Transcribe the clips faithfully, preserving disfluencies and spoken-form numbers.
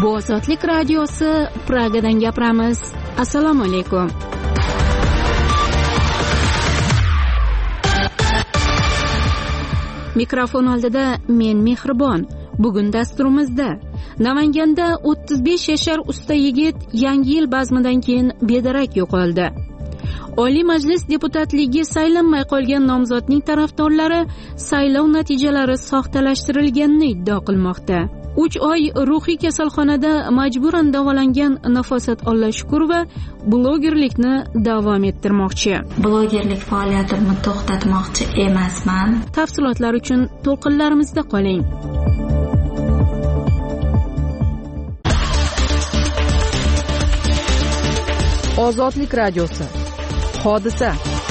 Bu Ozodlik radiosi, Pragadan gapiramiz. Assalomu alaykum. Mikrofon oldida men Mehribon. Bugun dasturimizda Namanganda o'ttiz besh yashar usta yigit Yangi yil bazmidan keyin bedarak yo'qoldi. Oliy Majlis deputatligi saylanmay qolgan nomzodning tarafdorlari saylov natijalari soxtalashtirilganini iddao qilmoqda. uch oy ruhiy kasalxonada majburan davolangan Nafosat Ollashukurova blogerlikni davom ettirmoqchi. Blogerlik faoliyatimni to'xtatmoqchi emasman. Tafsilotlar uchun to'lqinlarimizda qoling. Ozodlik radiosi. Hodisa.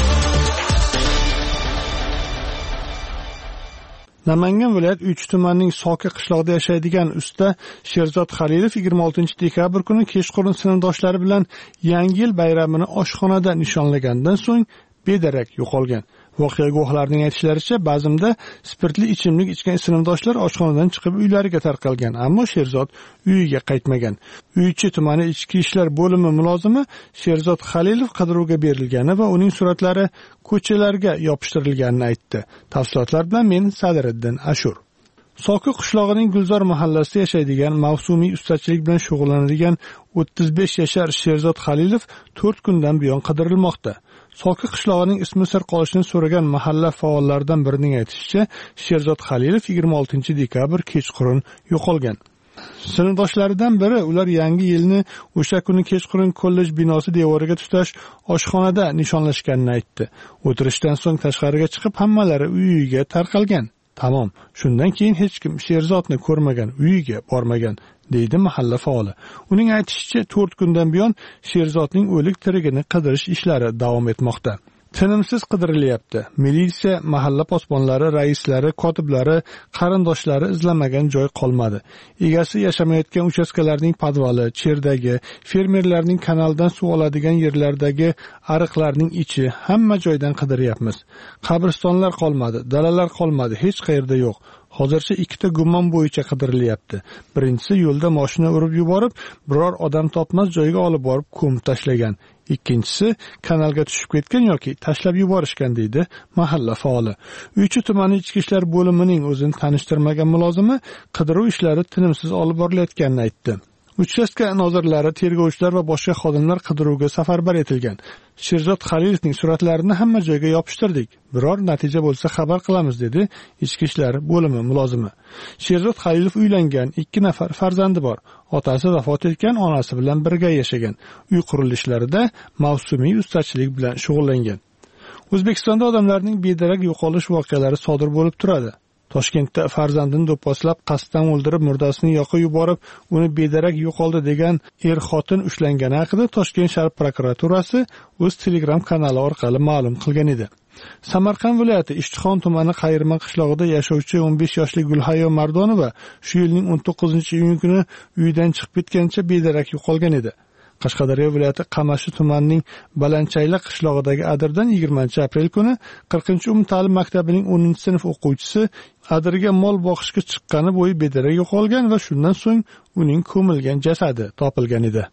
Namangan viloyat uch tumanining Soki qishlog'ida yashaydigan usta Sherzod Halilov yigirma oltinchi dekabr kuni kechqurun sinfdoshlari bilan Yangi yil bayramini oshxonada nishonlagandan so'ng bedarak yo'qolgan. Voqea guvohlarining aytishlaricha, ba'zimda spirtli ichimlik ichgan sinfdoshlar oshxonadan chiqib uylariga tarqalgan, ammo Sherzod uyiga qaytmagan. Uychi tumani ichki ishlar bo'limi mulozimi Sherzod Halilov qidiruvga berilgani va uning suratlari ko'chalarga yopishtirilganini aytdi. Tafsilotlar bilan men Sadiriddin Ashur. Soki qishlog'ining Gulzor mahallasida yashaydigan, mavsumiy ustachilik bilan shug'ullanadigan o'ttiz besh yashar Sherzod Halilov to'rt kundan buyon qidirilmoqda. Soki qishlog'ining ismi sir qolishini so'ragan mahalla faollaridan birining aytishicha, Sherzod Halilov yigirma oltinchi dekabr kechqurun yo'qolgan. Sinfdoshlaridan biri ular Yangi yilni o'sha kuni kechqurun kollej binosi devoriga tutash oshxonada nishonlashganini aytdi. O'tirishdan so'ng tashqariga chiqib hammalari uyiga tarqalgan. Tamom, shundan keyin hech kim Sherzodni ko'rmagan, uyiga bormagan, deydi mahalla faoli. Uning aytishicha, to'rt kundan buyon Sherzodning o'lik tirigini qidirish ishlari davom etmoqda. Tinimsiz qidirilyapti. Militsiya, mahalla posbonlari, raislari, kotiblari, qarindoshlari izlamagan joy qolmadi. Egasi yashamayotgan uchastkalarning podvali, cherdagi, fermerlarning kanaldan suv oladigan yerlardagi ariqlarning ichi, hamma joydan qidiryapmiz. Qabristonlar qolmadi, dalalar qolmadi, hech qayerda yo'q. Hozircha ikkita gumon bo'yicha qidirilyapti. Birinchisi yo'lda mashina urib yuborib, biror odam topmas joyga olib borib ko'mib tashlagan. Ikkinchisi kanalga tushib ketgan yoki tashlab yuborishgan, deydi mahalla faoli. Uychi tumani ichki ishlar bo'limining o'zini tanishtirmagan mulozimi qidiruv ishlari tinimsiz olib borilayotganini aytdi. Uchastka nozirlari, tergovchilar va boshqa xodimlar qidiruvga safarbar etilgan. Sherzod Halilovning suratlarini hamma joyga yopishtirdik. Biror natija bo'lsa xabar qilamiz, dedi ichki ishlar bo'limi mulozimi. Sherzod Halilov uylangan, ikki nafar farzandi bor. Otasi vafot etgan, onasi bilan birga yashagan. Uy qurilishlarida mavsumiy ustachilik bilan shug'ullangan. O'zbekistonda odamlarning bedarak yo'qolish voqealari sodir bo'lib turadi. Toshkentda farzandini do'pposlab, qasddan o'ldirib, murdasini yoqib yuborib, uni bedarak yo'qoldi degan er-xotin ushlangani haqida Toshkent shahar prokuraturasi o'z Telegram kanali orqali ma'lum qilgan edi. Samarqand viloyati Ishtixon tumani Qayirma qishlog'ida yashovchi o'n besh yoshli Gulhayo Mardonova shu yilning o'n to'qqizinchi iyun kuni uyidan chiqib ketgancha bedarak yo'qolgan edi. Qashqadaryo viloyati Qamashi tumanining Balanchayla qishlog'idagi Adirdan yigirmanchi aprel kuni qirqinchi umumta'lim maktabining o'ninchi sinf o'quvchisi Adirga mol boqishga chiqqani bo'yi bedarak yo'qolgan va shundan so'ng uning ko'milgan jasadi topilgan edi.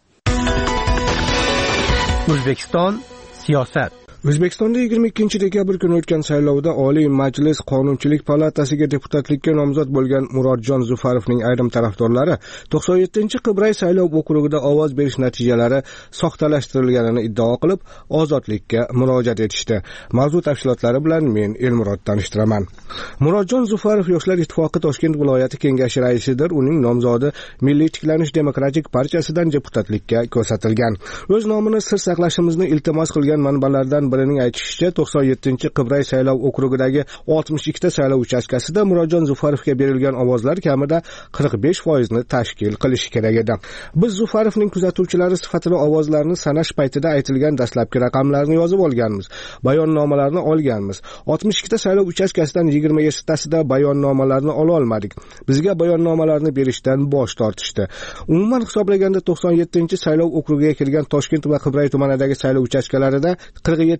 O'zbekiston siyosat. O'zbekistonda yigirma ikkinchi dekabr kuni o'tgan saylovda Oliy Majlis Qonunchilik palatasiga deputatlikka nomzod bo'lgan Murodjon Zufarovning ayrim tarafdorlari to'qson yettinchi Qibray saylov okrugida ovoz berish natijalari soxtalashtirilganini iddao qilib, ozodlikka murojaat etishdi. Mavzu tafsilotlari bilan men Elmurod tanishtiraman. Murodjon Zufarov Yoshlar ittifoqi Toshkent viloyati kengashi raisidir. Uning nomzodi Milliy tiklanish demokratik partiyasidan deputatlikka ko'rsatilgan. O'z nomini sir saqlashimizni iltimos qilgan manbalardan birining aytishicha, to'qson yettinchi Qibray saylov okrugidagi oltmish ikkita saylov uchastkasida Murodjon Zufarovga berilgan ovozlar kamida qirq besh foiz ni tashkil qilishi kerak edi. Biz Zufarovning kuzatuvchilari sifatida ovozlarni sanash paytida aytilgan dastlabki raqamlarni yozib olganmiz, bayonnomalarni olganmiz. oltmish ikkita saylov uchastkasidan yigirma yettitasida bayonnomalarni ola olmadik. Bizga bayonnomalarni berishdan bosh tortishdi. Umuman hisoblaganda to'qson yettinchi saylov okrugiga kirgan Toshkent va Qibray tumanidagi saylov uchastkalarida qirq yetti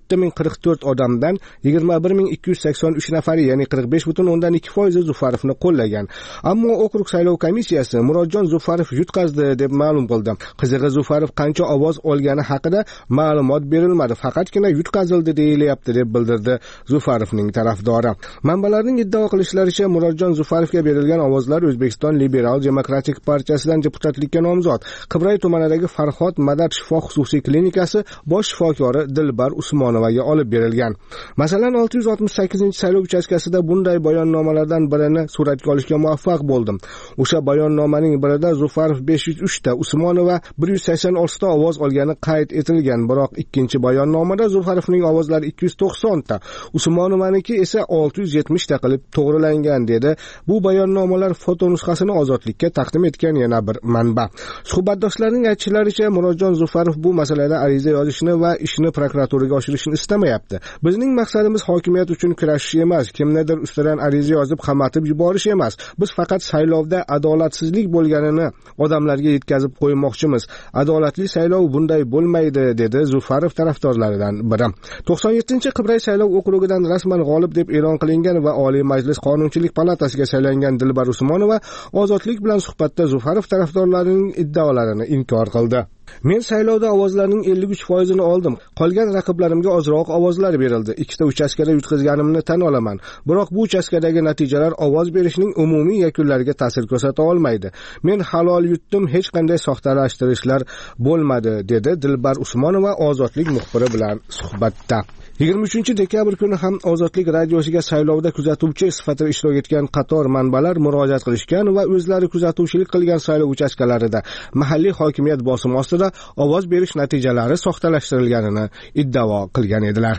yetti ming qirq to'rt odamdan yigirma bir ming ikki yuz sakson uch nafari, ya'ni qirq besh butun o'ndan ikki foiz Zufarovni qo'llagan. Ammo okrug saylov komissiyasi Murodjon Zufarov yutqazdi deb ma'lum qildi. Qizig'i, Zufarov qancha ovoz olgani haqida ma'lumot berilmadi, faqatgina yutqazildi deyilyapti deb bildirdi Zufarovning tarafdori. Manbalarning iddao qilishlaricha, Murodjon Zufarovga berilgan ovozlar O'zbekiston Liberal Demokratik partiyasidan deputatlikka nomzod Qibray tumanidagi Farhod Madad shifo xususiy klinikasi bosh shifokori Dilbar Usmonovaga olib berilgan. Masalan, olti yuz oltmish sakkizinchi saylov uchastkasida bunday bayonnomalardan birini suratga olishga muvaffaq bo'ldim. O'sha bayonnomaning birida Zufarov besh yuz uch ta, Usmonova bir yuz sakson olti ta ovoz olgani qayd etilgan, biroq ikkinchi bayonnomada Zufarovning ovozlari ikki yuz to'qson ta, Usmonovaniki esa olti yuz yetmish ta qilib to'g'rilangan dedi. Bu bayonnomalar fotonusxasini Ozodlikka taqdim etgan yana bir manba. Suhbatdoshlarning aytishlaricha, Murodjon Zufarov bu masalada ariza yozishni va ishni prokuraturaga oshirishni istamayapti. Bizning maqsadimiz hokimiyat uchun kurashish emas, kimnidir ustidan ariza yozib qamatib yuborish emas. Biz faqat saylovda adolatsizlik bo'lganini odamlarga yetkazib qo'ymoqchimiz. Adolatli saylov bunday bo'lmaydi, dedi Zufarov tarafdorlaridan biri. to'qson yettinchi Qibray saylov okrugidan rasman g'olib deb e'lon qilingan va Oliy Majlis Qonunchilik palatasiga saylangan Dilbar Usmonova Ozodlik bilan suhbatda Zufarov tarafdorlarining iddaolarini inkor qildi. Men saylovda ovozlarning ellik uch foizini oldim. Qolgan raqiblarimga ozroq ovozlar berildi. Ikkita uchastkada yutqazganimni tan olaman. Biroq bu uchastkadagi natijalar ovoz berishning umumiy yakunlariga ta'sir ko'rsata olmaydi. Men halol yutdim, hech qanday soxtalashtirishlar bo'lmadi, dedi Dilbar Usmonova Ozodlik muxbiri bilan suhbatda. yigirma uchinchi dekabr kuni ham Ozodlik radiosiga saylovda kuzatuvchi sifatida ishtirok etgan qator manbalar murojaat qilishgan va o'zlari kuzatuvchilik qilgan saylov uchastkalarida mahalliy hokimiyat bosimi ostida ovoz berish natijalari soxtalashtirilganini iddao qilgan edilar.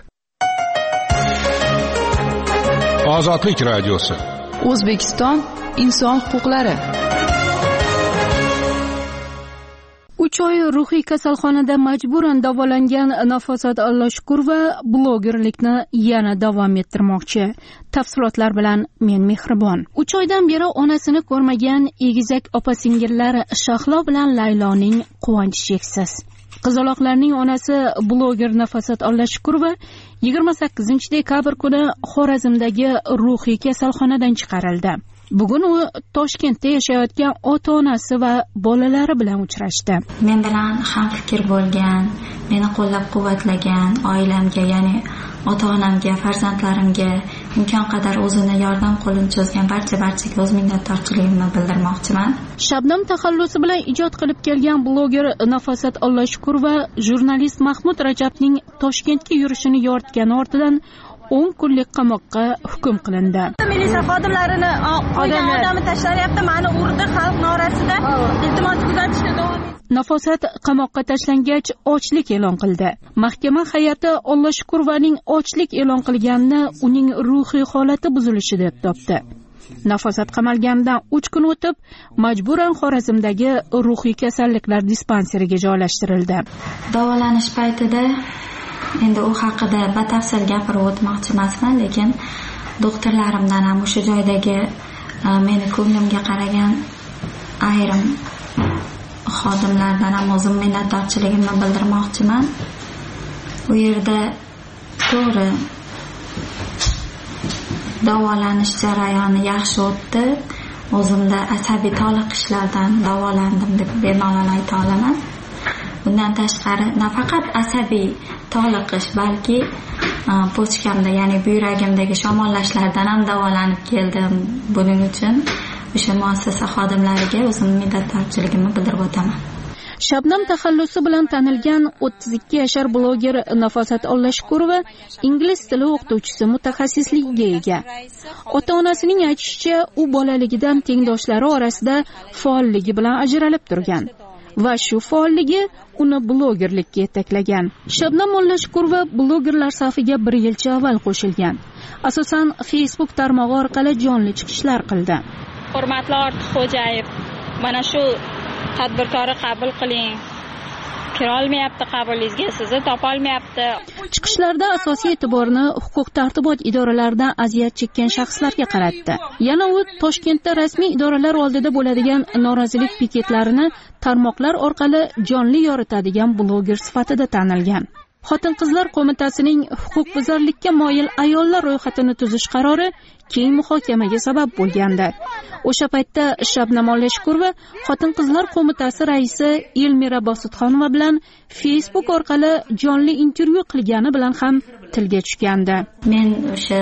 Ozodlik radiosi. O'zbekiston inson huquqlari. uch oy ruhiy kasalxonada majburan davolangan Nafosat Allashukurova blogerlikni yana davom ettirmoqchi. Tafsilotlar bilan men Mehribon. uch oydan beri onasini ko'rmagan egizak opa-singillar Shahlo bilan Layloning quvonchi cheksiz. Qizaloqlarning onasi bloger Nafosat Allashukurova yigirma sakkizinchi dekabr kuni Xorazmdagi ruhiy kasalxonadan chiqarildi. Bugun u Toshkentda yashayotgan ota-onasi va bolalari bilan uchrashdi. Men bilan hamfikr bo'lgan, meni qo'llab-quvvatlagan oilamga, ya'ni ota-onamga, farzandlarimga imkon qadar o'zini yordam qo'lini cho'zgan barcha barchaga o'z minnatdorchiligimni bildirmoqchiman. Shabnam taxallusi bilan ijod qilib kelgan bloger Nafosat Allashukurova jurnalist Mahmud Rajabning Toshkentga yurishini yoritgani ortidan o'n kunlik qamoqqa hukm qilindi. Militsiya xodimlarini qo'ygan odamni tashlayapti, meni urdi, xalq norasida iltimos kuzatishda davom etdi. Nafosat qamoqqa tashlangach ochlik e'lon qildi. Mahkama hay'ati Allashukurovaning ochlik e'lon qilganini uning ruhiy holati buzilishi deb topdi. Nafosat qamalganidan uch kun o'tib majburan Xorazmdagi ruhiy kasalliklar dispanseriga joylashtirildi. Davolanish paytida endi u haqida batafsil gapirib o'tmoqchi emasman, lekin doktorlarimdan ham o'sha joydagi meni ko'nglimga qaragan ayrim xodimlardan ham o'zim minnatdorchiligimni bildirmoqchiman. U yerda to'g'ri davolanish jarayoni yaxshi o'tdi. O'zimda asabiy toliqishlardan davolandim deb bemalol ayta olaman. Bundan tashqari nafaqat asabiy toliqish, balki pochkamda, ya'ni buyragimdagi shamollashlardan ham davolanib keldim. Buning uchun o'sha muassasa xodimlariga o'zim minnatdorchiligimni bildirib o'taman. Shabnam taxallusi bilan tanilgan o'ttiz ikki yashar bloger Nafosat Allashukurova ingliz tili o'qituvchisi mutaxassisligiga ega. Ota-onasining aytishicha, u bolaligidan tengdoshlari orasida faolligi bilan ajralib turgan va shu faolligi uni blogerlikka yetaklagan. Shabnam Allashukurova blogerlar safiga bir yilcha avval qo'shilgan. Asosan Facebook tarmog'i orqali jonli chiqishlar qildi. Hurmatli Ortiqxo'jayev, mana shu tadbirkori qabul qiling. Kira olmayapti, qabulingizga sizni topolmayapti. Chiqishlarda asosiy e'tiborni huquq-tartibot idoralaridan aziyat chekkan shaxslarga qaratdi. Yana u Toshkentda rasmiy idoralar oldida bo'ladigan norozilik piketlarini tarmoqlar orqali jonli yoritadigan bloger sifatida tanilgan. Xotin-qizlar qo'mitasining huquqbuzarlikka moyil ayollar ro'yxatini tuzish qarori keng muhokamaga sabab bo'lgandi. O'sha paytda Shabnam Olashkurova Xotin-qizlar qo'mitasi raisi Elmira Bositxonova bilan Facebook orqali jonli intervyu qilgani bilan ham tilga tushgandi. Men o'sha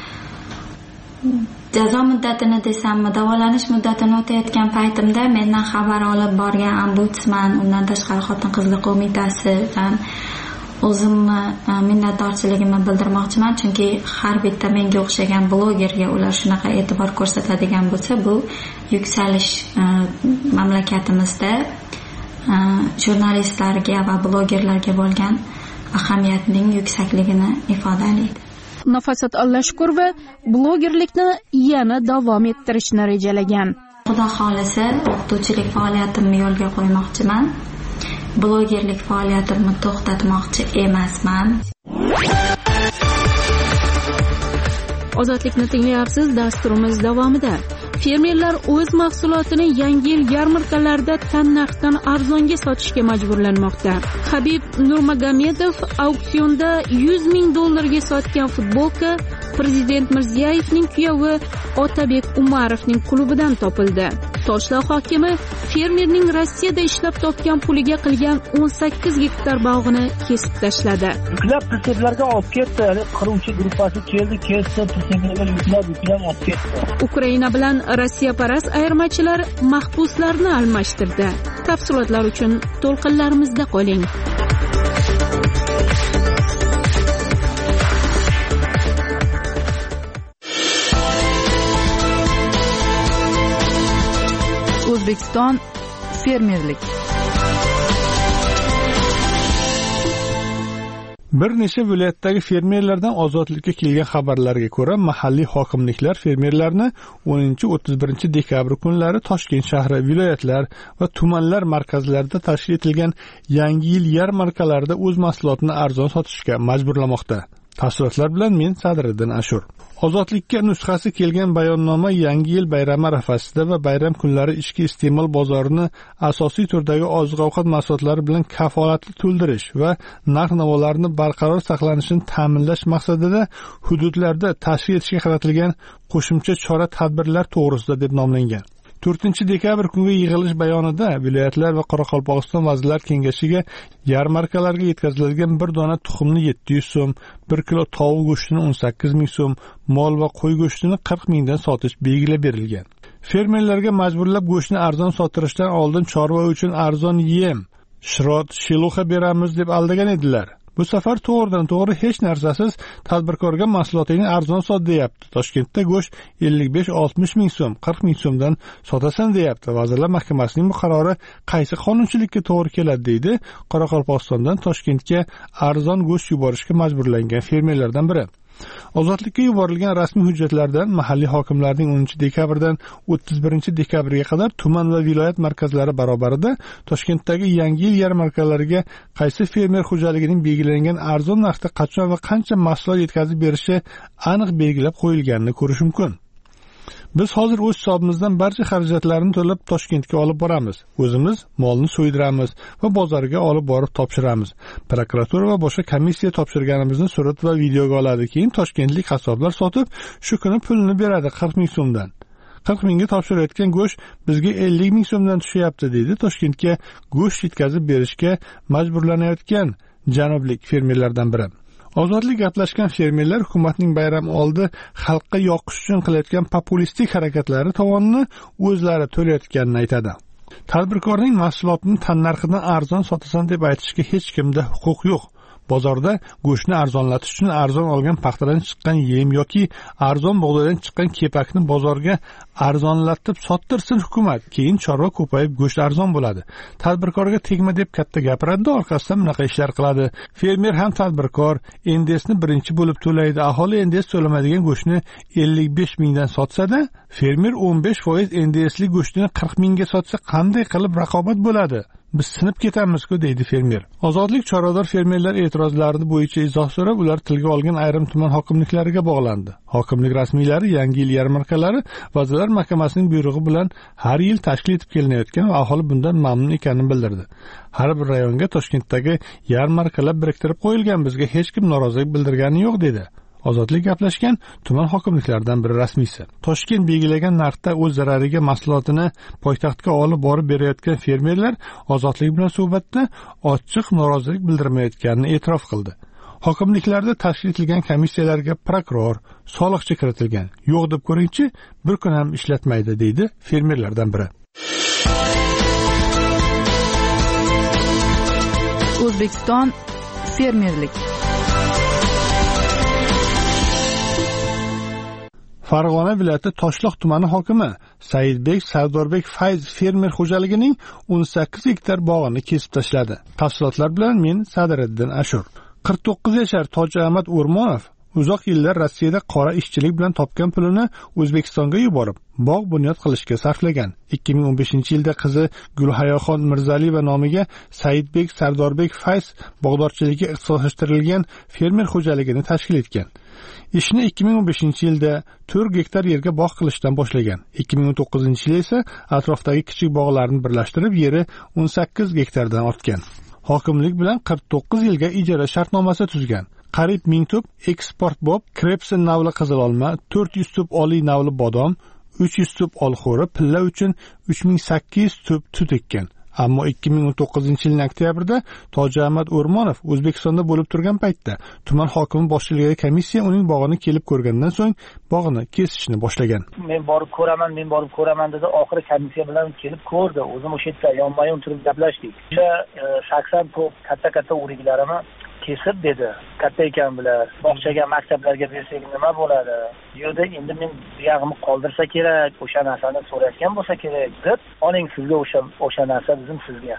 jazo muddatini desammi, davolanish muddatini o'tayotgan paytimda mendan xabar olib borgan ombudsman, undan tashqari Xotin-qizlar qo'mitasidan o'zimni minnatdorchiligimni bildirmoqchiman, chunki har bitta menga o'xshagan blogerga ular shunaqa e'tibor ko'rsatadigan bo'lsa, bu yuksalish mamlakatimizda jurnalistlarga va blogerlarga bo'lgan ahamiyatning yuksakligini ifodalaydi. Nafosat Olashkurova blogerlikni yana davom ettirishni rejalagan. Xudo xolisa, o'qituvchilik faoliyatimni yo'lga qo'ymoqchiman. Blogerlik faoliyatimni to'xtatmoqchi emasman. Ozodlikni tinglayapsiz. Dasturimiz davomida fermerlar o'z mahsulotini Yangi yil yarmarkalarida tan narxdan arzonga sotishga majburlanmoqda. Habib Nurmagomedov auksionda yuz ming dollarga sotgan futbolka Prezident Mirziyoyevning kuyovi Otabek Umarovning klubidan topildi. Toshloq hokimi fermerning Rossiyada ishlab topgan puliga qilgan o'n sakkiz gektar bog'ini kesib tashladi. Yuklab pritseplarga olib ketdi. Qiruvchi guruhasi keldi, kesdi, pritseplarga yuklab, yuklab olib ketdi. Ukraina bilan Rossiya parast ayirmachilar mahbuslarni almashtirdi. Tafsilotlar uchun to'lqinlarimizda qoling. O'zbekiston fermerlik. Bir necha viloyatdagi fermerlardan ozodlikka kelgan xabarlarga ko'ra, mahalliy hokimliklar fermerlarni o'ninchi o'ttiz birinchi dekabr kunlari Toshkent shahri, viloyatlar va tumanlar markazlarida tashkil etilgan Yangi yil yarmarkalarida o'z mahsulotini arzon sotishga majburlamoqda. Tafsilotlar bilan men Sadriddin Ashur. Ozodlikka nusxasi kelgan bayonnoma Yangi yil bayrami arafasida va bayram kunlari ichki iste'mol bozorini asosiy turdagi oziq-ovqat mahsulotlari bilan kafolatli to'ldirish va narx-navolarni barqaror saqlanishini ta'minlash maqsadida hududlarda tashkil etishga qaratilgan qo'shimcha chora-tadbirlar to'g'risida deb nomlangan. to'rtinchi dekabr kungi yig'ilish bayonida viloyatlar va Qoraqalpog'iston vazirlar kengashiga yarmarkalarga yetkaziladigan bir dona tuxumni yetti yuz so'm, bir kilo tovuq go'shtini o'n sakkiz ming so'm, mol va qo'y go'shtini qirq mingdan sotish belgilab berilgan. Fermerlarga majburlab go'shtni arzon sotirishdan oldin chorva uchun arzon yem, shirot, shiluxa beramiz deb aldagan edilar. Bu safar to'g'ridan to'g'ri hech narsasiz tadbirkorga mahsulotingni arzon sot deyapti. Toshkentda go'sht ellik besh oltmish ming so'm, qirq ming so'mdan sotasan deyapti. Vazirlar Mahkamasining bu qarori qaysi qonunchilikka to'g'ri keladi deydi Qoraqalpog'istondan Toshkentga arzon go'sht yuborishga majburlangan fermerlardan biri. Ozodlikka yuborilgan rasmiy hujjatlardan mahalliy hokimlarning o'ninchi dekabrdan o'ttiz birinchi dekabrga qadar tuman va viloyat markazlari barobarida Toshkentdagi Yangi yil yarmarkalariga qaysi fermer xo'jaligining belgilangan arzon narxda qachon va qancha mahsulot yetkazib berishi aniq belgilab qo'yilganini ko'rish mumkin. Biz hozir o'z hisobimizdan barcha xarajatlarni to'lab Toshkentga olib boramiz. O'zimiz molni so'ydiramiz va bozorga olib borib topshiramiz. Prokuratura va boshqa komissiya topshirganimizni surat va videoga oladi. Keyin toshkentlik qassoblar sotib, shu kuni pulni beradi qirq ming so'mdan. qirq mingga topshirayotgan go'sht bizga ellik ming so'mdan tushyapti deydi Toshkentga go'sht yetkazib berishga majburlanayotgan janublik fermerlardan biri. Ozodlik gaplashgan fermerlar hukumatning bayram oldi xalqqa yoqish uchun qilayotgan populistik harakatlari tovonini o'zlari to'layotganini aytadi. Tadbirkorning mahsulotini tannarxidan arzon sotasan deb aytishga hech kimda huquq yo'q. Bozorda go'shtni arzonlatish uchun arzon olgan paxtadan chiqqan yem yoki arzon bug'doydan chiqqan kepakni bozorga arzonlatib sottirsin hukumat. Keyin chorva ko'payib go'sht arzon bo'ladi. Tadbirkorga tegma deb katta gapiradi, orqasidan bunaqa ishlar qiladi. Fermer ham tadbirkor, endesni birinchi bo'lib to'laydi. Aholi endes to'lamaydigan go'shtni ellik besh mingdan sotsa-da, fermer o'n besh foiz endesli go'shtini qirq mingga sotsa qanday qilib raqobat bo'ladi? biz sinib ketamizku, deydi fermer. Ozodlik chorvador fermerlar e'tirozlari bo'yicha izoh so'rab, ular tilga olgan ayrim tuman hokimliklariga bog'landi. Hokimlik rasmiylari Yangi yil yarmarkalari Vazirlar Mahkamasining buyrug'i bilan har yil tashkil etib kelinayotgan va aholi bundan mamnun ekanini bildirdi. Har bir rayonga Toshkentdagi yarmarkalar biriktirib qo'yilgan, bizga hech kim norozilik bildirgani yo'q, dedi. Ozodlik gaplashgan tuman hokimliklaridan biri rasmiysi. Toshkent belgilagan narxda o'z zarariga mahsulotini poytaxtga olib borib berayotgan fermerlar Ozodlik bilan suhbatda ochiq norozilik bildirmayotganini e'tirof qildi. Hokimliklarda tashkil etilgan komissiyalarga prokuror, soliqchi kiritilgan. Yo'q deb ko'ringchi, bir kun ham ishlatmaydi, deydi fermerlardan biri. O'zbekiston fermerlik. Farg'ona viloyati Toshloq tumani hokimi Saidbek Sardorbek Fayz fermer xo'jaligining o'n sakkiz gektar bog'ini kesib tashladi. Tafsilotlar bilan men Sadiriddin Ashur. qirq to'qqiz yashar Toji Ahmad O'rmonov uzoq yillar Rossiyada qora ishchilik bilan topgan pulini O'zbekistonga yuborib, bog' bunyod qilishga sarflagan. ikki ming o'n beshinchi yilda qizi Gulhayoxon Mirzaliyeva nomiga Saidbek Sardorbek Fayz bog'dorchiligiga ixtisoslashtirilgan fermer xo'jaligini tashkil etgan. Ishni ikki ming o'n beshinchi yilda to'rt gektar yerga bog' qilishdan boshlagan. ikki ming o'n to'qqizinchi yilda esa atrofdagi kichik bog'larni birlashtirib, yeri o'n sakkiz gektardan ortgan. Hokimlik bilan qirq to'qqiz yilga ijara shartnomasi tuzgan. Qariyb ming tup eksport bob, Krepsin navli qizil olma, to'rt yuz tup oliy navli bodom, uch yuz tup olxo'ri, pilla uchun uch ming sakkiz yuz tup tut ekkan. Ammo ikki ming o'n to'qqizinchi yilning oktyabrida Toji Ahmad O'rmonov O'zbekistonda bo'lib turgan paytda tuman hokimi boshchiligidagi komissiya uning bog'ini kelib ko'rgandan so'ng bog'ini kesishni boshlagan. Men borib ko'raman, men borib ko'raman dedi. Oxiri komissiya bilan kelib ko'rdi. O'zim o'sha yerda yonma-yon turib gaplashdik. O'sha sakson to'p katta-katta o'riklarini kesib dedi. Katta ekan bular. Bog'chaga, maktablarga bersak nima bo'ladi? Yo'da endi men buyog'imni qoldirsa kerak, o'sha narsani so'rashgan bo'lsa kerak deb, oling sizga o'sha o'sha narsa bizim sizga.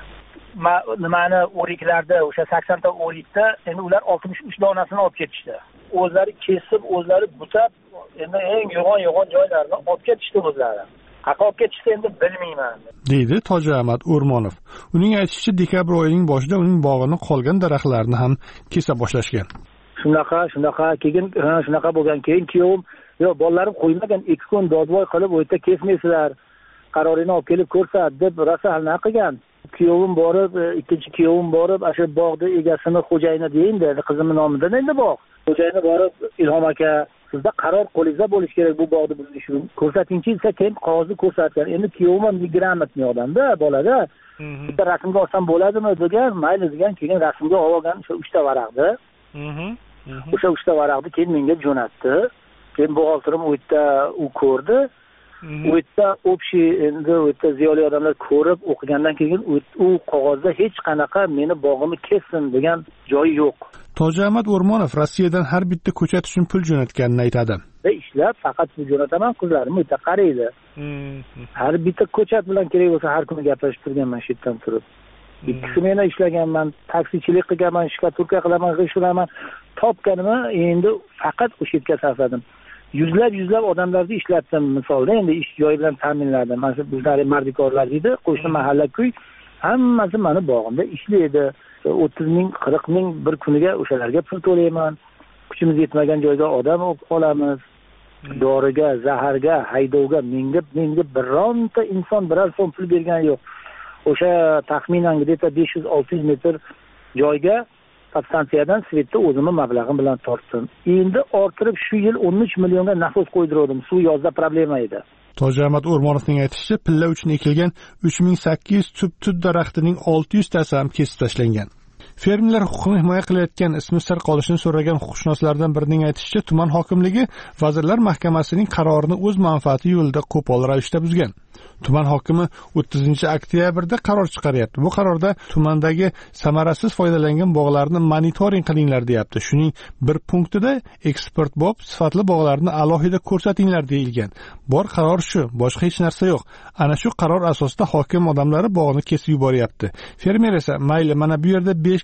Nimani o'riklarda, o'sha sakson ta o'rikda endi ular oltmish uch donasini olib ketishdi. O'zlari kesib, o'zlari butab, endi eng yo'g'on-yo'g'on joylarini olib ketishdi o'zlari. Haqob ketishdi endi bilmayman, deydi Toji Ahmad O'rmonov. Uning aytishicha, dekabr oyining boshida uning bog'ini qolgan daraxtlarni ham kesa boshlashgan. Shunaqa, shunaqa, keyin shunaqa bo'lgan. Keyin kuyovim, "Yo'q, bolalarim qo'ymagan, ikki kun dodvoy qilib o'yta kesmaysizlar. Qarorini olib kelib ko'rsat" deb rosa halna qilgan. Kuyovim borib, ikkinchi kuyovim borib, o'sha bog'da egasini xo'jayini deydi, qizimning nomidan endi bog'. Xo'jayini borib, "Ilhom aka, sizda qaror qo'lingizda bo'lishi kerak bu bog'ni buzish uchun. Ko'rsatingchi" desa, keyin qog'ozni ko'rsatgan. Endi kuyovim ham gрамотный odamda, bolada. Bitta rasmga olsam bo'ladimi degan, mayli degan, keyin rasmga olgan o'sha uchta varaqni. O'sha uchta varaqni keyin menga jo'natdi. Keyin buxgalterim u yerda u ko'rdi. U yerda общий endi u yerda ziyoli odamlar ko'rib o'qigandan keyin u qog'ozda hech qanaqa meni bog'imni kessin degan joyi yo'q. Toji Ahmad O'rmonov Rossiyadan har bitta ko'chat uchun pul jo'natganini aytadi. Va ishlab faqat pul jo'nataman, qizlarim u yerda qaraydi. Har bitta ko'chat bilan kerak bo'lsa har kuni gaplashib turganman shu yerdan turib. Ikkisi meni ishlaganman, taksichilik qilganman, shkaturka qilaman, g'ishlaman. Topganimni endi faqat o'sha yerga sarfladim. Yuzlab yuzlab odamlarni ishlatdim, misolda endi ish joyi bilan ta'minladim. Mana shu bizlar mardikorlar deydi, qo'shni mahalla-ko'y hammasi meni bog'imda ishlaydi. o'ttiz ming, qirq ming bir kuniga o'shalarga pul to'layman. Kuchimiz yetmagan joyda odam olamiz. Doriga, zaharga, haydovga menga menga bironta inson biror so'm pul bergani yo'q. O'sha taxminan где-то besh yuz olti yuz metr joyga podstansiyadan svetda o'zimni mablag'im bilan tortdim. Endi orttirib shu yil o'n uch millionga nasos qo'ydirdim. Suv yozda problema edi. Toji Ahmad O'rmonovning aytishicha, pilla uchun ekilgan uch ming sakkiz yuz tup tut daraxtining olti yuz tasi ham kesib tashlangan. Fermerlar huquqini himoya qilayotgan ismi sir qolishini so'ragan huquqshunoslardan birining aytishicha, tuman hokimligi Vazirlar Mahkamasining qarorini o'z manfaati yo'lida qo'pol ravishda buzgan. Tuman hokimi o'ttizinchi oktyabrda qaror chiqaryapti. Bu qarorda tumandagi samarasiz foydalangan bog'larni monitoring qilinglar deyapti. Shuning bir punktida eksport bob sifatli bog'larni alohida ko'rsatinglar deyilgan. Bor qaror shu, boshqa hech narsa yo'q. Ana shu qaror asosida hokim odamlari bog'ni kesib yuboryapti. Fermer esa mayli mana bu yerda besh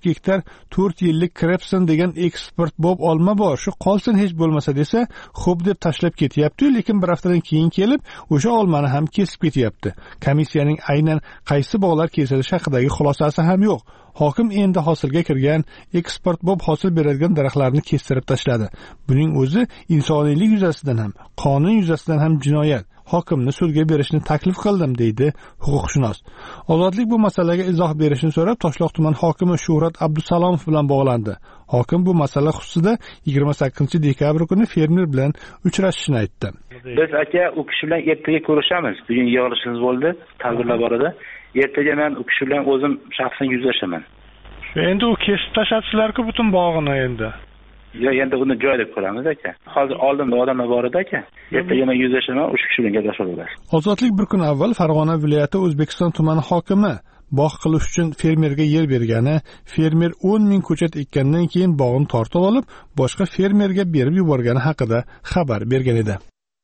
gektar to'rt yillik Krepson degan eksport bob olma bor, shu qolsin hech bo'lmasa desa, xo'p deb tashlab ketyapti, lekin bir haftadan keyin kelib o'sha olmani ham kesib ketyapti. Komissiyaning aynan qaysi bog'lar kesilishi haqidagi xulosasi ham yo'q. Hokim endi hosilga kirgan eksport bob hosil beradigan daraxtlarni kestirib tashladi. Buning o'zi insoniylik yuzasidan ham, qonun yuzasidan ham jinoyat. Hokimni sudga berishni taklif qildim, deydi huquqshunos. Ozodlik bu masalaga izoh berishni so'rab Toshloq tuman hokimi Shuhrat Abdusalomov bilan bog'landi. Hokim bu masala xususida yigirma sakkizinchi dekabr kuni fermer bilan uchrashishini aytdi. Biz aka u kishi bilan ertaga ko'rishamiz. Bugun yig'ilishimiz bo'ldi, tadbirlar bor edi. Ertaga men u kishi bilan o'zim shaxsan yuzlashaman. Endi u kesib tashlatsizlar-ku butun bog'ini endi. Yo, endi uni joy deb ko'ramiz aka. Hozir oldimda odamlar bor edi aka. Ertaga men yuzlashaman, o'sha kishi bilan gaplashamiz. Ozodlik bir kun avval Farg'ona viloyati O'zbekiston tumani hokimi bog' qilish uchun fermerga yer bergani, fermer o'n ming ko'chat ekkandan keyin bog'ni tortib olib, boshqa fermerga berib yuborgani haqida xabar bergan edi.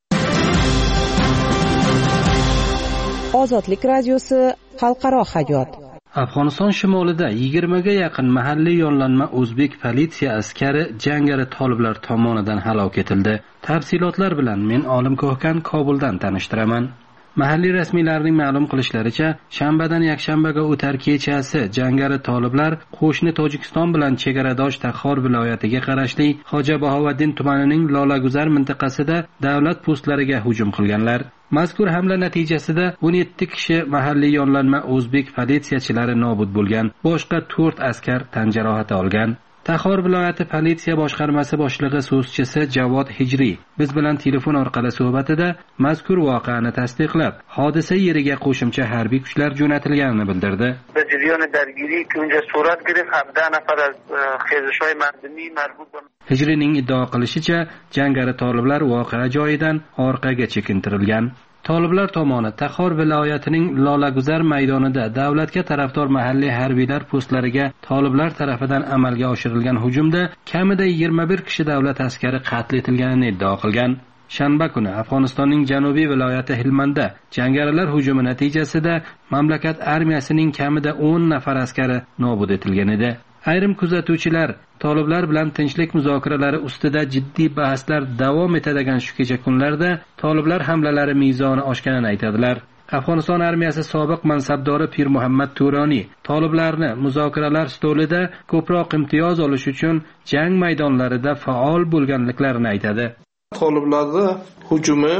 Ozodlik radiosi xalqaro hayot. Afg'oniston shimolida yigirmaga yaqin mahalliy yollanma o'zbek politsiya askari jangari toliblar tomonidan halok etildi. Tafsilotlar bilan men Olim Ko'hkan Kobuldan tanishtiraman. Mahalliy rasmiylarning ma'lum qilishlaricha, shanbadan yakshanbaga o'tar kechasi jangari toliblar qo'shni Tojikiston bilan chegaradosh Taxor viloyatiga qarashli Xo'ja Bahovaddin tumanining Lolaguzar mintaqasida davlat postlariga hujum qilganlar. Mazkur hamla natijasida o'n yetti kishi mahalliy yollanma o'zbek politsiyachilari nobud bo'lgan, boshqa to'rt askar tan jarohati olgan. Taxor viloyati politsiya boshqarmasi boshlig'i so'zchisi Javod Hijriy biz bilan telefon orqali suhbatida mazkur voqeani tasdiqlab, hodisa yeriga qo'shimcha harbiy kuchlar jo'natilganini bildirdi. در جریان درگیری که اونجا صورت گرفت هفده نفر از خیزش‌های مردمی مربوط به Hijriyning iddao qilishicha, jangari toliblar voqea joyidan orqaga chekintirilgan. Toliblar tomoni Taxor viloyatining Lolaguzar maydonida davlatga tarafdor mahalliy harbiylar postlariga toliblar tarafidan amalga oshirilgan hujumda kamida yigirma bir kishi davlat askari qatl etilganini iddao qilgan. Shanba kuni Afg'onistonning janubiy viloyati Hilmanda jangarilar hujumi natijasida mamlakat armiyasining kamida o'n nafar askari nobud etilgan edi. Ayrim kuzatuvchilar toliblar bilan tinchlik muzokaralari ustida jiddiy bahslar davom etadigan shu kecha kunlarda toliblar hamlalari mezoni oshganini aytadilar. Afg'oniston armiyasi sobiq mansabdori Pir Muhammad Turoniy toliblarni muzokaralar stolida ko'proq imtiyoz olish uchun jang maydonlarida faol bo'lganliklarini aytadi. Toliblarning hujumi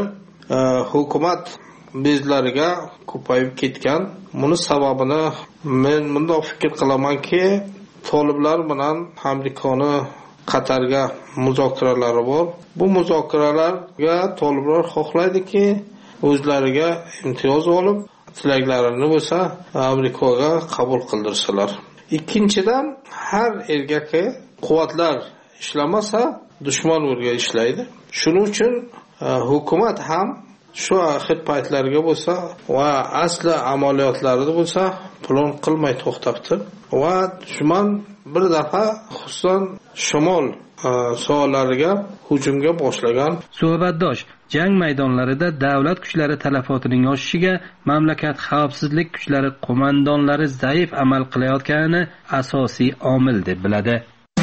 hukumat bezlariga ko'payib ketgan. Buni sababini men bunday fikr qilamanki, toliblar bilan Amerikani Qatarga muzokaralari bor. Bu muzokaralarga toliblar xohlaydiki, o'zlariga imtiyoz olib, tilaklarini bo'lsa Amerikaga qabul qildirsalar. Ikkinchidan, har ergaki quvvatlar ishlamasa, dushman o'rga ishlaydi. Shuning uchun hukumat ham shu axir paytlarga bo'lsa va asli amaliyotlarida bo'lsa plan qilmay to'xtabdi va dushman bir dafa xususan shimol sohalariga hujumga boshlagan. Suhbatdosh jang maydonlarida davlat kuchlari talafotining oshishiga mamlakat xavfsizlik kuchlari qo'mondonlari zaif amal qilayotganini asosiy omil deb biladi.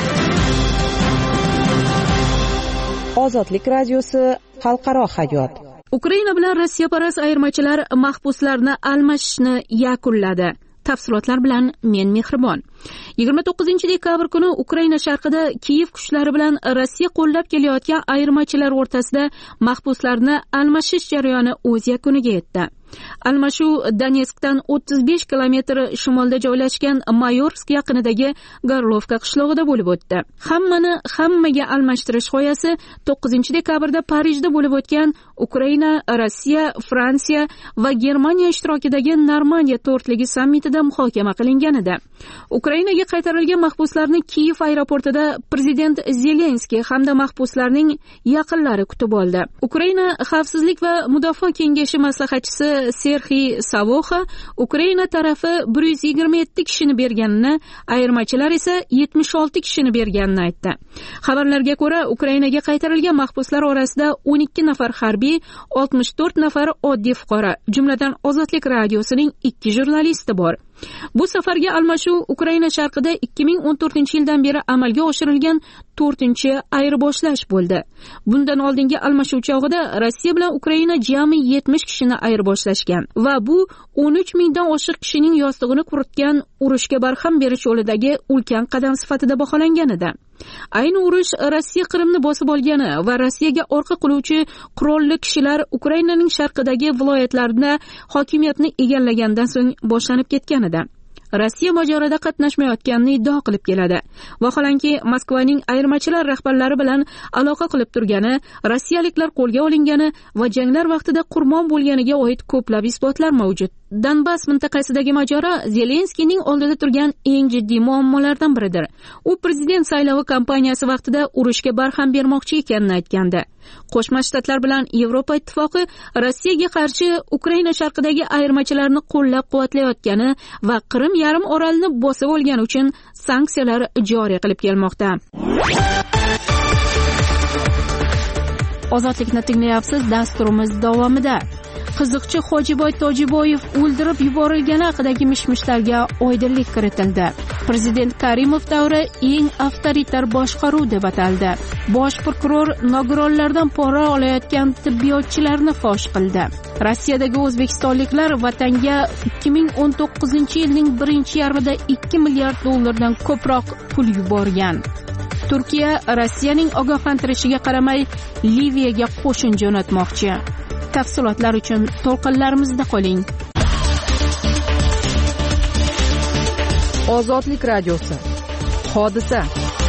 Ozodlik radiosi xalqaro hayot. Ukraina bilan Rossiyaparast ayirmachilar mahbuslarni almashishni yakunladi. Tafsilotlar bilan men Mehribon. yigirma to'qqizinchi dekabr kuni Ukraina sharqida Kiyev kuchlari bilan Rossiya qo'llab kelayotgan ayirmachilar o'rtasida mahbuslarni almashish jarayoni o'z yakuniga yetdi. Almashuv Donetskdan o'ttiz besh kilometr shimolda joylashgan Mayorsk yaqinidagi Gorlovka qishlog'ida bo'lib o'tdi. Hammani hammaga almashtirish g'oyasi to'qqizinchi dekabrda Parijda bo'lib o'tgan Ukraina, Rossiya, Fransiya va Germaniya ishtirokidagi Normandiya to'rtligi sammitida muhokama qilingan edi. Ukrainaga qaytarilgan mahbuslarni Kiyev aeroportida prezident Zelenskiy hamda mahbuslarning yaqinlari kutib oldi. Ukraina xavfsizlik va mudofaa kengashi maslahatchisi Serxiy Savoxa Ukraina tarafi bir yuz yigirma yetti kishini berganini, ayirmachilar esa yetmish olti kishini berganini aytdi. Xabarlarga ko'ra, Ukrainaga qaytarilgan mahbuslar orasida o'n ikki nafar harbiy, oltmish to'rt nafar oddiy fuqaro, jumladan Ozodlik radiosining ikki jurnalisti bor. Bu safargi almashuv Ukraina sharqida ikki ming o'n to'rtinchi yildan beri amalga oshirilgan to'rtinchi ayirboshlash bo'ldi. Bundan oldingi almashuv chog'ida Rossiya bilan Ukraina jami yetmish kishini ayirboshlashgan va bu o'n uch mingdan oshiq kishining yostig'ini quritgan urushga barham berish yo'lidagi ulkan qadam sifatida baholangan edi. Ayni urush Rossiya Qrimni bosib olgani va Rossiyaga orqa qiluvchi qurolli kishilar Ukrainaning sharqidagi viloyatlarida hokimiyatni egallagandan so'ng boshlanib ketgan edi. Rossiya mojaroda qatnashmayotganini iddao qilib keladi. Vaholanki Moskvaning ayirmachilar rahbarlari bilan aloqa qilib turgani, rossiyaliklar qo'lga olingani va janglar vaqtida qurbon bo'lganiga oid ko'plab isbotlar mavjud. Donbass mintaqasidagi mojaro Zelenskiyning oldida turgan eng jiddiy muammolardan biridir. U prezident saylovi kampaniyasi vaqtida urushga barham bermoqchi ekanini aytgandi. Qo'shma Shtatlar bilan Yevropa ittifoqi Rossiyaga qarshi Ukraina sharqidagi ayirmachilarni qo'llab-quvvatlayotgani va Qrim yarim orolini bosib olgani uchun sanksiyalar joriy qilib kelmoqda. Ozodlikni tinglayapsiz. Dasturimiz davomida qiziqchi Hojiboy Tojiboyev o'ldirib yuborilgani haqidagi mish-mishlarga oydinlik kiritildi. Prezident Karimov davri eng avtoritar boshqaruv deb ataldi. Bosh prokuror nogironlardan pora olayotgan tibbiyotchilarni fosh qildi. Rossiyadagi o'zbekistonliklar vatanga ikki ming o'n to'qqizinchi yilning birinchi yarmida ikki milliard dollardan ko'proq pul yuborgan. Turkiya Rossiyaning ogohlantirishiga qaramay Liviyaga qo'shin jo'natmoqchi. Tafsilotlar uchun to'lqinlarimizda qoling. Ozodlik radiosi. Hodisa.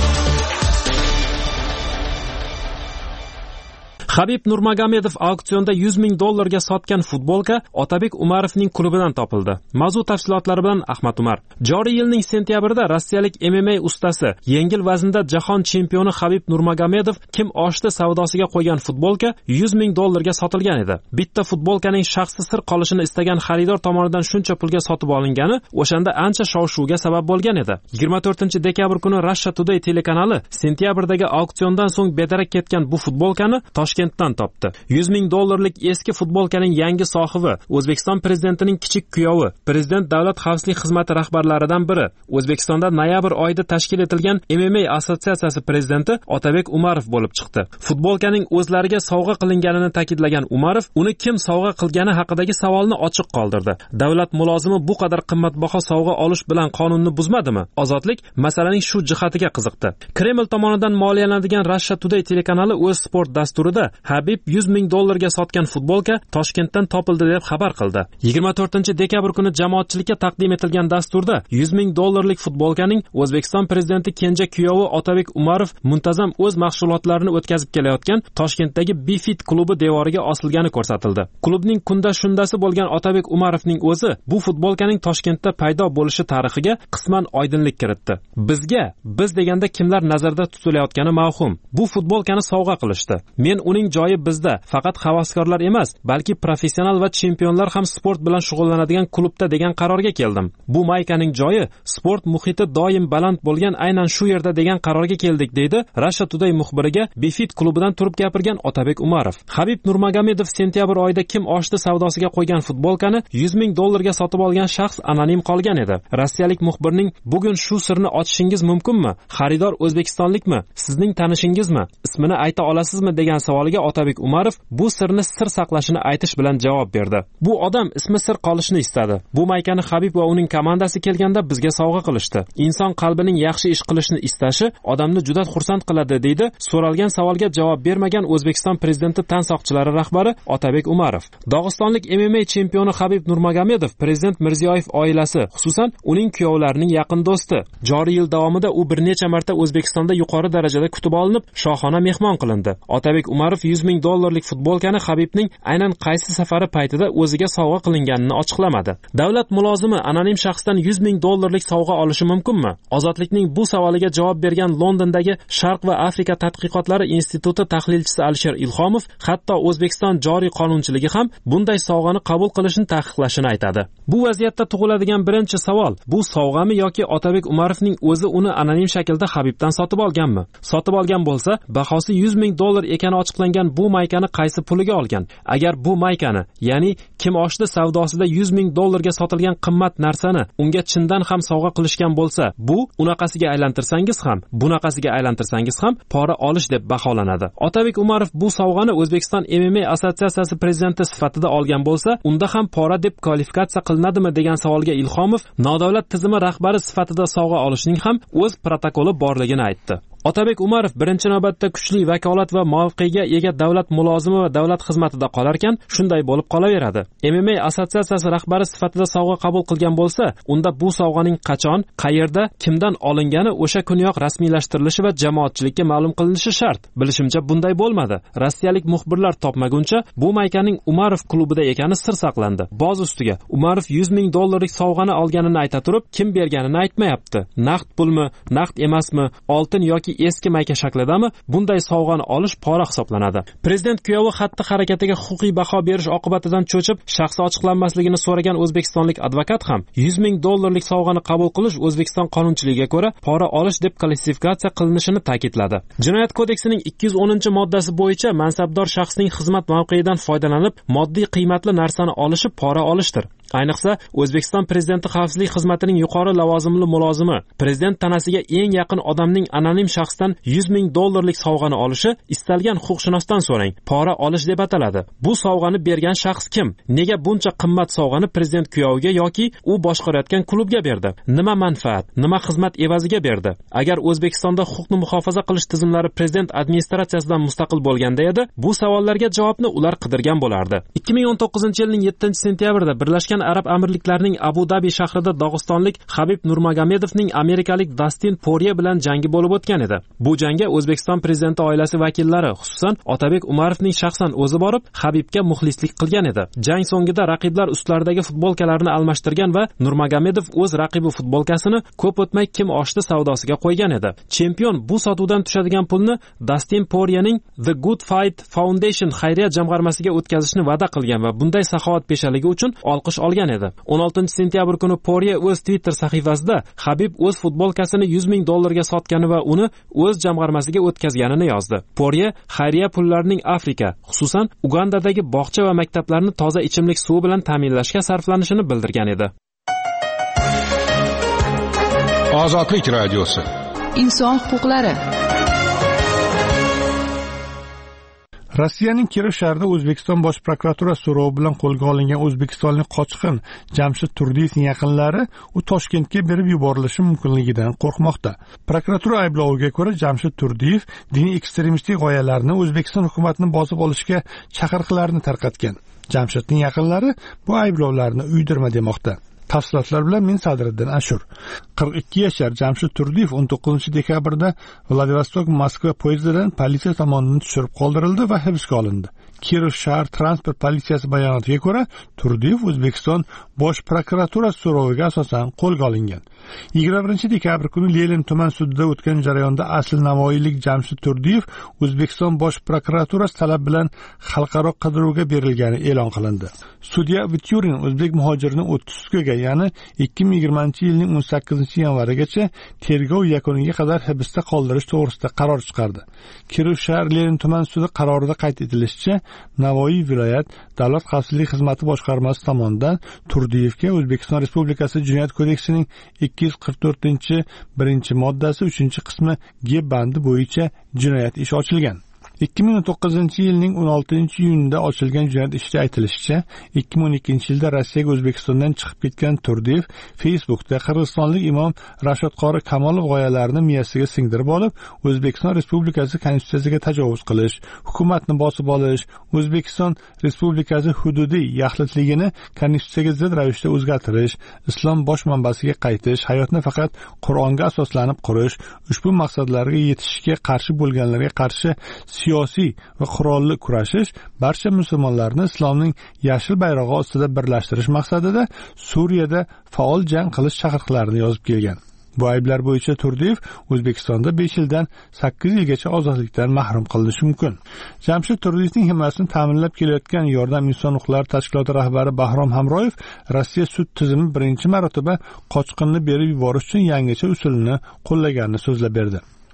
Habib Nurmagomedov auksionda yuz ming dollarga sotgan futbolka Otabek Umarovning klubidan topildi. Mavzu tafsilotlari bilan Ahmad Umar. Joriy yilning sentyabrida rossiyalik M M A ustasi, yengil vaznda jahon chempioni Habib Nurmagomedov kim oshdi savdosiga qo'ygan futbolka yuz ming dollarga sotilgan edi. Bitta futbolkaning shaxsi sir qolishini istagan xaridor tomonidan shuncha pulga sotib olingani o'shanda ancha shov-shuvga sabab bo'lgan edi. yigirma to'rtinchi dekabr kuni Russia Today telekanali sentyabrdagi auksiondan so'ng bedarak ketgan bu futbolkani Toshkent dan topdi. yuz ming dollarlik eski futbolkaning yangi sohibi O'zbekiston prezidentining kichik kuyovi, prezident davlat xavfsizlik xizmati rahbarlaridan biri, O'zbekistonda noyabr oyida tashkil etilgan M M A assotsiatsiyasi prezidenti Otabek Umarov bo'lib chiqdi. Futbolkaning o'zlariga sovg'a qilinganini ta'kidlagan Umarov uni kim sovg'a qilgani haqidagi savolni ochiq qoldirdi. Davlat mulozimi bu qadar qimmatbaho sovg'a olish bilan qonunni buzmadimi? Ozodlik masalaning shu jihatiga qiziqdi. Kreml tomonidan moliyalanadigan Russia Today telekanali o'z sport dasturida Habib yuz ming dollarga sotgan futbolka Toshkentdan topildi deb xabar qildi. yigirma to'rtinchi dekabr kuni jamoatchilikka taqdim etilgan dasturda yuz ming dollarlik futbolkaning O'zbekiston prezidenti kenja kuyovi Otabek Umarov muntazam o'z mashg'ulotlarini o'tkazib kelayotgan Toshkentdagi Bifit klubi devoriga osilgani ko'rsatildi. Klubning kunda shundasi bo'lgan Otabek Umarovning o'zi bu futbolkaning Toshkentda paydo bo'lishi tarixiga qisman oydinlik kiritdi. Bizga, biz deganda kimlar nazarda tutilayotgani mavhum. Bu futbolkani sovg'a qilishdi. Men uning joyi bizda, faqat havaskorlar emas, balki professional va chempionlar ham sport bilan shug'ullanadigan klubda degan qarorga keldim. Bu maykaning joyi, sport muhiti doim baland bo'lgan aynan shu yerda degan qarorga keldik, deydi Russia Today muxbiriga Bifit klubidan turib gapirgan Otabek Umarov. Habib Nurmagomedov sentyabr oyida kim oshdi savdosiga qo'ygan futbolkani yuz ming dollarga sotib olgan shaxs anonim qolgan edi. Rossiyalik muxbirning bugun shu sirni ochishingiz mumkinmi? Xaridor o'zbekistonlikmi? Sizning tanishingizmi? Ismini ayta olasizmi degan savoliga Otabek Umarov bu sirni sir saqlashini aytish bilan javob berdi. Bu odam ismi sir qolishini istadi. Bu maykani Habib va uning komandasi kelganda bizga sovg'a qilishdi. Inson qalbining yaxshi ish qilishni istashi odamni juda xursand qiladi, deydi so'ralgan savolga javob bermagan O'zbekiston prezidenti tan soqchilari rahbari Otabek Umarov. Dog'istonlik M M A chempioni Habib Nurmagomedov prezident Mirziyoyev oilasi, xususan uning kuyovlarining yaqin do'sti. Joriy yil davomida u bir necha marta O'zbekistonda yuqori darajada kutib olinib, shohona mehmon qilindi. Otabek Umarov yuz ming dollarlik futbolkani Habibning aynan qaysi safari paytida o'ziga sovg'a qilinganini ochiqlamadi. Davlat mulozimi anonim shaxsdan yuz ming dollarlik sovg'a olishi mumkinmi? Ozodlikning bu savoliga javob bergan Londondagi Sharq va Afrika tadqiqotlari instituti tahlilchisi Alisher Ilhomov hatto O'zbekiston joriy qonunchiligi ham bunday sovg'ani qabul qilishni taqiqlashini aytadi. Bu vaziyatda tug'iladigan birinchi savol, bu sovg'ami yoki Otabek Umarovning o'zi uni anonim shaklda Habibdan sotib olganmi? Sotib olgan bo'lsa, bahosi yuz ming dollar ekani ochiqlangan saqlangan bu maykani qaysi puliga olgan? Agar bu maykani, ya'ni kim oshdi savdosida yuz ming dollarga sotilgan qimmat narsani unga chindan ham sovg'a qilishgan bo'lsa, bu unaqasiga aylantirsangiz ham, bunaqasiga aylantirsangiz ham pora olish deb baholanadi. Otabek Umarov bu sovg'ani O'zbekiston M M A assotsiatsiyasi prezidenti sifatida olgan bo'lsa, unda ham pora deb kvalifikatsiya qilinadimi degan savolga Ilhomov nodavlat tizimi rahbari sifatida sovg'a olishning ham o'z protokoli borligini aytdi. Otabek Umarov birinchi navbatda kuchli vakolat va mavqega ega davlat mulozimi va davlat xizmatida qolarkan, shunday bo'lib qolaveradi. M M A assotsiatsiyasi rahbari sifatida sovg'a qabul qilgan bo'lsa, unda bu sovg'aning qachon, qayerda, kimdan olingani o'sha kuniyoq rasmiylashtirilishi va jamoatchilikka ma'lum qilinishi shart. Bilishimcha bunday bo'lmadi. Rossiyalik muxbirlar topmaguncha bu maykaning Umarov klubida ekani sir saqlandi. Boz ustiga Umarov yuz ming dollarlik sovg'ani olganini ayta turib, kim berganini aytmayapti. Naqd pulmi, naqd emasmi, oltin yoki eski mayka shaklidami, bunday sovg'ani olish pora hisoblanadi. Prezident kuyovi xatti harakatiga huquqiy baho berish oqibatidan cho'chib, shaxsi ochiqlanmasligini so'ragan o'zbekistonlik advokat ham yuz ming dollarlik sovg'ani qabul qilish O'zbekiston qonunchiligiga ko'ra pora olish deb klassifikatsiya qilinishini ta'kidladi. Jinoyat kodeksining ikki yuz o'ninchi moddasi bo'yicha mansabdor shaxsning xizmat mavqeyidan foydalanib moddiy qiymatli narsani olishi pora olishdir. Ayniqsa, O'zbekiston prezidenti xavfsizlik xizmatining yuqori lavozimli mulozimi prezident tanasiga eng yaqin odamning anonim shaxsdan yuz ming dollarlik sovg'ani olishi istalgan huquqshunosdan so'rang, pora olish deb ataladi. Bu sovg'ani bergan shaxs kim? Nega buncha qimmat sovg'ani prezident kuyoviga yoki u boshqarayotgan klubga berdi? Nima manfaat, nima xizmat evaziga berdi? Agar O'zbekistonda huquqni muhofaza qilish tizimlari prezident administratsiyasidan mustaqil bo'lganda edi, bu savollarga javobni ular qidirgan bo'lardi. ikki ming o'n to'qqizinchi yilning yettinchi sentyabrida Birlashgan Arab Amirliklarining Abu Dabi shahrida Dog'istonlik Habib Nurmagomedovning amerikalik Dastin Porye bilan jangi bo'lib o'tgan edi. Bu jangga O'zbekiston prezidenti oilasi vakillari, xususan Otabek Umarovning shaxsan o'zi borib, Habibga muxlislik qilgan edi. Jang so'ngida raqiblar ustlaridagi futbolkalarini almashtirgan va Nurmagomedov o'z raqibi futbolkasini ko'p o'tmay kim oshdi savdosiga qo'ygan edi. Chempion bu sotuvdan tushadigan pulni Dastin Poryening The Good Fight Foundation xayriya jamg'armasiga o'tkazishni va'da qilgan va bunday saxovat peshaligi uchun olqish olgan edi. o'n oltinchi sentyabr kuni Porye o'z Twitter sahifasida Habib o'z futbolkasini yuz ming dollarga sotgani va uni o'z jamg'armasiga o'tkazganini yozdi. Porye xayriya pullarining Afrika, xususan Ugandadagi bog'cha va maktablarni toza ichimlik suvi bilan ta'minlashga sarflanishini bildirgan edi. Ozodlik radiosi. Inson huquqlari. Rossiyaning Kirov shahrida O'zbekiston bosh prokuraturasi so'rovi bilan qo'lga olingan o'zbekistonlik qochqin Jamshid Turdiyevning yaqinlari u Toshkentga berib yuborilishi mumkinligidan qo'rqmoqda. Prokuratura aybloviga ko'ra Jamshid Turdiyev diniy ekstremistik g'oyalarni O'zbekiston hukumatini bosib olishga chaqiriqlarni tarqatgan. Jamshidning yaqinlari bu ayblovlarni uydirma demoqda. Tafsilotlar bilan men Sadriddin Ashur. qirq ikki yashar Jamshid Turdiyev o'n to'qqizinchi dekabrda Vladivostok Moskva poyezdidan politsiya tomonidan tushirib qoldirildi va hibsga olindi. Kirov shahar transport politsiyasi bayonotiga ko'ra, Turdiyev O'zbekiston bosh prokuraturasi so'roviga asosan qo'lga olingan. yigirma birinchi dekabr kuni Lenin tuman sudida o'tgan jarayonda asl navoiylik Jamshid Turdiyev O'zbekiston bosh prokuraturasi talab bilan xalqaro qidiruvga berilgani e'lon qilindi. Sudya Vityurin o'zbek muhojirini o'ttiz sutkaga, ya'ni ikki ming yigirmanchi yilning o'n sakkizinchi yanvarigacha tergov yakuniga qadar hibsda qoldirish to'g'risida qaror chiqardi. Kirov shahar Lenin tuman sudi qarorida qayd etilishicha, Navoiy viloyat davlat xavfsizlik xizmati boshqarmasi tomonidan Turdiyevga O'zbekiston Respublikasi Jinoyat kodeksining ikki yuz qirq to'rtinchi birinchi moddasi uchinchi qismi G bandi bo'yicha jinoyat ishi ochilgan. ikki ming o'n to'qqizinchi yilning o'n oltinchi iyunida ochilgan jinoyat ishida aytilishicha, ikki ming o'n ikkinchi yilda Rossiyaga O'zbekistondan chiqib ketgan Turdiyev Facebookda qirg'izistonlik imom Rashod Qori Kamolov g'oyalarini miyasiga singdirib olib, O'zbekiston Respublikasi konstitutsiyasiga tajovuz qilish, hukumatni bosib olish, O'zbekiston Respublikasi hududiy yaxlitligini konstitutsiyaga zid ravishda o'zgartirish, islom bosh manbasiga qaytish, hayotni faqat Qur'onga asoslanib qurish, ushbu maqsadlarga yetishishga qarshi bo'lganlarga qarshi siyosiy va qurolli kurashish, barcha musulmonlarni islomning yashil bayrog'i ostida birlashtirish maqsadida Suriyada faol jang qilish chaqiriqlarini yozib kelgan. Bu ayblar bo'yicha Turdiyev O'zbekistonda besh yildan sakkiz yilgacha ozodlikdan mahrum qilinishi mumkin. Jamshid Turdiyevning himoyasini ta'minlab kelayotgan Yordam inson huquqlari tashkiloti rahbari Bahrom Hamroyev Rossiya sud tizimi birinchi marotaba qochqinni berib yuborish uchun yangicha usulni qo'llaganini so'zlab berdi.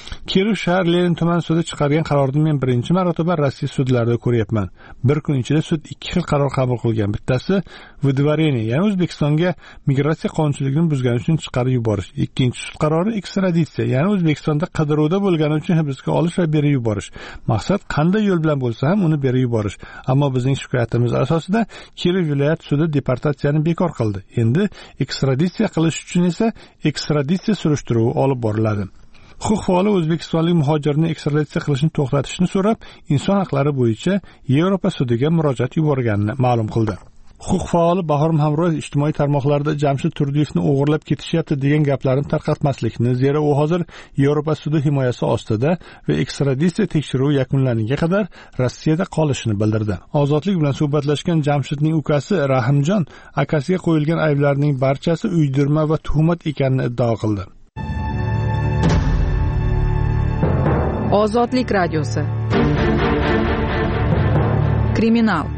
Kirov shahar Lenin tuman sudi chiqargan qarorni men birinchi marotaba Rossiya sudlarida ko'ryapman. Bir kun ichida sud ikki xil qaror qabul qilgan. Bittasi выдворение, ya'ni O'zbekistonga migratsiya qonunchiligini buzgani uchun chiqarib yuborish. Ikkinchi sud qarori ekstraditsiya, ya'ni O'zbekistonda qidiruvda bo'lgani uchun hibsga olish va berib yuborish. Maqsad qanday yo'l bilan bo'lsa ham uni berib yuborish. Ammo bizning shikoyatimiz asosida Kirov viloyat sudi deportatsiyani bekor qildi. Endi ekstraditsiya qilish uchun esa ekstraditsiya surishtiruvi olib boriladi. Huquq faoli o'zbekistonlik muhojirni ekstraditsiya qilishni to'xtatishni so'rab, inson haqlari bo'yicha Yevropa sudiga murojaat yuborganini ma'lum qildi. Huquq faoli Bahorim Hamroyev ijtimoiy tarmoqlarda Jamshid Turdiyevni o'g'irlab ketishyapti degan gaplarni tarqatmaslikni, zero u hozir Yevropa sudi himoyasi ostida va ekstraditsiya tekshiruvi yakunlangunga qadar Rossiyada qolishini bildirdi. Ozodlik bilan suhbatlashgan Jamshidning ukasi Rahimjon akasiga qo'yilgan ayblarning barchasi uydirma va tuhmat ekanini iddao qildi. Ozodlik radiosi. Kriminal.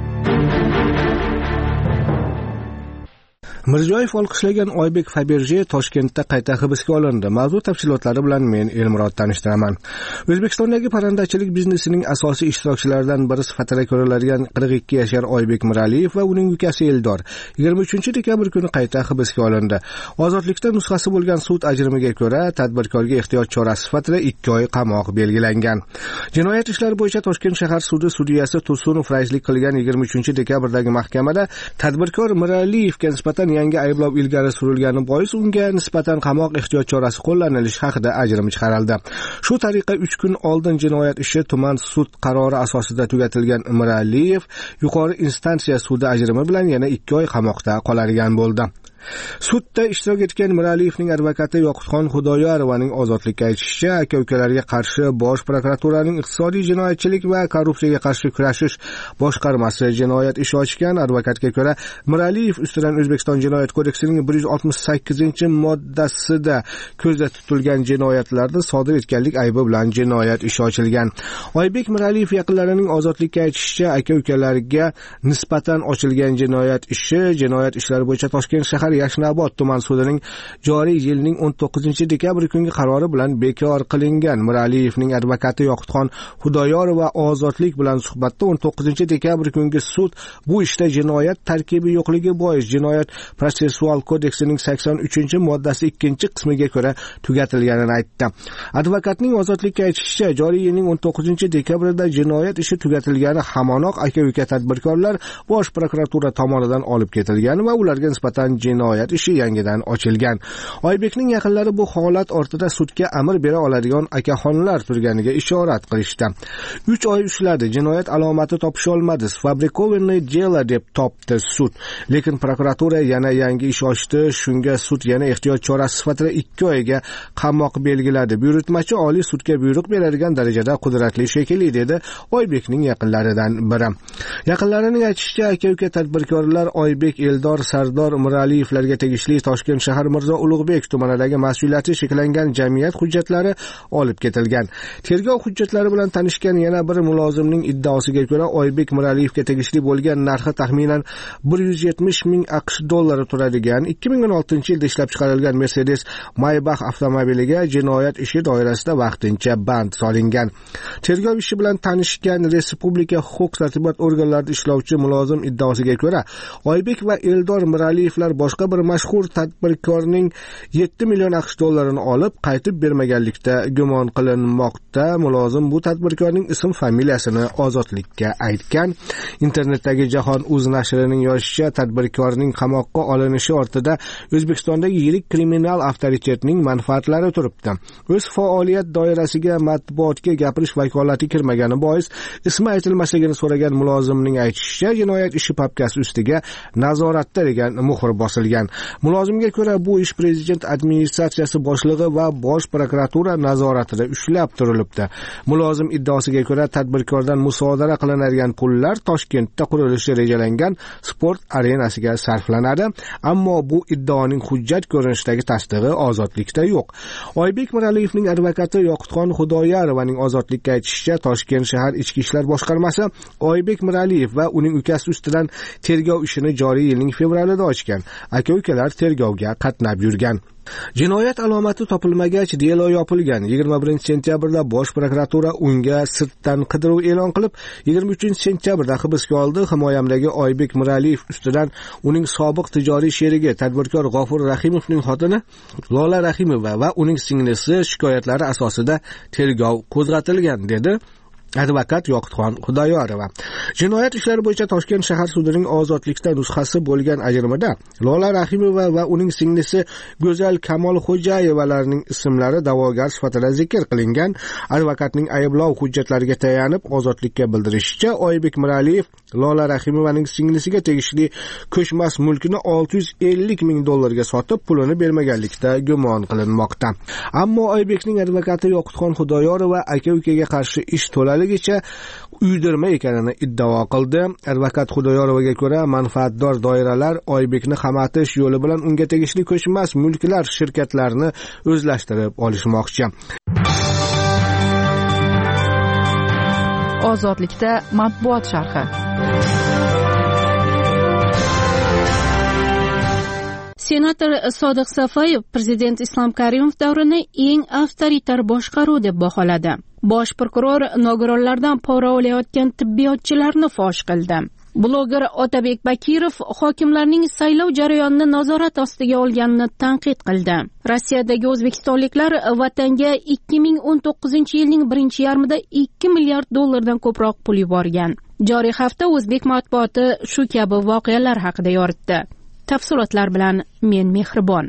Mirziyoyev olqishlagan Oybek Faberje Toshkentda qayta hibsga olindi. Mavzu tafsilotlari bilan men Elmurod tanishtiraman. O'zbekistondagi parrandachilik biznesining asosiy ishtirokchilaridan biri sifatida ko'riladigan qirq ikki yashar Oybek Miraliyev va uning ukasi Eldor yigirma uchinchi dekabr kuni qayta hibsga olindi. Ozodlikda nusxasi bo'lgan sud ajrimiga ko'ra tadbirkorga ehtiyot chorasi sifatida ikki oy qamoq belgilangan. Jinoyat ishlari bo'yicha Toshkent shahar sudi sudyasi Tursunov raislik qilgan yigirma uchinchi dekabrdagi mahkamada tadbirkor Miraliyevga nisbatan yangi ayblov ilgari surilgani bois unga nisbatan qamoq ehtiyot chorasi qo'llanilishi haqida ajrim chiqarildi. Shu tariqa uch kun oldin jinoyat ishi tuman sud qarori asosida tugatilgan Miraliyev yuqori instansiya sudi ajrimi bilan yana ikki oy qamoqda qoladigan bo'ldi. Sudda ishtirok etgan Miraliyevning advokati Yoqutxon Xudoyorovaning ozodlikka aytishicha, aka-ukalarga qarshi Bosh prokuraturaning iqtisodiy jinoyatchilik va korrupsiyaga qarshi kurashish boshqarmasi jinoyat ishi ochgan. Advokatga ko'ra, Miraliyev ustidan O'zbekiston jinoyat kodeksining bir yuz oltmish sakkizinchi moddasida ko'zda tutilgan jinoyatlarni sodir etganlik aybi bilan jinoyat ishi ochilgan. Oybek Miraliyev yaqinlarining ozodlikka aytishicha, aka-ukalarga nisbatan ochilgan jinoyat ishi jinoyat ishlari bo'yicha Toshkent shahar Yashnobod tuman sudining joriy yilning o'n to'qqizinchi dekabr kungi qarori bilan bekor qilingan. Miraliyevning advokati Yoqutxon Xudoyorova ozodlik bilan suhbatda o'n to'qqizinchi dekabr kungi sud bu ishda jinoyat tarkibi yo'qligi bois jinoyat protsessual kodeksining sakson uchinchi moddasi ikkinchi qismiga ko'ra tugatilganini aytdi. Advokatning ozodlikka aytishicha, joriy yilning o'n to'qqizinchi dekabrida jinoyat ishi tugatilgani hamonoq aka-uka tadbirkorlar Bosh prokuratura tomonidan olib ketilgan va ularga nisbatan jinoyat ishi yangidan ochilgan. Oybekning yaqinlari bu holat ortida sudga amr bera oladigan akaxonlar turganiga ishorat qilishdi. uch oy ushladi, jinoyat alomati topish olmadi, fabrikovanniy delo deb topdi sud. Lekin prokuratura yana yangi ish ochdi, shunga sud yana ehtiyot chorasi sifatida ikki oyga qamoq belgiladi. Buyurtmachi oliy sudga buyruq beradigan darajada qudratli shekilli, dedi Oybekning yaqinlaridan biri. Yaqinlarining aytishicha, aka-uka tadbirkorlar Oybek, Eldor, Sardor Miraliyevlarga tegishli Toshkent shahar Mirzo Ulug'bek tumanidagi mas'uliyati cheklangan jamiyat hujjatlari olib ketilgan. Tergov hujjatlari bilan tanishgan yana bir mulozimning iddaosiga ko'ra, Oybek Miraliyevga tegishli bo'lgan narxi taxminan bir yuz yetmish ming aqsh dollari turadigan ikki ming o'n oltinchi yilda ishlab chiqarilgan Mercedes Maybach avtomobiliga jinoyat ishi doirasida vaqtincha band solingan. Tergov ishi bilan tanishgan Respublika huquq-tartibot organlarida ishlovchi mulozim iddaosiga ko'ra, Oybek va Eldor Miraliyevlar boshqa bir mashhur tadbirkorning yetti million aqsh dollarini olib qaytib bermaganlikda gumon qilinmoqda. Mulozim bu tadbirkorning ism familiyasini ozodlikka aytgan. Internetdagi Jahon uz nashrining yozishicha, tadbirkorning qamoqqa olinishi ortida O'zbekistondagi yirik kriminal avtoritetning manfaatlari turibdi. O'z faoliyat doirasiga matbuotga gapirish vakolati kirmagani bois ismi aytilmasligini so'ragan mulozimning aytishicha, jinoyat ishi papkasi ustiga nazoratda degan muhr bosilgan. Mulozimga ko'ra, bu ish prezident administratsiyasi boshlig'i va Bosh prokuratura nazoratida ushlab turilibdi. Mulozim iddaosiga ko'ra, tadbirkordan musodara qilinadigan pullar Toshkentda qurilishi rejalangan sport arenasiga sarflanadi, ammo bu iddaoning hujjat ko'rinishidagi tasdig'i ozodlikda yo'q. Oybek Miraliyevning advokati Yoqutxon Xudoyorovaning ozodlikka aytishicha, Toshkent shahar ichki ishlar boshqarmasi Oybek Miraliyev va uning ukasi ustidan tergov ishini joriy yilning fevralida ochgan. aka-ukalar tergovga qatnab yurgan. Jinoyat alomati topilmagach delo yopilgan. yigirma birinchi sentyabrda bosh prokuratura unga sirtdan qidiruv e'lon qilib, yigirma uchinchi sentyabrda hibsga oldi. Himoyamdagi Oybek Miraliyev ustidan uning sobiq tijoriy sherigi tadbirkor G'ofur Rahimovning xotini Lola Rahimova va uning singlisi shikoyatlari asosida tergov qo'zg'atilgan, dedi advokat Yoqutxon Xudoyorova. Jinoyat ishlari bo'yicha Toshkent shahar sudining ozodlikda nusxasi bo'lgan ajrimida Lola Rahimova va uning singlisi Go'zal Kamol Xo'jayevalarning ismlari da'vogar sifatida zikr qilingan. Advokatning ayblov hujjatlariga tayanib ozodlikka bildirishicha, Oybek Miraliyev Lola Rahimovaning singlisiga tegishli ko'chmas mulkini olti yuz ellik ming dollarga sotib, pulini bermaganlikda gumon qilinmoqda. Ammo Oybekning advokati Yoqutxon Xudoyorova aka-ukaga qarshi ish to'laligicha uydirma ekanini iddao qildi. Advokat Xudoyorovaga ko'ra, manfaatdor doiralar Oybekni qamatish yo'li bilan unga tegishli ko'chmas mulklar shirkatlarini o'zlashtirib olishmoqchi. Ozodlikda matbuot sharhi. Senator Sodiq Safoyev prezident Islom Karimov davrini eng avtoritar boshqaruv deb baholadi. Bosh prokuror nogironlardan pora olayotgan tibbiyotchilarni fosh qildi. Bloger Otabek Bakirov hokimlarning saylov jarayonini nazorat ostiga olganini tanqid qildi. Rossiyadagi o'zbekistonliklar vatanga ikki ming o'n to'qqizinchi yilning birinchi yarmida ikki milliard dollardan ko'proq pul yuborgan. Joriy hafta o'zbek matbuoti shu kabi voqealar haqida yoritdi. Tafsilotlar bilan men Mehribon.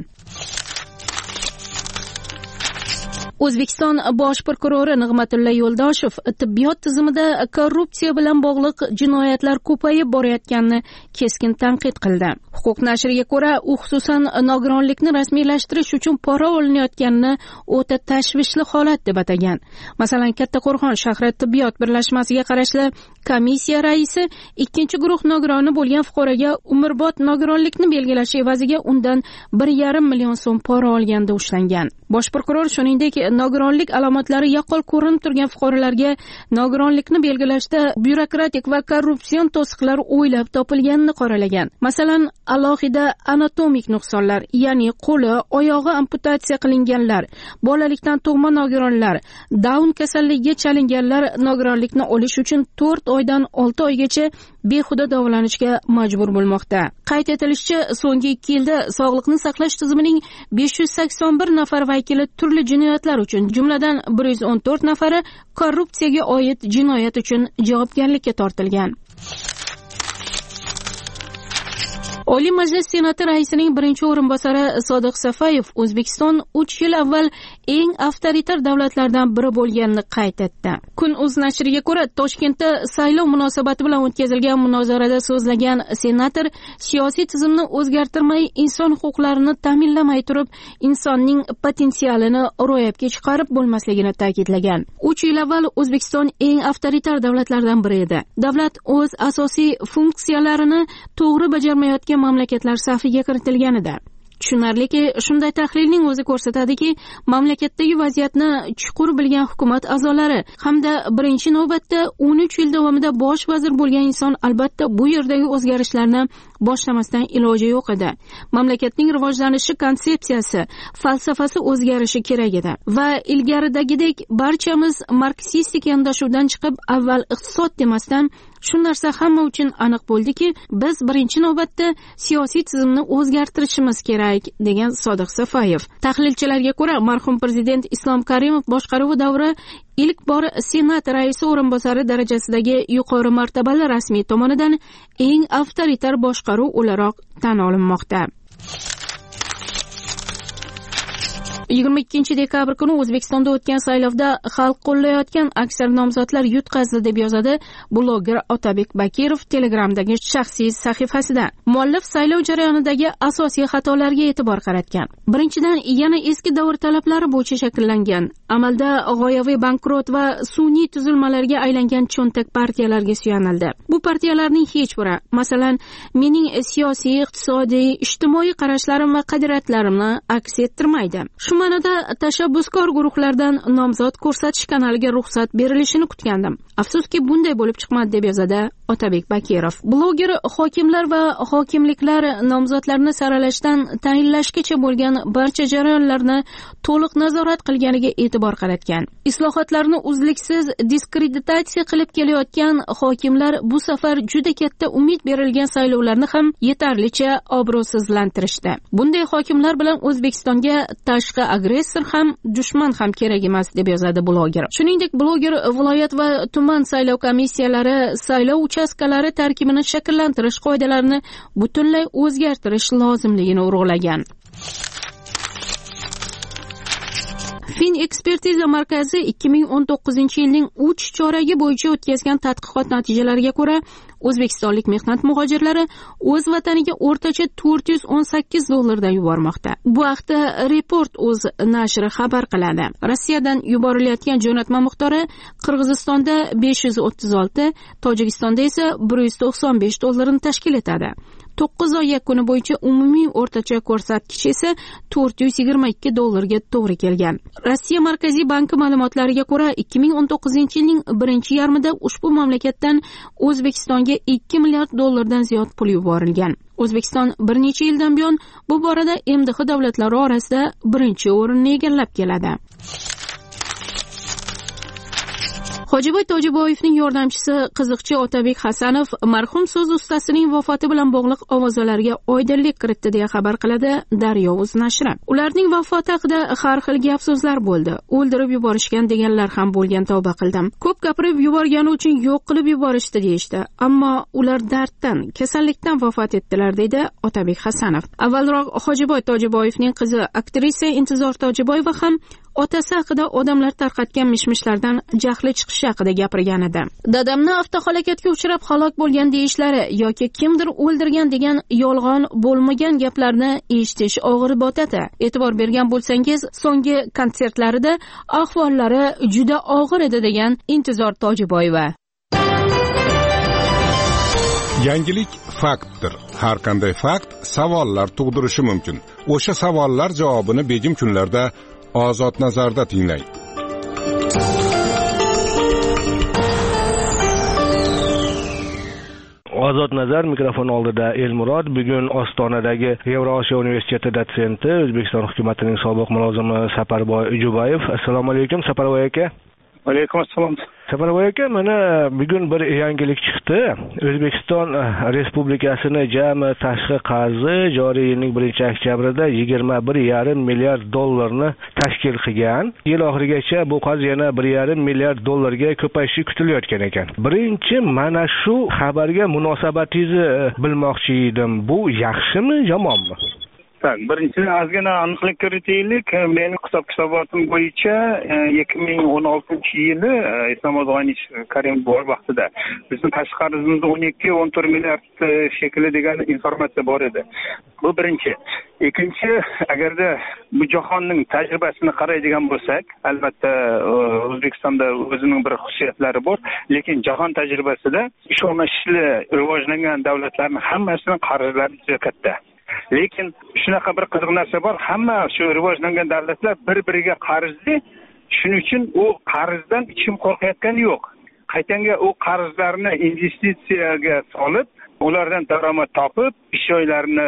O'zbekiston bosh prokurori Nig'matilla Yo'ldoshev tibbiyot tizimida korrupsiya bilan bog'liq jinoyatlar ko'payib borayotganini keskin tanqid qildi. Huquq nashriga ko'ra, u xususan nogironlikni rasmiylashtirish uchun pora olinayotganini o'ta tashvishli holat deb atagan. Masalan, Kattaqo'rg'on shahri tibbiyot birlashmasiga qarashli komissiya raisi ikkinchi guruh nogironi bo'lgan fuqaroga umrbod nogironlikni belgilash evaziga undan bir yarim million so'm pora olganda ushlangan. Bosh prokuror shuningdek nogironlik alomatlari yaqqol ko'rinib turgan fuqarolarga nogironlikni belgilashda byurokratik va korrupsion to'siqlar o'ylab topilganini qoralagan. Masalan, alohida anatomik nuqsonlar, ya'ni qo'li, oyog'i amputatsiya qilinganlar, bolalikdan tug'ma nogironlar, Down kasalligiga chalinganlar nogironlikni olish uchun to'rt oydan olti oygacha behuda davolanishga majbur bo'lmoqda. Qayd etilishicha, so'nggi ikki yilda sog'liqni saqlash tizimining besh yuz sakson bir nafar vakili turli jinoyatlar uchun, jumladan bir yuz o'n to'rt nafari korrupsiyaga oid jinoyat uchun javobgarlikka tortilgan. Oliy Majlis Senati raisining birinchi o'rinbosari Sodiq Safoyev O'zbekiston uch yil avval eng avtoritar davlatlardan biri bo'lganini qayd etdi. Kun.uz nashriga ko'ra, Toshkentda saylov munosabati bilan o'tkazilgan munozarada so'zlagan senator siyosiy tizimni o'zgartirmay, inson huquqlarini ta'minlamay turib, insonning potensialini ro'yobga chiqarib bo'lmasligini ta'kidlagan. uch yil avval O'zbekiston eng avtoritar davlatlardan biri edi. Davlat o'z asosiy funksiyalarini to'g'ri bajarmayotgan mamlakatlar safiga kiritilganida. Tushunarliki, shunday tahlilning o'zi ko'rsatadiki, mamlakatdagi vaziyatni chuqur bilgan hukumat a'zolari hamda birinchi navbatda o'n uch yil davomida bosh vazir bo'lgan inson albatta bu yerdagi o'zgarishlarni boshlamasdan iloji yo'q edi. Mamlakatning rivojlanishi konsepsiyasi, falsafasi o'zgarishi kerak edi va ilgaridagidek barchamiz marksistik yondashuvdan chiqib, avval iqtisod demasdan shu narsa hamma uchun aniq bo'ldiki, biz birinchi navbatda siyosiy tizimni o'zgartirishimiz kerak, degan Sodiq Safoyev. Tahlilchilarga ko'ra, marhum prezident Islom Karimov boshqaruvi davri ilk bor Senat raisi o'rinbosari darajasidagi yuqori martabali rasmiy tomonidan eng avtoritar boshqaruv o'laroq tan olinmoqda. yigirma ikkinchi dekabr kuni O'zbekistonda o'tgan saylovda xalq qo'llayotgan aksar nomzodlar yutqazdi deb yozadi bloger Otabek Bakirov Telegramdagi shaxsiy sahifasida. Muallif saylov jarayonidagi asosiy xatolarga e'tibor qaratgan. Birinchidan, yana eski davr talablari bo'yicha shakllangan amalda g'oyaviy bankrot va sun'iy tuzilmalarga aylangan cho'ntak partiyalarga suyanildi. Bu partiyalarning hech biri, masalan, mening siyosiy, iqtisodiy, ijtimoiy qarashlarim va qadriyatlarimni aks ettirmaydi. Shu ma'noda tashabbuskor guruhlardan nomzod ko'rsatish kanaliga ruxsat berilishini kutgandim. Afsuski, bunday bo'lib chiqmadi, deb yozadi Otabek Bakirov. Bloger hokimlar va hokimliklar nomzodlarni saralashdan tayinlashgacha bo'lgan barcha jarayonlarni to'liq nazorat qilganiga e'tibor qaratgan. Islohotlarni uzluksiz diskreditatsiya qilib kelayotgan hokimlar bu safar juda katta umid berilgan saylovlarni ham yetarlicha obro'sizlantirishdi. Bunday hokimlar bilan O'zbekistonga tashqi agressor ham, dushman ham kerak emas, deb yozadi bloger. Shuningdek, bloger viloyat va tuman saylov komissiyalari saylov uchastkalari tarkibini shakllantirish qoidalarini butunlay o'zgartirish lozimligini urg'ulagan. Fin ekspertiza markazi ikki ming o'n to'qqizinchi yilning uch choragi bo'yicha o'tkazgan tadqiqot natijalariga ko'ra, o'zbekistonlik mehnat muhojirlari o'z vataniga o'rtacha to'rt yuz o'n sakkiz dollardan yubormoqda. Bu haqda Report.uz nashri xabar qiladi. Rossiyadan yuborilayotgan jo'natma miqdori Qirg'izistonda besh yuz o'ttiz olti, Tojikistonda esa bir yuz to'qson besh dollarni tashkil etadi. to'qqiz oy yakuni bo'yicha umumiy o'rtacha ko'rsatkich esa to'rt yuz yigirma ikki dollarga to'g'ri kelgan. Rossiya Markaziy banki ma'lumotlariga ko'ra, ikki ming o'n to'qqizinchi yilning birinchi yarmida ushbu mamlakatdan O'zbekistonga ikki milliard dollardan ziyod pul yuborilgan. O'zbekiston bir necha yildan buyon bu borada M D H davlatlari orasida birinchi o'rinni egallab keladi. Hojiboy Tojiboyevning yordamchisi qiziqchi Otabek Hasanov marhum so'z ustasining vafoti bilan bog'liq ovozalarga oydinlik kiritdi, deya xabar qiladi Daryo.uz nashri. Ularning vafoti haqida har xil gap so'zlar bo'ldi. O'ldirib yuborishgan deganlar ham bo'lgan, tavba qildim. Ko'p gapirib yuborgani uchun yo'q qilib yuborishdi deyishdi. Ammo ular darddan, kasallikdan vafot etdilar, deydi Otabek Hasanov. Avvalroq Hojiboy Tojiboyevning qizi aktrisa Intizor Tojiboyeva ham otasi haqida odamlar tarqatgan mishmishlardan jahli chiqishi haqida gapirgan edi. Dadamni avtohalokatga uchrab halok bo'lgan deyishlari yoki kimdir o'ldirgan degan yolg'on bo'lmagan gaplarni eshitish og'ir botadi. E'tibor bergan bo'lsangiz, so'nggi konsertlarida ahvollari juda og'ir edi, degan Intizor Tojiboyeva. Yangilik faktdir. Har qanday fakt savollar tug'dirishi mumkin. O'sha savollar javobini begim kunlarda Ozod nazarda tinglang. Ozod nazar mikrofon oldida Elmurod. Bugun Ostonadagi Yevrosiyo universiteti dotsenti, O'zbekiston hukumatining sobiq mulozimi Saparboy Jubayev. Assalomu alaykum Saparboy aka. Alaykum assalom. Saparboy aka, mana bugun bir yangilik chiqdi. O'zbekiston Respublikasining jami tashqi qarzi joriy yilning birinchi oktyabrida yigirma bir yarim milliard dollarni tashkil qilgan. Yil oxirigacha bu qarz yana bir yarim milliard dollarga ko'payishi kutilayotgan ekan. Birinchi mana shu xabarga munosabatingizni bilmoqchi edim. Bu yaxshimi, yomonmi? Birinchidan ozgina aniqlik kiritaylik. Mening hisob hisobotim bo'yicha ikki ming o'n oltinchi yili Islomod G'aniyev Karimov bor vaqtida bizning tashqi qarzimiz o'n ikki o'n to'rt milliard shekli degan informatsiya bor edi. Bu birinchi. Ikkinchi, agarda bu jahonning tajribasini qaraydigan bo'lsak, albatta O'zbekistonda o'zining bir xususiyatlari bor, lekin jahon tajribasida ishonchli rivojlangan davlatlarning hammasining qarzlari juda katta. Lekin shunaqa bir qiziq narsa bor, hamma shu rivojlangan davlatlar bir-biriga qarzli, shuning uchun u qarzdan ichim qo'rqayotgani yo'q. Qaytanga u qarzlarni investitsiyaga solib, ulardan daromad topib, ish joylarini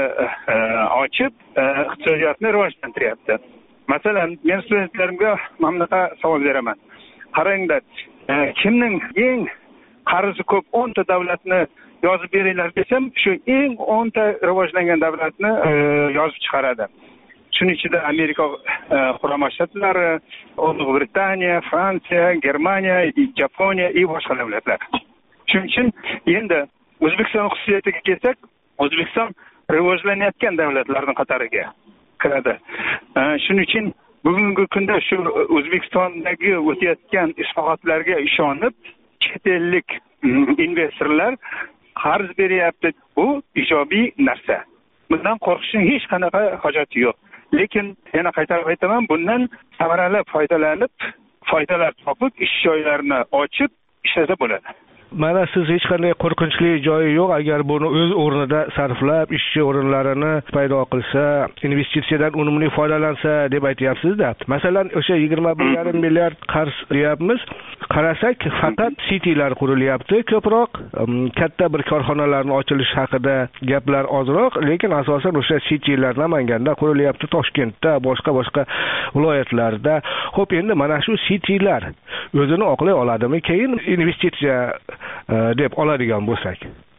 ochib, iqtisodiyotni rivojlantiryapti. Masalan, men studentlarimga mana bunaqa savol beraman. Qaranglar, kimning eng qarzi ko'p o'nta davlatni yozib beringlar desam, shu eng o'nta rivojlangan davlatni yozib chiqaradi. Shuning ichida Amerika Qurolli Shtatlari, Buyuk Britaniya, Fransiya, Germaniya, Yaponiya va boshqa davlatlar. Shuning uchun endi O'zbekiston xususiyatiga kelsak, O'zbekiston rivojlanayotgan davlatlarning qatoriga kiradi. Shuning uchun bugungi kunda shu O'zbekistondagi o'tayotgan islohotlarga ishonib, chet ellik investorlar qarz beryapti. Bu ijobiy narsa. Bundan qo'rqishning hech qanaqa hojati yo'q. lekin yana qaytarib aytaman, bundan samarali foydalanib foydalar topib ish joylarini ochib ishlasa bo'ladi. Mana siz hech qanday qo'rqinchli joyi yo'q, agar buni o'z o'rnida sarflab ishchi o'rinlarini paydo qilsa, investitsiyadan unumli foydalansa deb aytyapsiz-da. Masalan, o'sha yigirma bir yarim milliard qarz deyapmiz. Qarasak, faqat citylar qurilyapti ko'proq, katta bir korxonalarning ochilishi haqida gaplar ozroq, lekin asosan o'sha citylar Namanganda qurilyapti, Toshkentda, boshqa-boshqa viloyatlarda. Xo'p, endi mana shu citylar o'zini oqlay oladimi? Keyin investitsiya deb oladigan bo'lsak.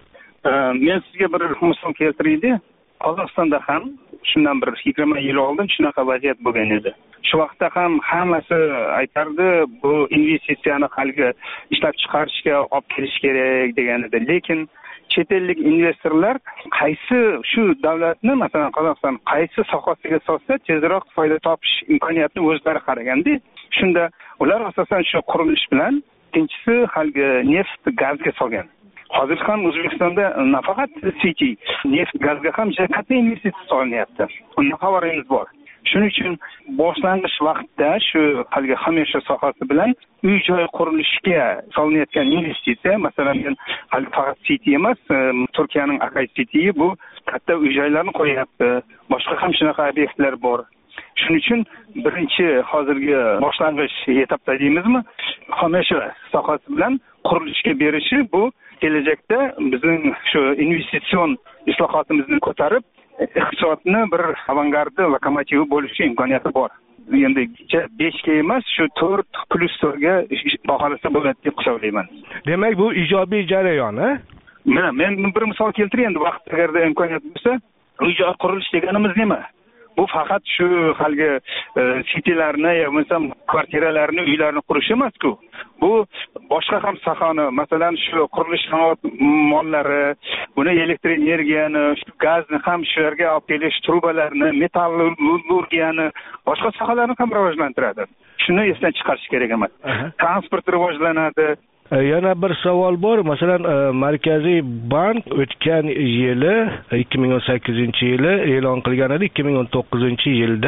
Men sizga bir misol keltiraydi. Qozog'istonda ham shundan bir yigirma yil oldin shunaqa vaziyat bo'lgan edi. Shu vaqtda ham hammasi aytardi, bu investitsiyani haligi ishlab chiqarishga olib kelish kerak degan edi. Lekin chet ellik investorlar qaysi shu davlatni, masalan Qozog'iston qaysi sohasiga solsa tezroq foyda topish imkoniyatini o'zlari qaraganda, shunda ular asosan shu qurilish bilan ikkinchisi haligi neft gazga solgan. Hozir ham O'zbekistonda nafaqat city, neft gazga ham katta investitsiya solinyapti. Undan xabaringiz bor. Shuning uchun boshlang'ich vaqtda shu haligi xomeshyo sohasi bilan uy joy qurilishiga solinayotgan investitsiya, masalan, men hali faqat city emas, Turkiyaning Akay City bu katta uy joylarni qo'yapti. Boshqa ham shunaqa obyektlar bor. Shuning uchun birinchi hozirgi boshlang'ich etapda deymizmi, xomeshyo sohasi bilan qurilishga berishi bu kelajakda bizning shu investitsion islohotimizni ko'tarib, iqtisodni bir avangardi lokomotivi bo'lishi imkoniyati bor. Endi besh ga emas, shu to'rt plus to'rt ga baholasa bo'ladi deb hisoblayman. Demak, bu ijobiy jarayon, ha? Mana men bir misol keltiray, endi vaqt agarda imkoniyat bo'lsa, uy-joy qurilish deganimiz nima? Bu faqat shu haligi citylarni yo bo'lmasa kvartiralarni, uylarni qurish emas-ku. Bu boshqa ham sohani, masalan, shu qurilish sanoat mollari, buni elektr energiyani, shu gazni ham shu yerga olib kelish, trubalarni, metallurgiyani, boshqa sohalarni ham rivojlantiradi. Shuni esdan chiqarish kerak emas. Transport rivojlanadi. Yana bir savol bor. Masalan, Markaziy bank o'tgan yili ikki ming o'n sakkizinchi yili e'lon qilgan edi, ikki ming o'n to'qqizinchi yilda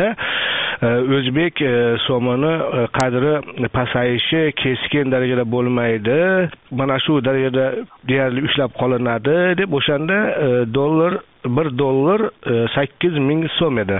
o'zbek so'mini qadri pasayishi keskin darajada bo'lmaydi. Mana shu darajada deyarli ushlab qolinadi deb o'shanda dollar bir dollar sakkiz ming so'm edi.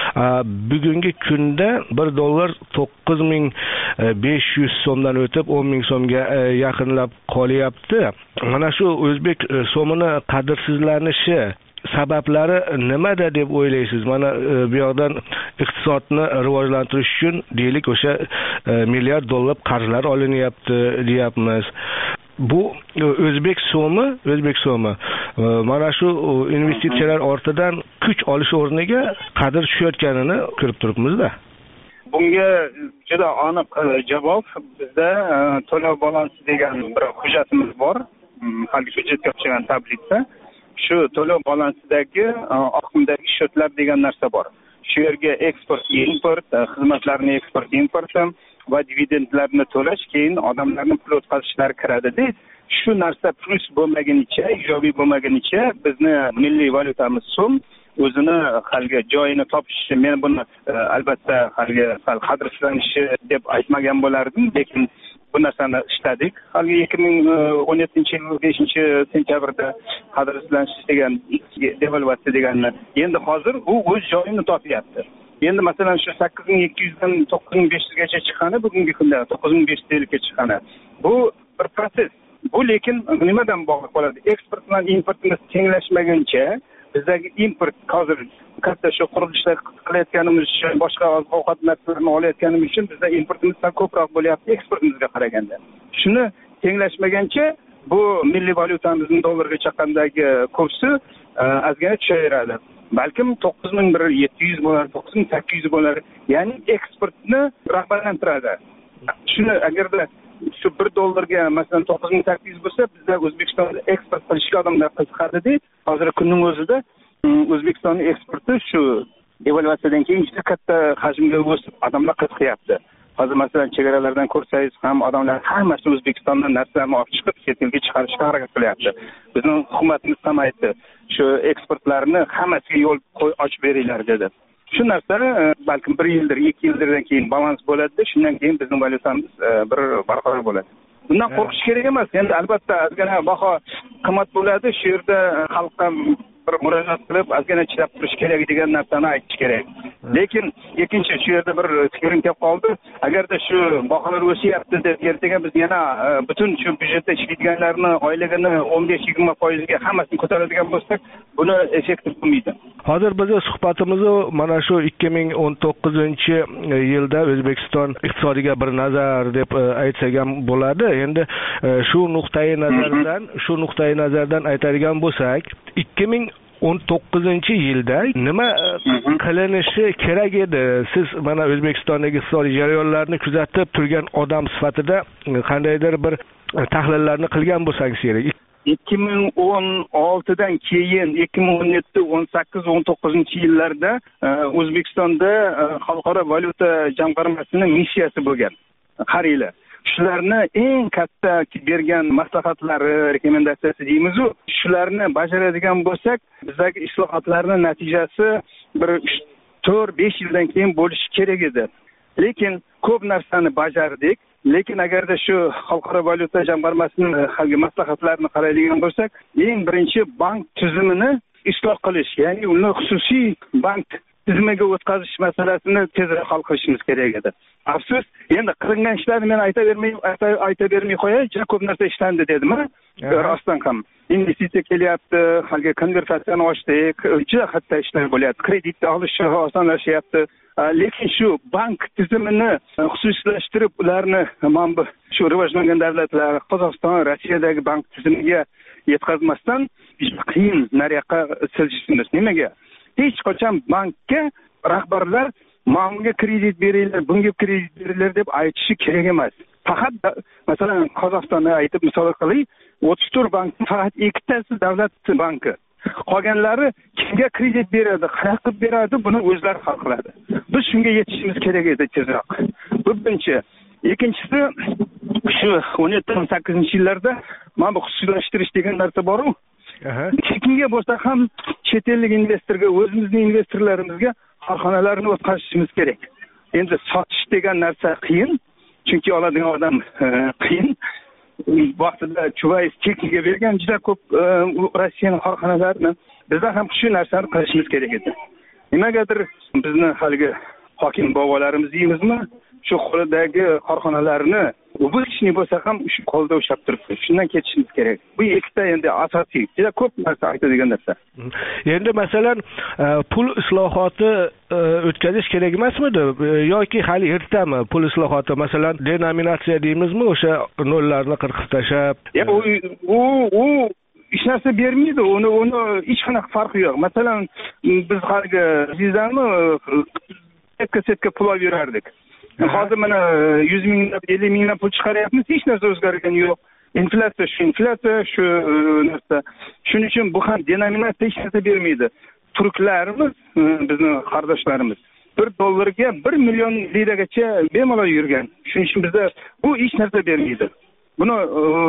Bugungi kunda bir dollar to'qqiz ming besh yuz so'mdan o'tib o'n ming so'mga yaqinlab qolyapti. Mana shu o'zbek so'mini qadrsizlanishi sabablari nimada deb o'ylaysiz? Mana bu yoqdan iqtisodni rivojlantirish uchun deylik o'sha milliard dollar qarzlar olinyapti deyapmiz. Bu o'zbek so'mi, o'zbek so'mi mana shu investitsiyalar ortidan kuch olish o'rniga qadr tushayotganini ko'rib turibmiz-da. Bunga juda aniq javob bizda to'lov balansi degan bir hujjatimiz bor. Hali hujjatga o'xshagan tabletda shu to'lov balansidagi oqimdagi shotlar degan narsa bor. Shu yerga eksport, import, xizmatlarni eksport, import va dividendlarni to'lash, keyin odamlarning pul o'tkazishlari kiradi. Shu narsa plus bo'lmagunicha, ijobiy bo'lmagunicha bizni milliy valyutamiz so'm o'zini haligi joyini topishi, men buni albatta haligi qadrsizlanishi deb aytmagan bo'lardim, lekin bu narsani ishladik. Haligi ikki ming o'n yettinchi yil beshinchi sentyabrda qadrsizlanish degan devalvatsiya deganni endi hozir u o'z joyini topyapti. Endi masalan shu sakkiz ming ikki yuz dan to'qqiz ming besh yuz gacha chiqqani, bugungi kunda to'qqiz ming besh yuz ellik ga chiqqani. Bu bir proses. Bu lekin nimadan bog'liq bo'ladi? Eksport bilan importimiz tenglashmaguncha, bizdagi import hozir katta shu qurilishlar qilayotganimiz uchun, boshqa ovqat narsalarni olayotganimiz uchun bizda importimiz ko'proq bo'lyapti eksportimizga qaraganda. Shuni tenglashmaguncha bu milliy valyutamizning dollarga chaqqandagi kursi ozgina tushaveradi. Balkim to'qqiz ming yetti yuz bo'lar, to'qqiz ming sakkiz yuz bo'lar. Ya'ni eksportni rag'batlantiradi. Shuni agarda shu bir dollarga masalan to'qqiz ming sakkiz yuz bo'lsa, bizda O'zbekistonda eksport qilishga odamlar qiziqadi. Hozir kunning o'zida O'zbekistonning eksporti shu devalvatsiyadan keyin juda katta hajmga o'sib, odamlar qiziqyapti. Hozir masalan chegaralardan ko'rsangiz ham odamlar hammasi O'zbekistondan narsalarni olib chiqib chet elga chiqarishga harakat qilyapti. Bizning hukumatimiz ham aytdi, shu eksportlarni hammasiga yo'l ochib beringlar dedi. shu narsani balkim bir yildir ikki yildirdan keyin balans bo'ladi, shundan keyin bizning valyutamiz bir barqaror bo'ladi. Bundan qo'rqish kerak emas. Endi albatta ozgina baho qimmat bo'ladi, shu yerda xalqqa bir murojaat qilib ozgina chidab turish kerak degan narsani aytish kerak. Lekin ikkinchi shu yerda bir fikrim kelib qoldi. Agarda shu baholar o'syapti deb ertaga biz yana butun shu byudjetda ishlaydiganlarni oyligini o'n besh yigirma foiz ga hammasini ko'taradigan bo'lsak, buni effekti bo'lmaydi. Hozir bizning suhbatimizni mana shu ikki ming o'n to'qqizinchi yilda O'zbekiston iqtisodiga bir nazar deb aytsak ham bo'ladi. Endi shu nuqtai nazardan, shu nuqtai nazardan aytadigan bo'lsak, ikki ming o'n to'qqizinchi yilda nima qilinishi kerak edi? Siz mana O'zbekistondagi iqtisodiy jarayonlarni kuzatib turgan odam sifatida qandaydir bir tahlillarni qilgan bo'lsangiz kerak. ikki ming o'n oltidan keyin ikki ming o'n yetti o'n sakkiz o'n to'qqizinchi yillarda O'zbekistonda xalqaro valyuta jamg'armasining missiyasi bo'lgan. Qaranglar, shularni eng katta bergan maslahatlari, rekomendatsiyasi deymiz-ku, shularni bajaradigan bo'lsak, bizdagi islohotlarning natijasi bir to'rt besh yildan keyin bo'lishi kerak edi. Lekin ko'p narsani bajardik. Lekin agarda shu xalqaro valyuta jamg'armasining halgi maslahatlarini qaraydigan bo'lsak, eng birinchi bank tizimini isloh qilish, ya'ni uni xususiy bank tizimiga o'tkazish masalasini tezroq hal qilishimiz kerak edi. Afsus, endi qilingan ishlarni men aytavermay aytavermay qo'yay, juda ko'p narsa ishlandi dedim. Rostdan ham investitsiya kelyapti, halgi konvertatsiyani ochdik, juda katta ishlar bo'lyapti. Kreditni olish osonlashyapti. Lekin shu bank tizimini xususiylashtirib, ularni mana bu shu rivojlangan davlatlar, Qozog'iston, Rossiyadagi bank tizimiga yetkazmasdan qiyin nariyoqqa siljishimiz. Nimaga? Hech qachon bankka rahbarlar "Menga kredit beringlar, bunga kredit beringlar" deb aytishi kerak emas. Faqat masalan Qozog'istonni aytib misol qilay, o'ttiz to'rt bankning faqat ikkitasi davlat banki. Qolganlari kimga kredit beradi, qanaqa qilib beradi, buni o'zlari hal qiladi. Biz shunga yetishimiz kerak edi tezroq. Bu birinchi. Ikkinchisi, shu o'n yetti o'n sakkizinchi yillarda mana bu xususiylashtirish degan narsa bor-ku. Kimga bo'lsa ham chet ellik investorga, o'zimizning investorlarimizga korxonalarni o'tkazishimiz kerak. Endi sotish degan narsa qiyin, chunki oladigan odam qiyin. Vaqtida Chuvayev chekkiga bergan juda ko'p Rossiyaning korxonalarini bizlar ham shu narsani qilishimiz kerak edi. Nimagadir bizni haligi hokim bobolarimiz deymizmi, shu qo'lidagi korxonalarni o'bishni bo'lsa ham shu qo'lda ushlab turibdi. Shundan ketishimiz kerak. Bu ikkita endi asosiy, juda ko'p narsa aytadigan narsa. Endi masalan, pul islohoti o'tkazish kerak emasmidi yoki hali ertami pul islohoti? Masalan, denominatsiya deymizmi, o'sha nollarni qirqib tashlab. U u u hech narsa bermaydi. Uni uni hech qanaqa farqi yo'q. Masalan, biz haliga vizani setka-setka pul olib yurardik. Hozir mana yuz minglab, ellik minglab pul chiqaryapmiz, hech narsa o'zgargani yo'q. Inflyatsiya shu inflyatsiya shu narsa. Shuning uchun bu ham denominatsiya hech narsa bermaydi. Turklarimiz, bizning qardoshlarimiz bir dollarga bir million liragacha bemalol yurgan. Shuning uchun bizda bu hech narsa bermaydi. Buni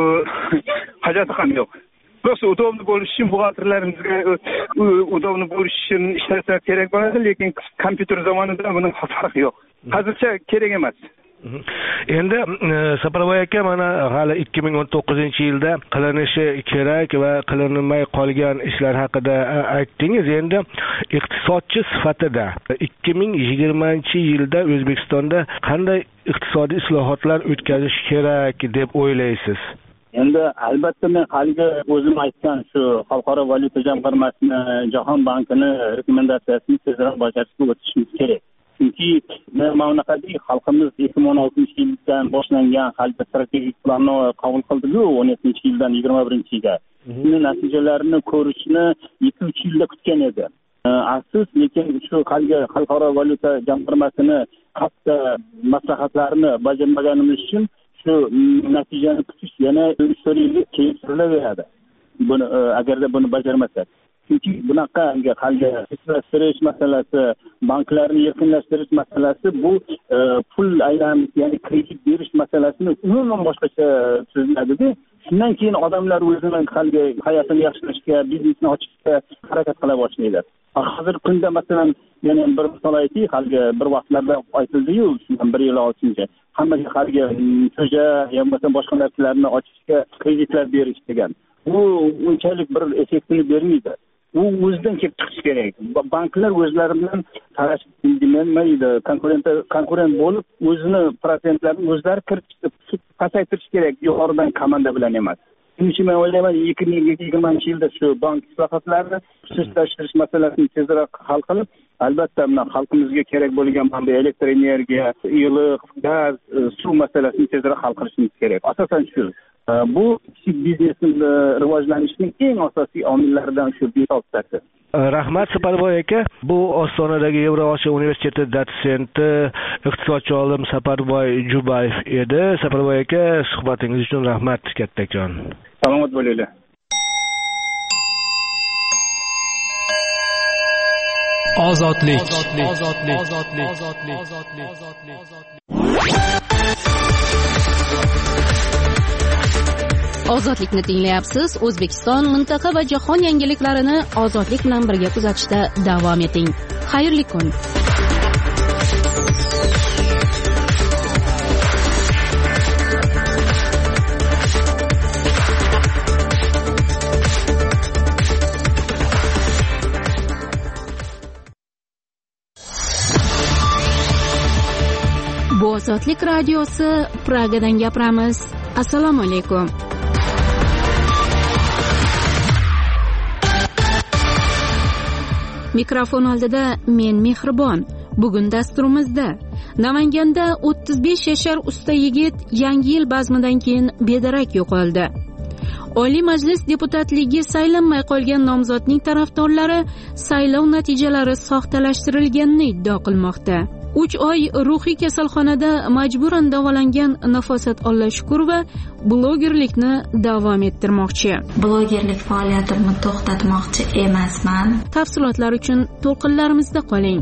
hojati ham yo'q. Просто удобно bo'lish uchun buxgalterlarimizga удобно bo'lish uchun ishlasa kerak bo'ladi, lekin kompyuter zamonida buning farqi yo'q. Hozircha kerak emas. Endi Saparboy aka, mana hali ikki ming o'n to'qqizinchi yilda qilinishi kerak va qilinmay qolgan ishlar haqida aytdingiz. Endi iqtisodchi sifatida ikki ming yigirmanchi yilda O'zbekistonda qanday iqtisodiy islohotlar o'tkazish kerak deb o'ylaysiz? Endi albatta men haliga o'zim aytgan shu xalqaro valyuta jamg'armasini, Jahon bankini rekomendatsiyasini tezroq bajarishga o'tishimiz kerak. Chunki mamlakatdagi xalqimiz ikki ming o'n oltinchi yildan boshlangan halqa strategik planni qabul qildi-ku, o'n yettinchi yildan yigirma birinchi yilga. Uning natijalarini ko'rishni ikki uch yilda kutgan edi. Afsus, lekin shu halqa xalqaro valyuta jamg'armasini katta maslahatlarini bajarmaganimiz uchun shu natijani kutish yana uch to'rt yilga keyin surilaveradi. Buni agarda buni bajarmasak. chunki bunaqa hali infraturakturish masalasi, banklarni erkinlashtirish masalasi bu pul aylanish, ya'ni kredit berish masalasini umuman boshqacha tuziladi-da. Shundan keyin odamlar o'zini hali hayotini yaxshilashga, biznesini ochishga harakat qila boshlaydi. Hozirgi kunda masalan, yana bir misol aytaylik, hali bir vaqtlarda aytildi-yu, shundan bir yil o'tsincha, hammaga hali to'ja yoki boshqa narsalarni ochishga kreditlar berish degan. Bu unchalik bir effektini bermaydi. U o'zidan kelib chiqishi kerak. Banklar o'zlari bilan talashib demaydi, konkurent konkurent bo'lib, o'zini prosentlarini o'zlari kiritib pasaytirish kerak, yuqoridan komanda bilan emas. Shuning uchun men o'ylayman, ikki ming yigirmanchi yilda shu bank islohotlarini xususlashtirish masalasini tezroq hal qilib, albatta men xalqimizga kerak bo'lgan mana elektr energiya, iliq, gaz, suv masalasini tezroq hal qilishimiz kerak. Asosan shu. Bu kichik biznesning rivojlanishining eng asosiy omillaridan shu hisoblanadi. Rahmat Saparboy aka, bu Ostonadagi Yevrosiyo universiteti dotsenti, iqtisodchi olim Saparboy Jubayev edi. Saparboy aka, suhbatingiz uchun rahmat kattakon. Salomat bo'linglar. Ozodlik. Ozodlikni tinglayapsiz. O'zbekiston, mintaqa va jahon yangiliklarini ozodlik bilan birga kuzatishda davom eting. Xayrli kun. Bu Ozodlik radiosi, Pragadan gapiramiz. Assalomu alaykum. Mikrofon oldida men Mehribon. Bugun dasturimizda Namanganda o'ttiz besh yashar usta yigit yangi yil bazmidan keyin bedarak yo'qoldi. Oliy Majlis deputatligi saylanmay qolgan nomzodning tarafdorlari saylov natijalari soxtalashtirilganini iddao qilmoqda. uch oy ruhiy kasalxonada majburan davolangan Nafosat Ollashukurova blogerlikni davom ettirmoqchi. Blogerlik faoliyatimni to'xtatmoqchi emasman. Tafsilotlar uchun to'lqinlarimizda qoling.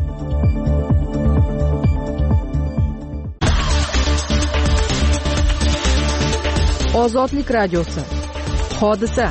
Ozodlik radiosi. Hodisa.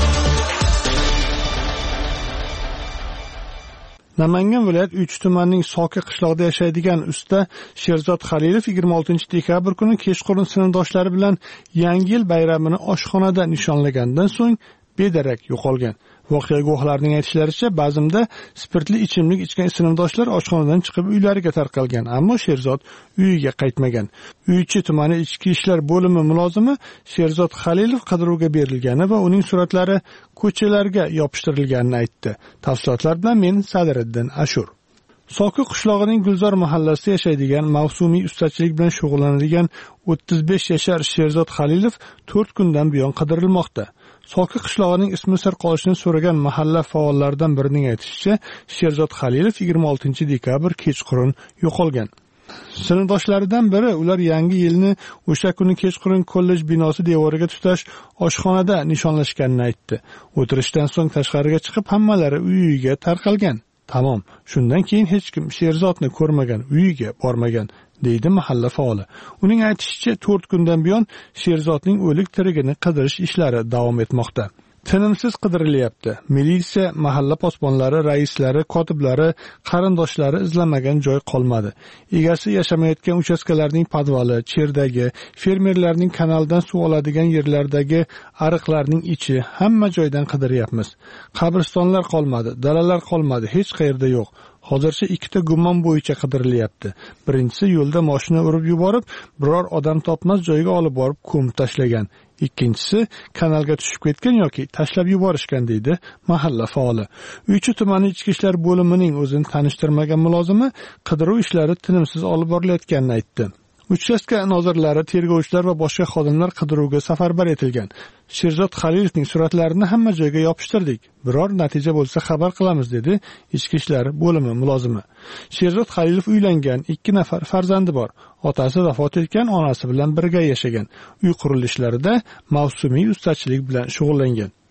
Namangan viloyat uch tumanining Soki qishlog'ida yashaydigan usta Sherzod Xalilov yigirma oltinchi dekabr kuni kechqurun sinfdoshlari bilan Yangi yil bayramini oshxonada nishonlagandan so'ng bedarak yo'qolgan. Voqea guvohlarining aytishlaricha, ba'zimda spirtli ichimlik ichgan sinfdoshlar oshxonadan chiqib uylariga tarqalgan, ammo Sherzod uyiga qaytmagan. Uychi tumani ichki ishlar bo'limi mulozimi Sherzod Xalilov qidiruvga berilgani va uning suratlari ko'chalarga yopishtirilganini aytdi. Tafsilotlar bilan men Sadiriddin Ashur. Soki qishlog'ining Gulzor mahallasida yashaydigan, mavsumiy ustachilik bilan shug'ullanadigan o'ttiz besh yashar Sherzod Xalilov to'rt kundan buyon qidirilmoqda. Soki qishlog'ining ismi sir qolishini so'ragan mahalla faollaridan birining aytishicha, Sherzod Xalilov yigirma oltinchi dekabr kechqurun yo'qolgan. Sinfdoshlaridan biri ular yangi yilni o'sha kuni kechqurun kollej binosi devoriga tutash oshxonada nishonlashganini aytdi. O'tirishdan so'ng tashqariga chiqib hammalari uyiga tarqalgan. Tamom. Shundan keyin hech kim Sherzodni ko'rmagan, uyiga bormagan, deydi mahalla faoli. Uning aytishicha, to'rt kundan buyon Sherzodning o'lik tirigini qidirish ishlari davom etmoqda. Tinimsiz qidirilyapti. Militsiya, mahalla posbonlari, raislari, kotiblari, qarindoshlari izlamagan joy qolmadi. Egasi yashamayotgan uchastkalarning podvali, cherdagi, fermerlarning kanaldan suv oladigan yerlardagi ariqlarning ichi, hamma joydan qidiryapmiz. Qabristonlar qolmadi, dalalar qolmadi, hech qayerda yo'q. Hozircha ikkita gumon bo'yicha qidirilyapti. Birinchisi yo'lda mashina urib yuborib, biror odam topmas joyga olib borib ko'mib tashlagan. Ikkinchisi kanalga tushib ketgan yoki tashlab yuborishgan, deydi mahalla faoli. Uychi tumani ichki ishlar bo'limining o'zini tanishtirmagan mulozimi qidiruv ishlari tinimsiz olib borilayotganini aytdi. Uchastka nozirlari, tergovchilar va boshqa xodimlar qidiruvga safarbar etilgan. Sherzod Xalilovning suratlarini hamma joyga yopishtirdik. Biror natija bo'lsa xabar qilamiz, dedi ichki ishlar bo'limi mulozimi. Sherzod Xalilov uylangan, ikki nafar farzandi bor. Otasi vafot etgan, onasi bilan birga yashagan. Uy qurilishlarida mavsumiy ustachilik bilan shug'ullangan.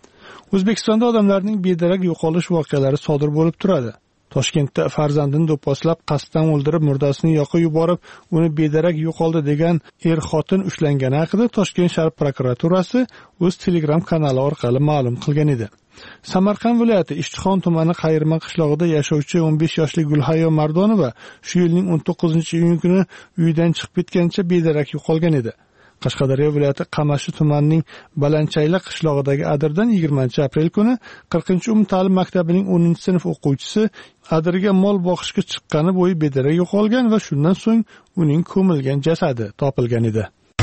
O'zbekistonda odamlarning bedarak yo'qolish voqealari sodir bo'lib turadi. Toshkentda farzandini do'pposlab, qasddan o'ldirib, murdasini yoqib yuborib, uni bedarak yo'qoldi degan er-xotin ushlangani haqida Toshkent shahar prokuraturasi o'z Telegram kanali orqali ma'lum qilgan edi. Samarqand viloyati Ishtixon tumani Qayirman qishlog'ida yashovchi o'n besh yoshli Gulhayo Mardonova shu yilning o'n to'qqizinchi iyun kuni uyidan chiqib ketgancha bedarak yo'qolgan edi. Qashqadaryo viloyati Qamashi tumanining Balandchayla qishlog'idagi Adirdan yigirmanchi aprel kuni qirqinchi umumta'lim maktabining o'ninchi sinf o'quvchisi Adirga mol boqishga chiqqani bo'yi bedarak yo'qolgan va shundan so'ng uning ko'milgan jasadi topilgan edi.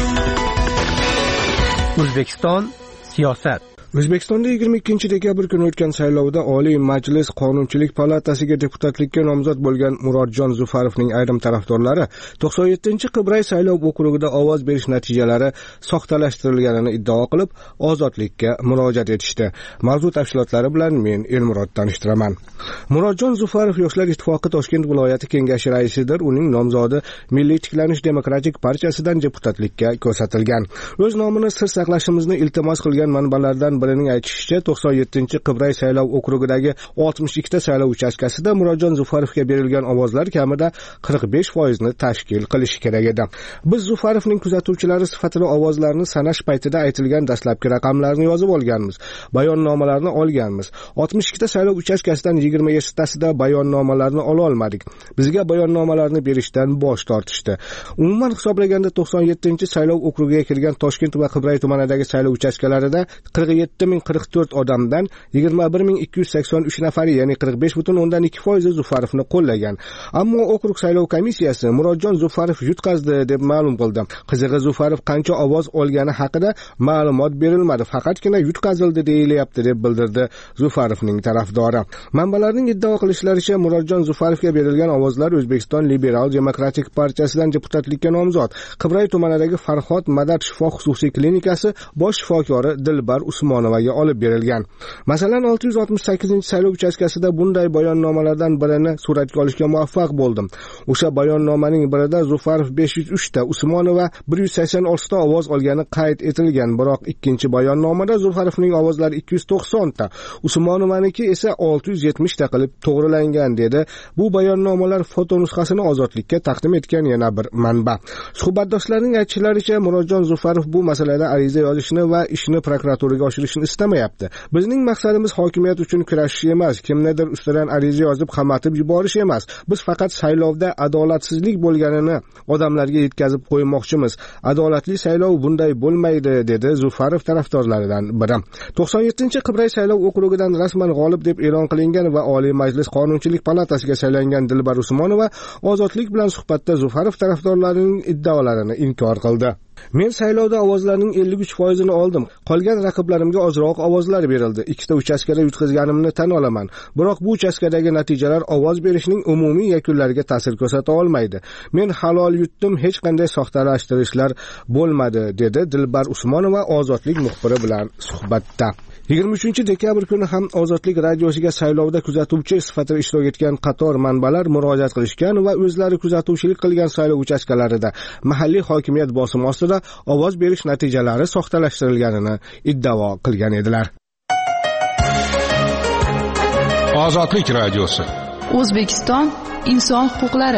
O'zbekiston siyosat. O'zbekistonda yigirma ikkinchi dekabr kuni o'tgan saylovda Oliy Majlis Qonunchilik palatasiga deputatlikka nomzod bo'lgan Murodjon Zufarovning ayrim tarafdorlari to'qson yettinchi Qibray saylov okrugida ovoz berish natijalari soxtalashtirilganini iddao qilib, ozodlikka murojaat etishdi. Mavzu tafsilotlari bilan men Elmurod tanishtiraman. Murodjon Zufarov Yoshlar ittifoqi Toshkent viloyati kengashi raisidir. Uning nomzodi Milliy tiklanish demokratik partiyasidan deputatlikka ko'rsatilgan. O'z nomini sir saqlashimizni iltimos qilgan manbalardan birining aytishicha, to'qson yettinchi Qibray saylov okrugidagi oltmish ikkita saylov uchastkasida Murodjon Zufarovga berilgan ovozlar kamida qirq besh foiz ni tashkil qilishi kerak edi. Biz Zufarovning kuzatuvchilari sifatida ovozlarni sanash paytida aytilgan dastlabki raqamlarni yozib olganmiz, bayonnomalarni olganmiz. oltmish ikkita saylov uchastkasidan yigirma yettitasida bayonnomalarni ola olmadik. Bizga bayonnomalarni berishdan bosh tortishdi. Umuman hisoblaganda to'qson yettinchi saylov okrugiga kirgan Toshkent va Qibray tumanidagi saylov uchastkalarida qirq yetti ming qirq to'rt odamdan yigirma bir ming ikki yuz sakson uch nafari, ya'ni qirq besh butun o'ndan ikki foiz Zufarovni qo'llagan. Ammo okrug saylov komissiyasi Murodjon Zufarov yutqazdi deb ma'lum qildi. Qizig'i, Zufarov qancha ovoz olgani haqida ma'lumot berilmadi, faqatgina yutqazildi deyilyapti deb bildirdi Zufarovning tarafdori. Manbalarning iddao qilishlaricha, Murodjon Zufarovga berilgan ovozlar O'zbekiston Liberal demokratik partiyasidan deputatlikka nomzod Qibray tumanidagi Farhod Madad shifo xususiy klinikasi bosh shifokori Dilbar Usmonovaga olib berilgan. Masalan, olti yuz oltmish sakkizinchi saylov uchastkasida bunday bayonnomalardan birini suratga olishga muvaffaq bo'ldim. O'sha bayonnomaning birida Zufarov besh yuz uch ta, Usmonova bir yuz sakson olti ta ovoz olgani qayd etilgan, biroq ikkinchi bayonnomada Zufarovning ovozlari ikki yuz to'qson ta, Usmonovaniki esa olti yuz yetmish ta qilib to'g'rilangan dedi. Bu bayonnomalar foto nusxasini ozodlikka taqdim etgan yana bir manba. Suhbatdoshlarning aytishlaricha, Murodjon Zufarov bu masalada ariza yozishni va ishni prokuraturaga oshirishni istamayapti. Bizning maqsadimiz hokimiyat uchun kurashish emas, kimnidir ustidan ariza yozib qamatib yuborish emas. Biz faqat saylovda adolatsizlik bo'lganini odamlarga yetkazib qo'ymoqchimiz. Adolatli saylov bunday bo'lmaydi, dedi Zufarov tarafdorlaridan biri. to'qson yettinchi Qibray saylov okrugidan rasman g'olib deb e'lon qilingan va Oliy Majlis Qonunchilik palatasiga saylangan Dilbar Usmonova ozodlik bilan suhbatda Zufarov tarafdorlarining iddaolarini inkor qildi. Men saylovda ovozlarning ellik uch foiz ni oldim. Qolgan raqiblarimga ozroq ovozlar berildi. Ikkita uchastkada yutqazganimni tan olaman. Biroq bu uchastkadagi natijalar ovoz berishning umumiy yakunlariga ta'sir ko'rsata olmaydi. Men halol yutdim, hech qanday soxtalashtirishlar bo'lmadi, dedi Dilbar Usmonova ozodlik muxbiri bilan suhbatda. yigirma uchinchi dekabr kuni ham Ozodlik radiosiga saylovda kuzatuvchi sifatida ishtirok etgan qator manbalar murojaat qilishgan va o'zlari kuzatuvchilik qilgan saylov uchastkalarida mahalliy hokimiyat bosimi ostida ovoz berish natijalari soxtalashtirilganini iddao qilgan edilar. Ozodlik radiosi. O'zbekiston inson huquqlari.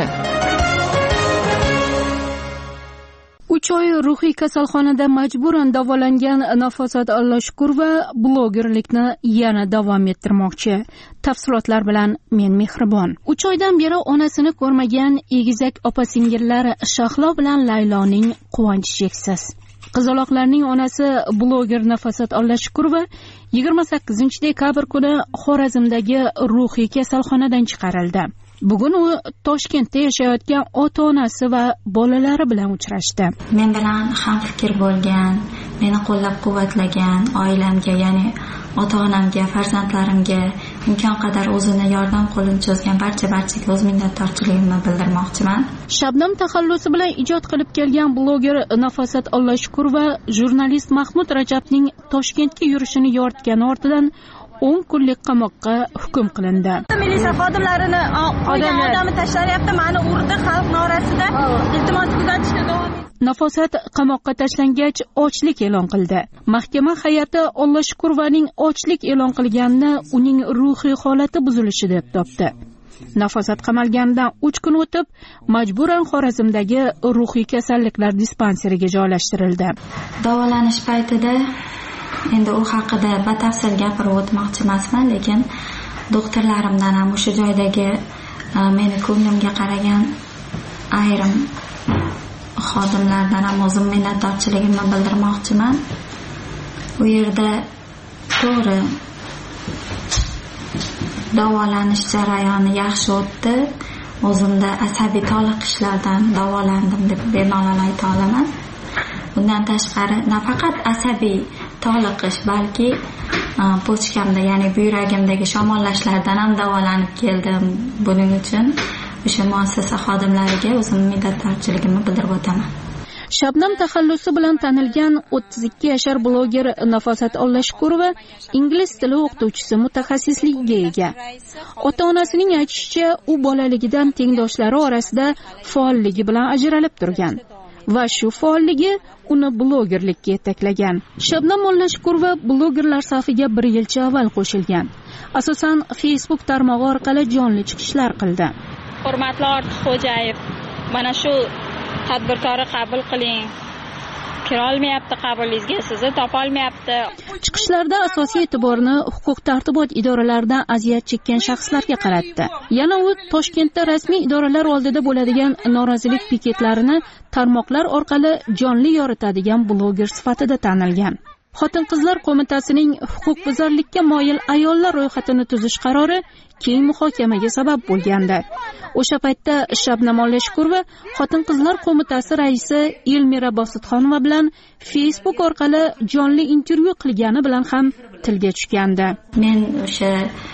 uch oy ruhiy kasalxonada majburan davolangan Nafosat Alloshkurova blogerlikni yana davom ettirmoqchi. Tafsilotlar bilan men Mehribon. uch oydan beri onasini ko'rmagan egizak opa-singillar Shahlo bilan Layloning quvonchi cheksiz. Qizaloqlarning onasi bloger Nafosat Alloshkurova yigirma sakkizinchi dekabr kuni Xorazmdagi ruhiy kasalxonadan chiqarildi. Bugun u Toshkentda yashayotgan ota-onasi va bolalari bilan uchrashdi. Men bilan ham fikr bo'lgan, meni qo'llab-quvvatlagan oilamga, ya'ni ota-onamga, farzandlarimga imkon qadar o'zini yordam qo'lini cho'zgan barcha barchaga o'z minnatdorchiligimni bildirmoqchiman. Shabnam taxallusi bilan ijod qilib kelgan bloger Nafosat Alloshkurova jurnalist Mahmud Rajabning Toshkentga yurishini yoritgani ortidan o'n kunlik qamoqqa hukm qilindi. Militsiya xodimlarini qo'ygan odamni tashlayapti, mani urdi, xalq norasida iltimos kuzatishda davom etdi. Nafosat qamoqqa tashlangach ochlik e'lon qildi. Mahkama hay'ati Ollashukurovaning ochlik e'lon qilganini uning ruhiy holati buzilishi deb topdi. Nafosat qamalganidan uch kun o'tib, majburan Xorazmdagi ruhiy kasalliklar dispanseriga joylashtirildi. Davolanish paytida endi u haqida batafsil gapirib o'tmoqchi emasman, lekin doktorlarimdan ham o'sha joydagi meni ko'nglimga qaragan ayrim xodimlardan ham o'zim minnatdorchiligimni bildirmoqchiman. U yerda to'g'ri davolanish jarayoni yaxshi o'tdi. O'zimda asabiy toliqishlardan davolandim deb bemalol ayta olaman. Bundan tashqari nafaqat asabiy toliqish, balki pochkamda, ya'ni buyragimdagi shamollashlardan ham davolanib keldim. Buning uchun o'sha muassasa xodimlariga o'zim minnatdorchiligimni bildirib o'taman. Shabnam taxallusi bilan tanilgan o'ttiz ikki yashar bloger Nafosat Ollashukurova ingliz tili o'qituvchisi mutaxassisligiga ega. Ota-onasining aytishicha, u bolaligidan tengdoshlari orasida faolligi bilan ajralib turgan va shu faolligi uni blogerlikka yetaklagan. Shabnam Ollashukurova blogerlar safiga bir yilcha avval qo'shilgan. Asosan Facebook tarmog'i orqali jonli chiqishlar qildi. Hurmatli Ortiqxo'jayev, mana shu tadbirkori qabul qiling. Kira olmayapti qabulingizga, sizni topa olmayapti. Chiqishlarda asosiy e'tiborni huquq tartibot idoralaridan aziyat chekkan shaxslarga qaratdi. Yana u Toshkentda rasmiy idoralar oldida bo'ladigan norozilik piketlarini tarmoqlar orqali jonli yoritadigan bloger sifatida tanilgan. Xotin-qizlar qo'mitasining huquqbuzarlikka moyil ayollar ro'yxatini tuzish qarori keng muhokamaga sabab bo'lgandi. O'sha paytda Shabnam Ollashukurova Xotin-qizlar qo'mitasi raisi Elmira Bositxonova bilan Facebook orqali jonli intervyu qilgani bilan ham tilga tushgandi. Men o'sha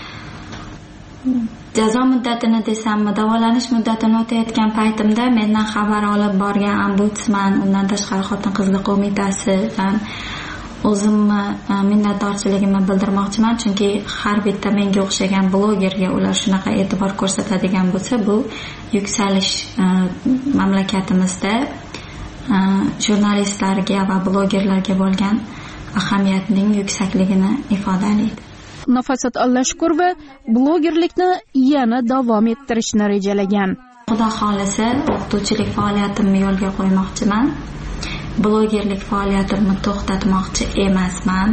jazo muddatini desammi, davolanish muddatini o'tayotgan paytimda mendan xabar olib borgan ombudsman, undan tashqari Xotin-qizlar qo'mitasidan o'zimni minnatdorchiligimni bildirmoqchiman, chunki har bitta menga o'xshagan blogerga ular shunaqa e'tibor ko'rsatadigan bo'lsa, bu yuksalish mamlakatimizda jurnalistlarga va blogerlarga bo'lgan ahamiyatning yuksakligini ifodalaydi. Nafosat Ollashukurova blogerlikni yana davom ettirishni rejalagan. Xudo xolisa, o'qituvchilik faoliyatimni yo'lga qo'ymoqchiman. Blogerlik faoliyatimni to'xtatmoqchi emasman.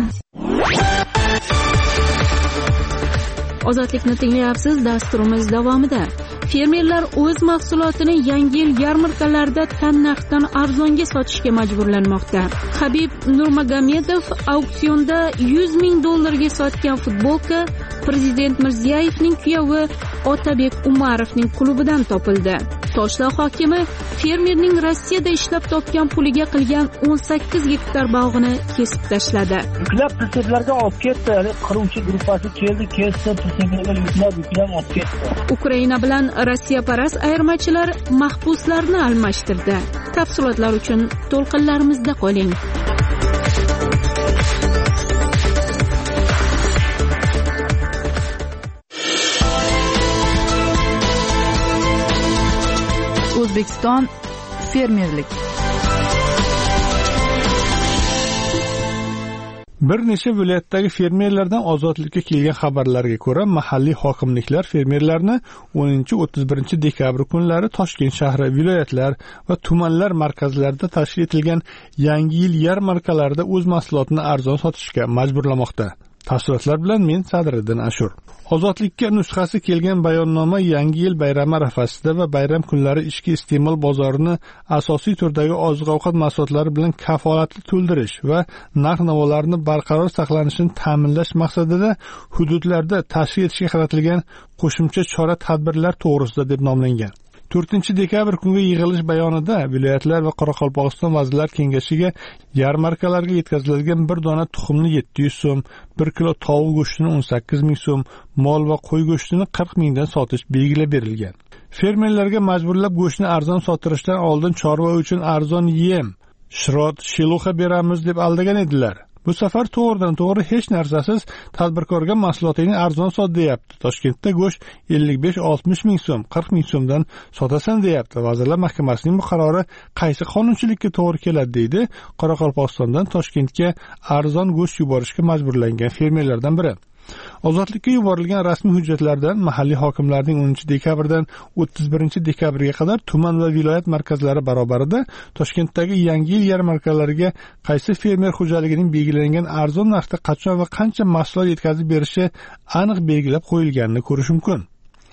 Ozodlikni tinglayapsiz. Dasturimiz davomida fermerlar o'z mahsulotini Yangi yil yarmarkalarida tan narxdan arzonga sotishga majburlanmoqda. Habib Nurmagomedov auksionda yuz ming dollarga sotgan futbolka Prezident Mirziyoyevning kuyovi Otabek Umarovning klubidan topildi. Toshloq hokimi fermerning Rossiyada ishlab topgan puliga qilgan o'n sakkiz gektar bog'ini kesib tashladi. Yuklab pritseplarga olib ketdi. Qiruvchi guruhasi keldi, kesdi, pritseplarga yuklab, yuklab olib ketdi. Ukraina bilan Rossiya parast ayirmachilar mahbuslarni almashtirdi. Tafsilotlar uchun to'lqinlarimizda qoling. O'zbekiston fermerlik. Bir necha viloyatdagi fermerlardan ozodlikka kelgan xabarlarga ko'ra, mahalliy hokimliklar fermerlarni o'ninchi o'ttiz birinchi dekabr kunlari Toshkent shahri, viloyatlar va tumanlar markazlarida tashkil etilgan Yangi yil yarmarkalarida o'z mahsulotini arzon sotishga majburlamoqda. Tafsilotlar bilan men Sadriddin Ashur. Ozodlikka nusxasi kelgan bayonnoma Yangi yil bayrami arafasida va bayram kunlari ichki iste'mol bozorini asosiy turdagi oziq-ovqat mahsulotlari bilan kafolatli to'ldirish va narx-navolarni barqaror saqlanishini ta'minlash maqsadida hududlarda tashkil etishga qaratilgan qo'shimcha chora-tadbirlar to'g'risida deb nomlangan. to'rtinchi dekabr kungi yig'ilish bayonida viloyatlar va Qoraqalpog'iston vazirlar kengashiga yarmarkalarga yetkaziladigan bir dona tuxumni yetti yuz so'm, bir kilo tovuq go'shtini o'n sakkiz ming so'm, mol va qo'y go'shtini qirq mingdan sotish belgilab berilgan. Fermerlarga majburlab go'shtni arzon sotirishdan oldin chorva uchun arzon yem, shirot, shiluxa beramiz deb aldagan edilar. Bu safar to'g'ridan to'g'ri hech narsasiz tadbirkorga mahsulotingni arzon sot deyapti. Toshkentda go'sht ellik besh oltmish ming so'm, qirq ming so'mdan sotasan deyapti. Vazirlar Mahkamasining bu qarori qaysi qonunchilikka to'g'ri keladi deydi Qoraqalpog'istondan Toshkentga arzon go'sht yuborishga majburlangan fermerlardan biri. Ozodlikka yuborilgan rasmiy hujjatlardan mahalliy hokimlarning o'ninchi dekabrdan o'ttiz birinchi dekabrga qadar tuman va viloyat markazlari barobarida Toshkentdagi yangi yil yarmarkalariga qaysi fermer xo'jaligining belgilangan arzon narxda qachon va qancha mahsulot yetkazib berishi aniq belgilab qo'yilganini ko'rish mumkin.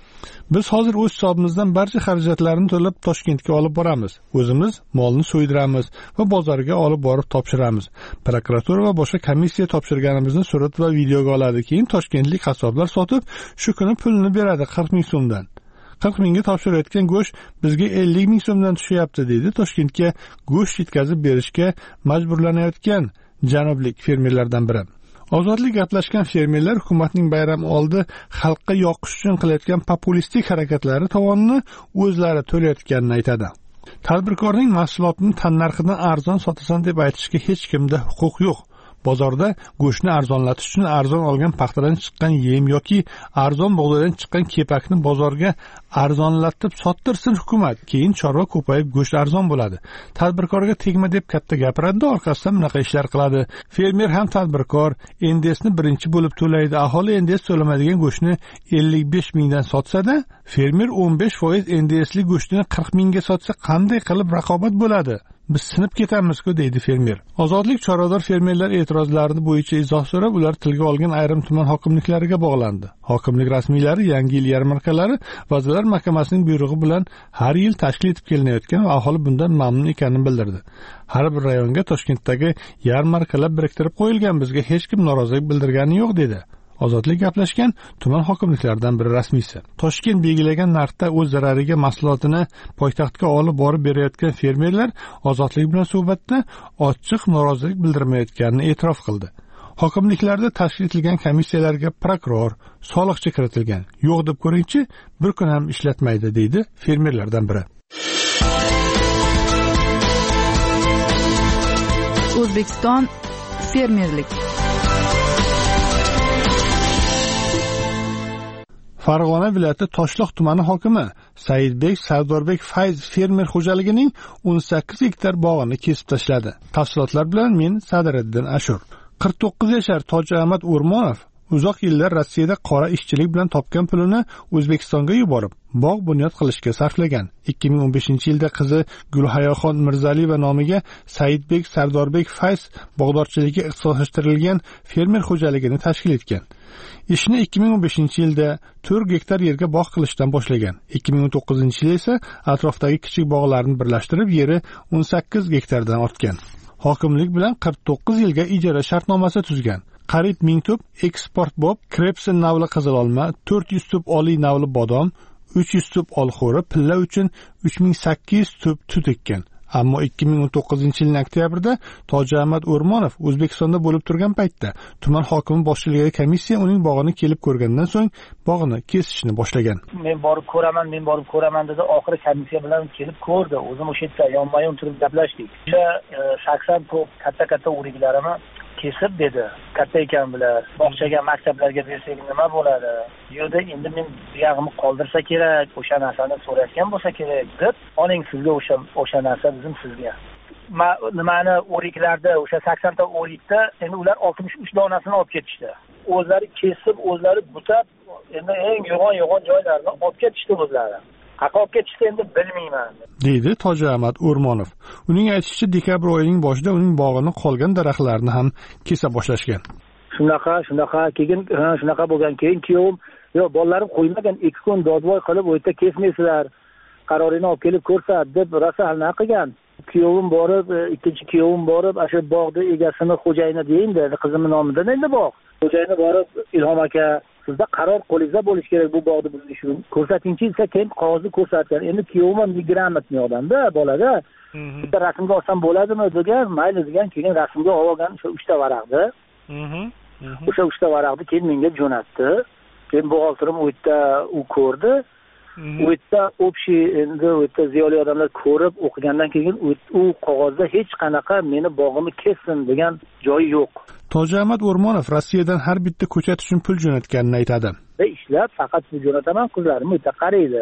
Biz hozir o'z hisobimizdan barcha xarajatlarni to'lab Toshkentga olib boramiz. O'zimiz molni so'ydiramiz va bozorga olib borib topshiramiz. Prokuratura va boshqa komissiya topshirganimizni surat va videoga oladi. Keyin toshkentlik qassoblar sotib, shu kuni pulni beradi qirq ming so'mdan. qirq mingga topshirayotgan go'sht bizga ellik ming so'mdan tushyapti deydi Toshkentga go'sht yetkazib berishga majburlanayotgan janublik fermerlardan biri. Ozodlik gaplashgan fermerlar hukumatning bayram oldi xalqqa yoqish uchun qilayotgan populistik harakatlari tovonini o'zlari to'layotganini aytadi. Tadbirkorning mahsulotini tannarxidan arzon sotasan deb aytishga hech kimda huquq yo'q. Bozorda go'shtni arzonlatish uchun arzon olgan paxtadan chiqqan yem yoki arzon bug'doydan chiqqan kepakni bozorga arzonlatib sottirsin hukumat. Keyin chorva ko'payib go'sht arzon bo'ladi. Tadbirkorga tegma deb katta gapiradi, orqasidan bunaqa ishlar qiladi. Fermer ham tadbirkor, N D S'ni birinchi bo'lib to'laydi. Aholi N D S to'lamaydigan go'shtni ellik besh mingdan sotsa-da, fermer o'n besh foiz N D S'li go'shtini qirq mingga sotsa qanday qilib raqobat bo'ladi? Biz sinib ketamiz-ku deydi fermer. Ozodlik chorvador fermerlar e'tirozlarini bo'yicha izoh so'rab, ular tilga olgan ayrim tuman hokimliklariga bog'landi. Hokimlik rasmiylari yangi yil yarmarkalari Vazirlar Mahkamasining buyrug'i bilan har yil tashkil etib kelinayotgan va aholi bundan mamnun ekanini bildirdi. Har bir rayonga Toshkentdagi yarmarkalar biriktirib qo'yilgan, bizga hech kim norozilik bildirgani yo'q dedi. Ozodlik gaplashgan tuman hokimliklaridan biri rasmiysi. Toshkent belgilagan narxda o'z zarariga mahsulotini poytaxtga olib borib berayotgan fermerlar Ozodlik bilan suhbatda ochiq norozilik bildirmayotganini e'tirof qildi. Hokimliklarda tashkil etilgan komissiyalarga prokuror, soliqchi kiritilgan. Yo'q deb ko'ringchi, bir kun ham ishlatmaydi deydi fermerlardan biri. O'zbekiston fermerlik. Farg'ona viloyati Toshloq tumani hokimi Saidbek Sardorbek Fayz fermer xo'jaligining o'n sakkiz gektar bog'ini kesib tashladi. Tafsilotlar bilan men Sadiriddin Ashur. qirq to'qqiz yashar Toji Ahmad O'rmonov uzoq yillar Rossiyada qora ishchilik bilan topgan pulini O'zbekistonga yuborib, bog' bunyod qilishga sarflagan. ikki ming o'n beshinchi yilda qizi Gulhayoxon Mirzaliyeva nomiga Saidbek Sardorbek Fayz bog'dorchiligiga ixtisoslashtirilgan fermer xo'jaligini tashkil etgan. Ishni ikki ming o'n beshinchi yilda to'rt gektar yerga bog' qilishdan boshlagan. ikki ming o'n to'qqizinchi yilda esa atrofdagi kichik bog'larni birlashtirib, yeri o'n sakkiz gektardan ortgan. Hokimlik bilan qirq to'qqiz yilga ijara shartnomasi tuzgan. Qariyb ming tup eksport bob, Krepsin navli qizil olma, to'rt yuz tup oliy navli bodom, uch yuz tup olxo'ri, pilla uchun uch ming sakkiz yuz tup tut ekkan. Ammo ikki ming o'n to'qqizinchi yilning oktyabrida Toji Ahmad O'rmonov O'zbekistonda bo'lib turgan paytda tuman hokimi boshchiligidagi komissiya uning bog'ini kelib ko'rgandan so'ng bog'ini kesishni boshlagan. Men borib ko'raman, men borib ko'raman dedi. Oxiri komissiya bilan kelib ko'rdi. O'zim o'sha yerda yonma-yon turib gaplashdik. O'sha sakson to'p katta-katta o'riklarini kesib dedi. Katta ekan bular. Bog'chaga, maktablarga bersak nima bo'ladi? Yo'da endi men buyog'imni qoldirsa kerak, o'sha narsani so'rayotgan bo'lsa kerak deb, oling sizga o'sha o'sha narsa bizim sizga. Nimani o'riklarda, o'sha sakson ta o'rikda endi ular oltmish uch donasini olib ketishdi. O'zlari kesib, o'zlari butab, endi eng yo'g'on-yo'g'on joylarni olib ketishdi o'zlari. Qaqoq ketishdi endi bilmayman, deydi Toji Ahmad O'rmonov. Uning aytishicha, dekabr oyining boshida uning bog'ini qolgan daraxtlarni ham kesa boshlashgan. Shunaqa, shunaqa, keyin shunaqa bo'lgan. Keyin kuyovim, "Yo, bolalarim qo'ymagan, ikki kun dodvoy qilib u yerda kesmaysizlar. Qarorini olib kelib ko'rsat" deb rosa halna qilgan. Kuyovim borib, ikkinchi kuyovim borib, o'sha bog'ni egasini xo'jayini deyin dedi, qizimning nomidan endi bog'. Xo'jayini borib, "Ilhom aka, sizda qaror qo'lingizda bo'lishi kerak bu bog'ni buzish uchun. Ko'rsatingchi" desa, keyin qog'ozni ko'rsatgan. Endi kuyovim ham gрамотный odamda, bolada. Bitta rasmga olsam bo'ladimi degan, mayli degan, keyin rasmga olgan o'sha uchta varaqni. O'sha uchta varaqni keyin menga jo'natdi. Keyin buxgalterim u yerda u ko'rdi. u yerda общий endi u yerda ziyoli odamlar ko'rib o'qigandan keyin u qog'ozda hech qanaqa meni bog'imni kessin degan joyi yo'q. Toji Ahmad O'rmonov Rossiyadan har bitta ko'chat uchun pul jo'natganini aytadi. Ishlab faqat pul jo'nataman, qizlarim o'ta qaraydi.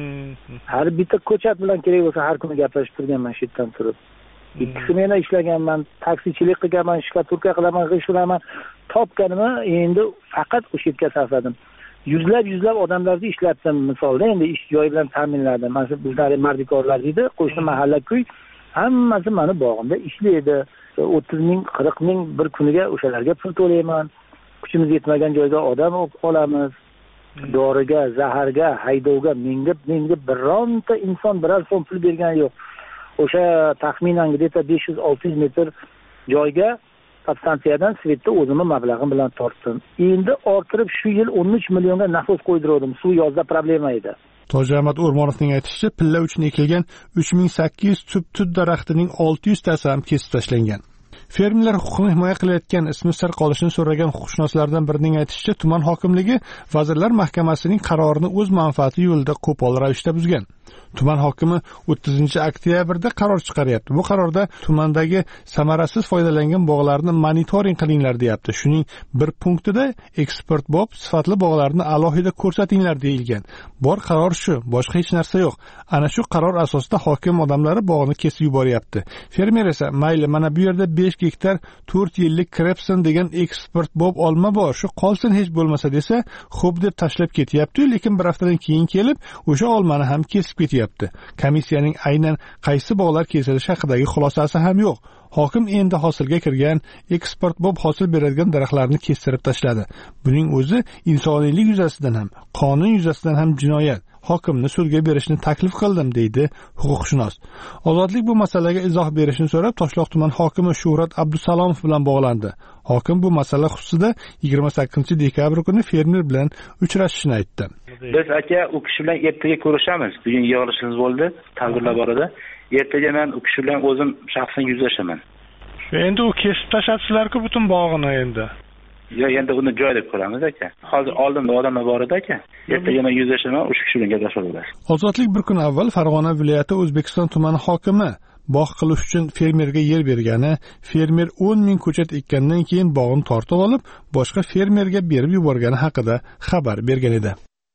Har bitta ko'chat bilan kerak bo'lsa har kuni gaplashib turganman shu yerdan turib. Ikki meni ishlaganman, taksichilik qilganman, shkaturka qilaman, g'ishlaman. Topganimni endi faqat o'sha yerga sarfladim. Yuzlab yuzlab odamlarni ishlatdim, misolda endi ish joyi bilan ta'minladim. Mana bizlar mardikorlar deydi, qo'shni mahalla-ko'y hammasi meni bog'imda ishlaydi. o'ttiz ming, qirq ming bir kuniga o'shalarga pul to'layman. Kuchimiz yetmagan joyga odam olamiz. Doriga, zaharga, haydovga mingib, mingib bironta inson biror so'm pul bergani yo'q. O'sha taxminan где-то besh yuz olti yuz metr joyga stansiyadan svetda o'zimni mablag'im bilan tortdim. Endi orttirib shu yil o'n uch millionga nasos qo'ydirdim. Suv yozda problema edi. Toji Ahmad O'rmonovning aytishicha, pilla uchun ekilgan uch ming sakkiz yuz tub tut daraxtining olti yuz tasi ham kesib tashlangan. Fermerlar huquqini himoya qilayotgan ismi sir qolishini so'ragan huquqshunoslardan birining aytishicha, tuman hokimligi Vazirlar Mahkamasining qarorini o'z manfaati yo'lida qo'pol ravishda buzgan. Tuman hokimi o'ttizinchi oktyabrda qaror chiqaryapti. Bu qarorda tumandagi samarasiz foydalangan bog'larni monitoring qilinglar deyapti. Shuning bir punktida eksport bob sifatli bog'larni alohida ko'rsatinglar deyilgan. Bor qaror shu, boshqa hech narsa yo'q. Ana shu qaror asosida hokim odamlari bog'ni kesib yuboryapti. Fermer esa mayli mana bu yerda besh gektar to'rt yillik krepsin degan eksport bob olma bor, shu qolsin hech bo'lmasa desa, xo'p deb tashlab ketyapti, lekin bir haftadan keyin kelib o'sha olmani ham kesib ketyapti. Komissiyaning aynan qaysi bog'lar kesilishi haqidagi xulosasi ham yo'q. Hokim endi hosilga kirgan eksport bob hosil beradigan daraxtlarni kestirib tashladi. Buning o'zi insoniylik yuzasidan ham, qonun yuzasidan ham jinoyat. Hokimni sudga berishni taklif qildim, deydi huquqshunos. Ozodlik bu masalaga izoh berishni so'rab Toshloq tuman hokimi Shuhrat Abdusalomov bilan bog'landi. Hokim bu masala xususida yigirma sakkizinchi dekabr kuni fermer bilan uchrashishini aytdi. Biz aka u kishi bilan ertaga ko'rishamiz. Bugun yig'ilishimiz bo'ldi, tadbirlar bor edi. Ertaga men u kishi bilan o'zim shaxsan yuzlashaman. Endi u kesib tashlatsizlar-ku butun bog'ini endi. Yo, endi uni joylab ko'ramiz aka. Hozir oldimda odamlar bor edi aka. Ertaga men yuzlashaman, o'sha kishi bilan gaplashib olamiz. Ozodlik bir kun avval Farg'ona viloyati O'zbekiston tumani hokimi bog' qilish uchun fermerga yer bergani, fermer o'n ming ko'chat ekkandan keyin bog'ini tortib olib, boshqa fermerga berib yuborgani haqida xabar bergan edi.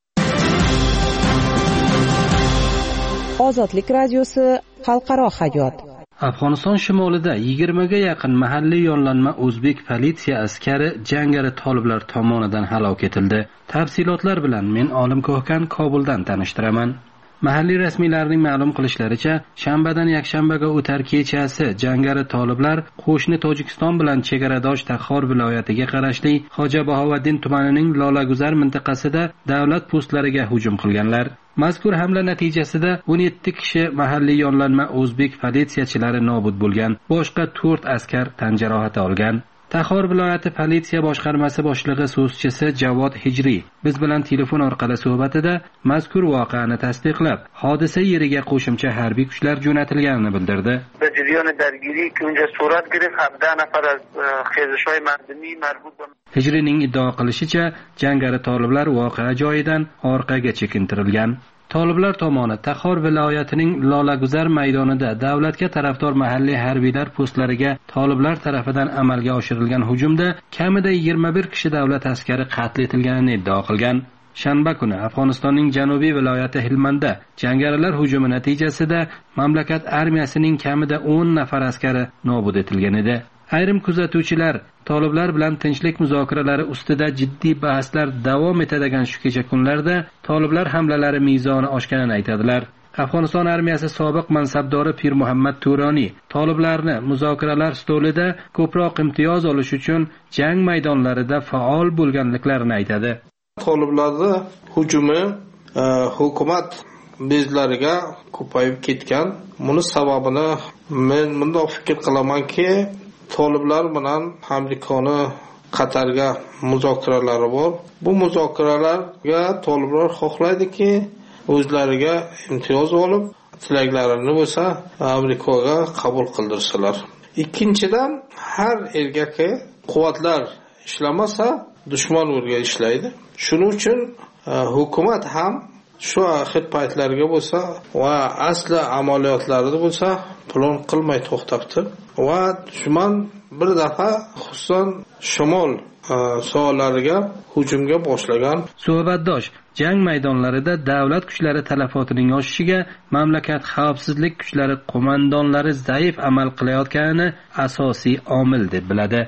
Ozodlik radiosi xalqaro hayot. Afg'oniston shimolida yigirmaga yaqin mahalliy yollanma o'zbek politsiya askari jangari toliblar tomonidan halok etildi. Tafsilotlar bilan men Olim Ko'hkan Kobuldan tanishtiraman. Mahalliy rasmiylarning ma'lum qilishlaricha, shanbadan yakshanbaga o'tar kechasi jangari toliblar qo'shni Tojikiston bilan chegaradosh Taxor viloyatiga qarashli Xo'ja Bahovaddin tumanining Lolaguzar mintaqasida davlat postlariga hujum qilganlar. Mazkur hamla natijasida o'n yetti kishi mahalliy yollanma o'zbek politsiyachilari nobud bo'lgan, boshqa to'rt askar tan jarohati olgan. Taxor viloyati politsiya boshqarmasi boshlig'i so'zchisi Javod Hijriy biz bilan telefon orqali suhbatida mazkur voqeani tasdiqlab, hodisa yeriga qo'shimcha harbiy kuchlar jo'natilganini bildirdi. Hijriyning iddao qilishicha, jangari toliblar voqea joyidan orqaga chekintirilgan. Toliblar tomoni Taxor viloyatining Lolaguzar maydonida davlatga tarafdor mahalliy harbiylar postlariga toliblar tarafidan amalga oshirilgan hujumda kamida yigirma bir kishi davlat askari qatl etilganini iddao qilgan. Shanba kuni Afg'onistonning janubiy viloyati Hilmanda jangarilar hujumi natijasida mamlakat armiyasining kamida o'n nafar askari nobud etilgan edi. Ayrim kuzatuvchilar toliblar bilan tinchlik muzokaralari ustida jiddiy bahslar davom etadigan shu kecha kunlarda toliblar hamlalari mezoni oshganini aytadilar. Afg'oniston armiyasi sobiq mansabdori Pir Muhammad Turoniy toliblarni muzokaralar stolida ko'proq imtiyoz olish uchun jang maydonlarida faol bo'lganliklarini aytadi. Toliblarning hujumi e, hukumat bezlariga ko'payib ketgan. Buni sababini men bunday fikr qilamanki, toliblar bilan hamlikoni Qatarga muzokaralari bor. Bu muzokaralarga toliblar xohlaydiki, o'zlariga imtiyoz olib, tilaklarini bo'lsa Amerikaga qabul qildirsalar. Ikkinchidan, har ergaki quvvatlar ishlamasa, dushman o'rga ishlaydi. Shuning uchun hukumat ham shu axir paytlarga bo'lsa va asli amaliyotlarida bo'lsa plon qilmay to'xtabdi va dushman bir dafa xususan shimol sohalariga hujumga boshlagan. Suhbatdosh jang maydonlarida davlat kuchlari talafotining oshishiga mamlakat xavfsizlik kuchlari qo'mondonlari zaif amal qilayotganini asosiy omil deb biladi.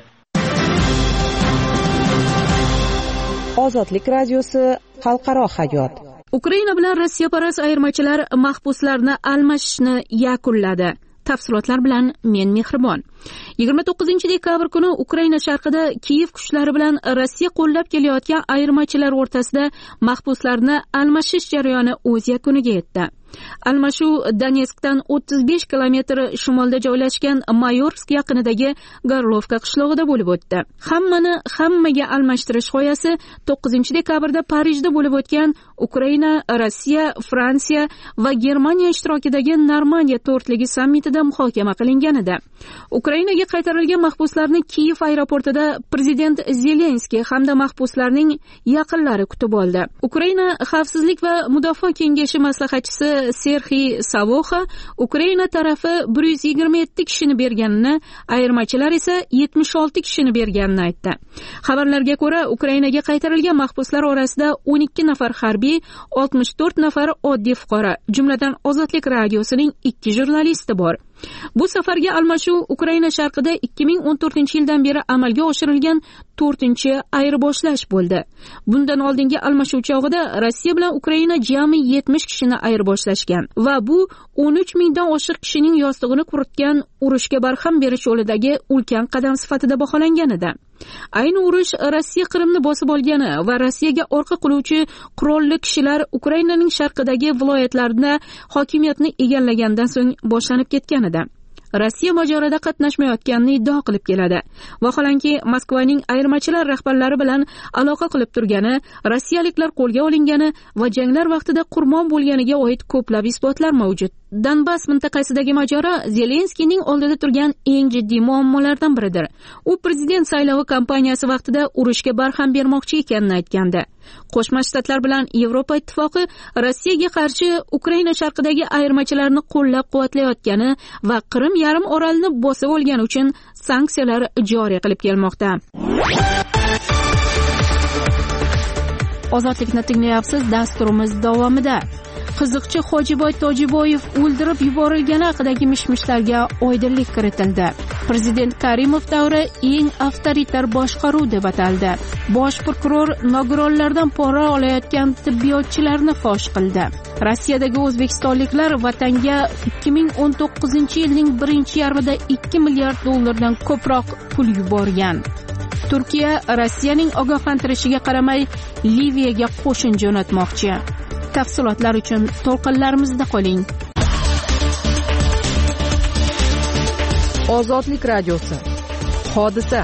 Ozodlik radiosi xalqaro hayot. Ukraina bilan Rossiyaparast ayirmachilar mahbuslarni almashishni yakunladi. Tafsilotlar bilan men Mehribon. yigirma to'qqizinchi dekabr kuni Ukraina sharqida Kiyev kuchlari bilan Rossiya qo'llab kelayotgan ayirmachilar o'rtasida mahbuslarni almashish jarayoni o'z yakuniga yetdi. Almashuv Donetskdan o'ttiz besh kilometr shimolda joylashgan Mayorsk yaqinidagi Garlovka qishlog'ida bo'lib o'tdi. Hammani hammaga almashtirish g'oyasi to'qqizinchi dekabrda Parijda bo'lib o'tgan Ukraina, Rossiya, Fransiya va Germaniya ishtirokidagi Normandiya to'rtligi sammitida muhokama qilingan edi. Ukrainaga qaytarilgan mahbuslarni Kiyev aeroportida prezident Zelenskiy hamda mahbuslarning yaqinlari kutib oldi. Ukraina xavfsizlik va mudofaa kengashi maslahatchisi Serxiy Savoxa Ukraina tarafi bir yuz yigirma yetti kishini berganini, ayirmachilar esa yetmish olti kishini berganini aytdi. Xabarlarga ko'ra, Ukrainaga qaytarilgan mahbuslar orasida o'n ikki nafar harbiy, oltmish to'rt nafar oddiy fuqaro, jumladan Ozodlik radiosining ikki jurnalisti bor. Bu safargi almashuv Ukraina sharqida ikki ming o'n to'rtinchi yildan beri amalga oshirilgan to'rtinchi ayirboshlash bo'ldi. Bundan oldingi almashuv chog'ida Rossiya bilan Ukraina jami yetmish kishini ayirboshlashgan va bu o'n uch mingdan oshiq kishining yostig'ini quritgan urushga barham berish yo'lidagi ulkan qadam sifatida baholangan edi. Ayni urush Rossiya Qrimni bosib olgani va Rossiyaga orqa qiluvchi qurolli kishilar Ukrainaning sharqidagi viloyatlarida hokimiyatni egallagandan so'ng boshlanib ketgan edi. Rossiya mojaroda qatnashmayotganini iddao qilib keladi. Vaholanki Moskvaning ayirmachilar rahbarlari bilan aloqa qilib turgani, rossiyaliklar qo'lga olingani va janglar vaqtida qurbon bo'lganiga oid ko'plab isbotlar mavjud. Donbas mintaqasidagi mojaro Zelenskiyning oldida turgan eng jiddiy muammolardan biridir. U prezident saylovi kampaniyasi vaqtida urushga barham bermoqchi ekanini aytgandi. Qo'shma Shtatlar bilan Yevropa ittifoqi Rossiyaga qarshi Ukraina sharqidagi ayirmachilarni qo'llab-quvvatlayotgani va Qrim yarim orolini bosib olgani uchun sanksiyalar joriy qilib kelmoqda. Ozodlikni tinglayapsiz. Dasturimiz davomida qiziqchi Hojiboy Tojiboyev o'ldirib yuborilgani haqidagi mishmishlarga oydinlik kiritildi. Prezident Karimov davri eng avtoritar boshqaruv deb ataldi. Bosh prokuror nogironlardan pora olayotgan tibbiyotchilarni fosh qildi. Rossiyadagi o'zbekistonliklar vatanga ikki ming o'n to'qqizinchi yilning birinchi yarmida ikki milliard dollardan ko'proq pul yuborgan. Turkiya Rossiyaning ogohlantirishiga qaramay Liviyaga qo'shin jo'natmoqchi. Tafsilotlar uchun to'lqinlarimizda qoling. Ozodlik radiosi. Hodisa.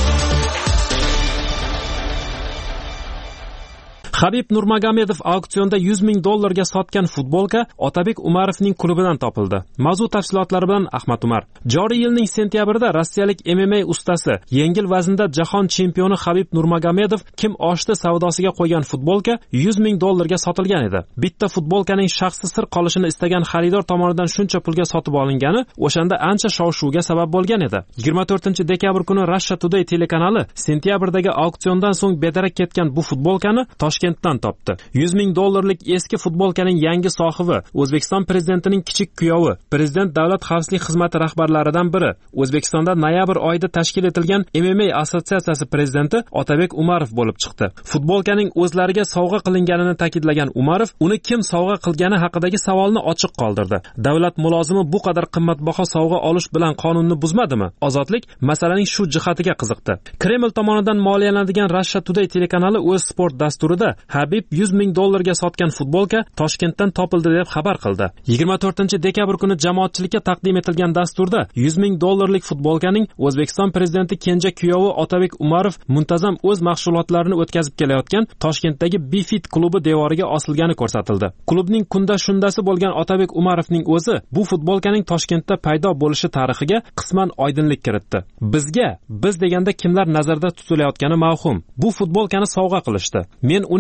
Habib Nurmagomedov auksionda yuz ming dollarga sotgan futbolka Otabek Umarovning klubidan topildi. Mavzu tafsilotlari bilan Ahmad Umar. Joriy yilning sentyabrida rossiyalik M M A ustasi, yengil vaznda jahon chempioni Habib Nurmagomedov kim oshdi savdosiga qo'ygan futbolka yuz ming dollarga sotilgan edi. Bitta futbolkaning shaxsi sir qolishini istagan xaridor tomonidan shuncha pulga sotib olingani o'shanda ancha shov-shuvga sabab bo'lgan edi. yigirma to'rtinchi dekabr kuni Russia Today telekanali sentyabrdagi auksiondan so'ng bedarak ketgan bu futbolkani Toshkent dan topdi. yuz ming dollarlik eski futbolkaning yangi sohibi O'zbekiston prezidentining kichik kuyovi, prezident davlat xavfsizlik xizmati rahbarlaridan biri, O'zbekistonda noyabr oyida tashkil etilgan M M A assotsiatsiyasi prezidenti Otabek Umarov bo'lib chiqdi. Futbolkaning o'zlariga sovg'a qilinganini ta'kidlagan Umarov uni kim sovg'a qilgani haqidagi savolni ochiq qoldirdi. Davlat mulozimi bu qadar qimmatbaho sovg'a olish bilan qonunni buzmadimi? Ozodlik masalaning shu jihatiga qiziqdi. Kreml tomonidan moliyalanadigan Russia Today telekanali o'z sport dasturida Habib yuz ming dollarga sotgan futbolka Toshkentdan topildi deb xabar qildi. yigirma to'rtinchi dekabr kuni jamoatchilikka taqdim etilgan dasturda yuz ming dollarlik futbolkaning O'zbekiston prezidenti kenja kuyovi Otabek Umarov muntazam o'z mashg'ulotlarini o'tkazib kelayotgan Toshkentdagi Bifit klubi devoriga osilgani ko'rsatildi. Klubning kunda shundasi bo'lgan Otabek Umarovning o'zi bu futbolkaning Toshkentda paydo bo'lishi tarixiga qisman oydinlik kiritdi. Bizga, biz deganda kimlar nazarda tutilayotgani mavhum. Bu futbolkani sovg'a qilishdi. Men uning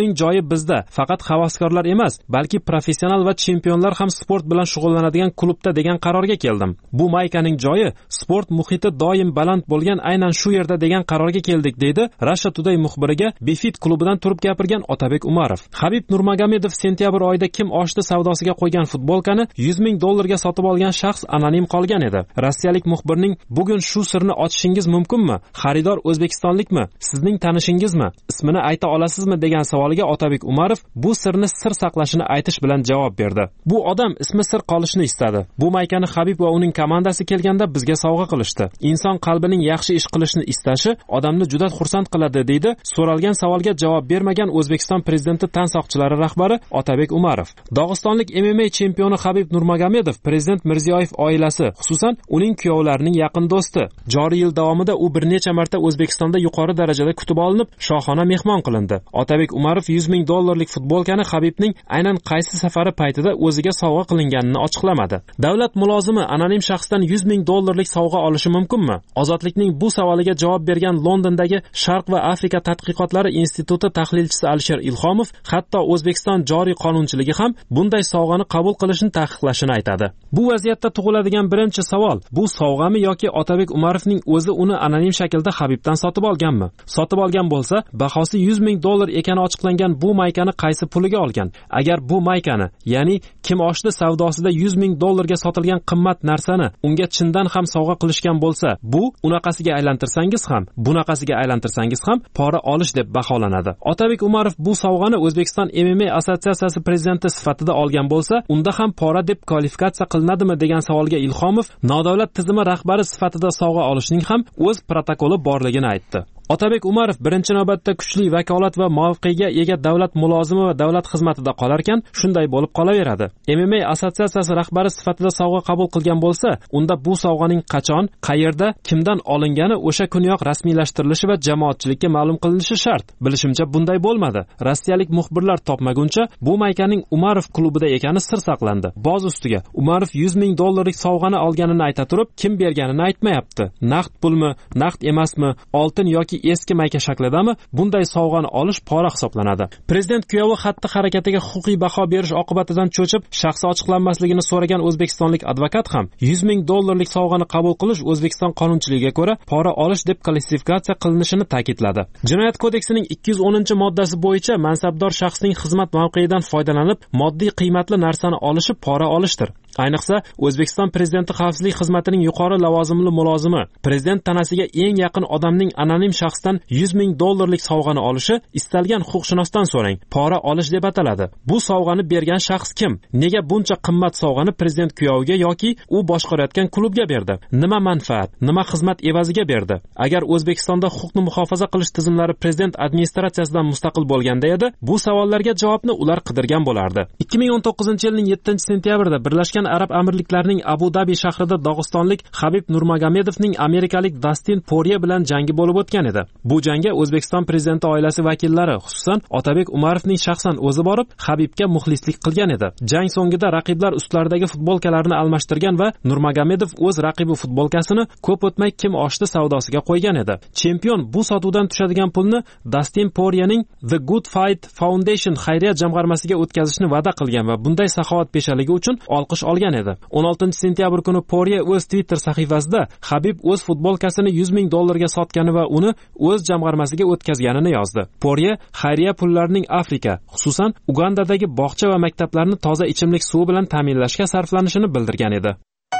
uning joyi bizda, faqat havaskorlar emas, balki professional va chempionlar ham sport bilan shug'ullanadigan klubda degan qarorga keldim. Bu maykaning joyi, sport muhiti doim baland bo'lgan aynan shu yerda degan qarorga keldik, deydi Russia Today muxbiriga Befit klubidan turib gapirgan Otabek Umarov. Habib Nurmagomedov sentyabr oyida kim oshdi savdosiga qo'ygan futbolkani yuz ming dollarga sotib olgan shaxs anonim qolgan edi. Rossiyalik muxbirning bugun shu sirni ochishingiz mumkinmi? Xaridor o'zbekistonlikmi? Sizning tanishingizmi? Ismini ayta olasizmi degan savoliga Otabek Umarov bu sirni sir saqlashini aytish bilan javob berdi. Bu odam ismi sir qolishni istadi. Bu maykani Habib va uning komandasi kelganda bizga sovg'a qilishdi. Inson qalbining yaxshi ish qilishni istashi odamni juda xursand qiladi, deydi so'ralgan savolga javob bermagan O'zbekiston prezidenti tan soqchilari rahbari Otabek Umarov. Dog'istonlik M M A chempioni Habib Nurmagomedov prezident Mirziyoyev oilasi, xususan uning kuyovlarining yaqin do'sti. Joriy yil davomida u bir necha marta O'zbekistonda yuqori darajada kutib olinib, shohona mehmon qilindi. Otabek Umarov yuz ming dollarlik futbolkani Habibning aynan qaysi safari paytida o'ziga sovg'a qilinganini ochiqlamadi. Davlat mulozimi anonim shaxsdan yuz ming dollarlik sovg'a olishi mumkinmi? Ozodlikning bu savoliga javob bergan Londondagi Sharq va Afrika tadqiqotlari instituti tahlilchisi Alisher Ilhomov hatto O'zbekiston joriy qonunchiligi ham bunday sovg'ani qabul qilishni taqiqlashini aytadi. Bu vaziyatda tug'iladigan birinchi savol, bu sovg'ami yoki Otabek Umarovning o'zi uni anonim shaklda Habibdan sotib olganmi? Sotib olgan bo'lsa, bahosi yuz ming dollar ekani ochiqlangan bu maykani qaysi puliga olgan? Agar bu maykani, ya'ni kim oshdi savdosida yuz ming dollarga sotilgan qimmat narsani unga chindan ham sovg'a qilishgan bo'lsa, bu unaqasiga aylantirsangiz ham, bunaqasiga aylantirsangiz ham pora olish deb baholanadi. Otabek Umarov bu sovg'ani O'zbekiston M M A assotsiatsiyasi prezidenti sifatida olgan bo'lsa, unda ham pora deb kvalifikatsiya qilinadimi degan savolga Ilhomov nodavlat tizimi rahbari sifatida sovg'a olishning ham o'z protokoli borligini aytdi. Otabek Umarov birinchi navbatda kuchli vakolat va mavqega ega davlat mulozimi va davlat xizmatida qolarkan, shunday bo'lib qolaveradi. M M A assotsiatsiyasi rahbari sifatida sovg'a qabul qilgan bo'lsa, unda bu sovg'aning qachon, qayerda, kimdan olingani o'sha kuniyoq rasmiylashtirilishi va jamoatchilikka ma'lum qilinishi shart. Bilishimcha bunday bo'lmadi. Rossiyalik muxbirlar topmaguncha bu maykaning Umarov klubida ekani sir saqlandi. Boz ustiga Umarov yuz ming dollarlik sovg'ani olganini ayta turib, kim berganini aytmayapti. Naqd pulmi, naqd emasmi, oltin yoki eski mayka shaklidami, bunday sovg'ani olish pora hisoblanadi. Prezident kuyovi xatti harakatiga huquqiy baho berish oqibatidan cho'chib, shaxsi ochiqlanmasligini so'ragan o'zbekistonlik advokat ham yuz ming dollarlik sovg'ani qabul qilish O'zbekiston qonunchiligiga ko'ra pora olish deb klassifikatsiya qilinishini ta'kidladi. Jinoyat kodeksining ikki yuz o'ninchi moddasi bo'yicha mansabdor shaxsning xizmat mavqeyidan foydalanib, moddiy qiymatli narsani olishi pora olishdir. Ayniqsa O'zbekiston prezidenti xavfsizlik xizmatining yuqori lavozimli mulozimi prezident tanasiga eng yaqin odamning anonim shaxsdan yuz ming dollarlik sovg'ani olishi istalgan huquqshunosdan so'rang, pora olish deb ataladi. Bu sovg'ani bergan shaxs kim? Nega buncha qimmat sovg'ani prezident kuyoviga yoki u boshqarayotgan klubga berdi? Nima manfaat, nima xizmat evaziga berdi? Agar O'zbekistonda huquqni muhofaza qilish tizimlari prezident administratsiyasidan mustaqil bo'lganda edi, bu savollarga javobni ular qidirgan bo'lardi. ikki ming o'n to'qqizinchi yilning yettinchi sentyabrida Birlashgan Arab Amirliklarining Abu Dabi shahrida Dog'istonlik Habib Nurmagomedovning amerikalik Dastin Porye bilan jangi bo'lib o'tgan edi. Bu jangga O'zbekiston prezidenti oilasi vakillari, xususan Otabek Umarovning shaxsan o'zi borib, Habibga muxlislik qilgan edi. Jang so'ngida raqiblar ustlaridagi futbolkalarini almashtirgan va Nurmagomedov o'z raqibi futbolkasini ko'p o'tmay kim oshdi savdosiga qo'ygan edi. Chempion bu sotuvdan tushadigan pulni Dastin Poryening The Good Fight Foundation xayriya jamg'armasiga o'tkazishni va'da qilgan va bunday saxovatpeshaligi uchun olqish olgan edi. o'n oltinchi sentyabr kuni Porye o'z Twitter sahifasida Habib o'z futbolkasini yuz ming dollarga sotgani va uni o'z jamg'armasiga o'tkazganini yozdi. Porye xayriya pullarining Afrika, xususan Ugandadagi bog'cha va maktablarni toza ichimlik suvi bilan ta'minlashga sarflanishini bildirgan edi.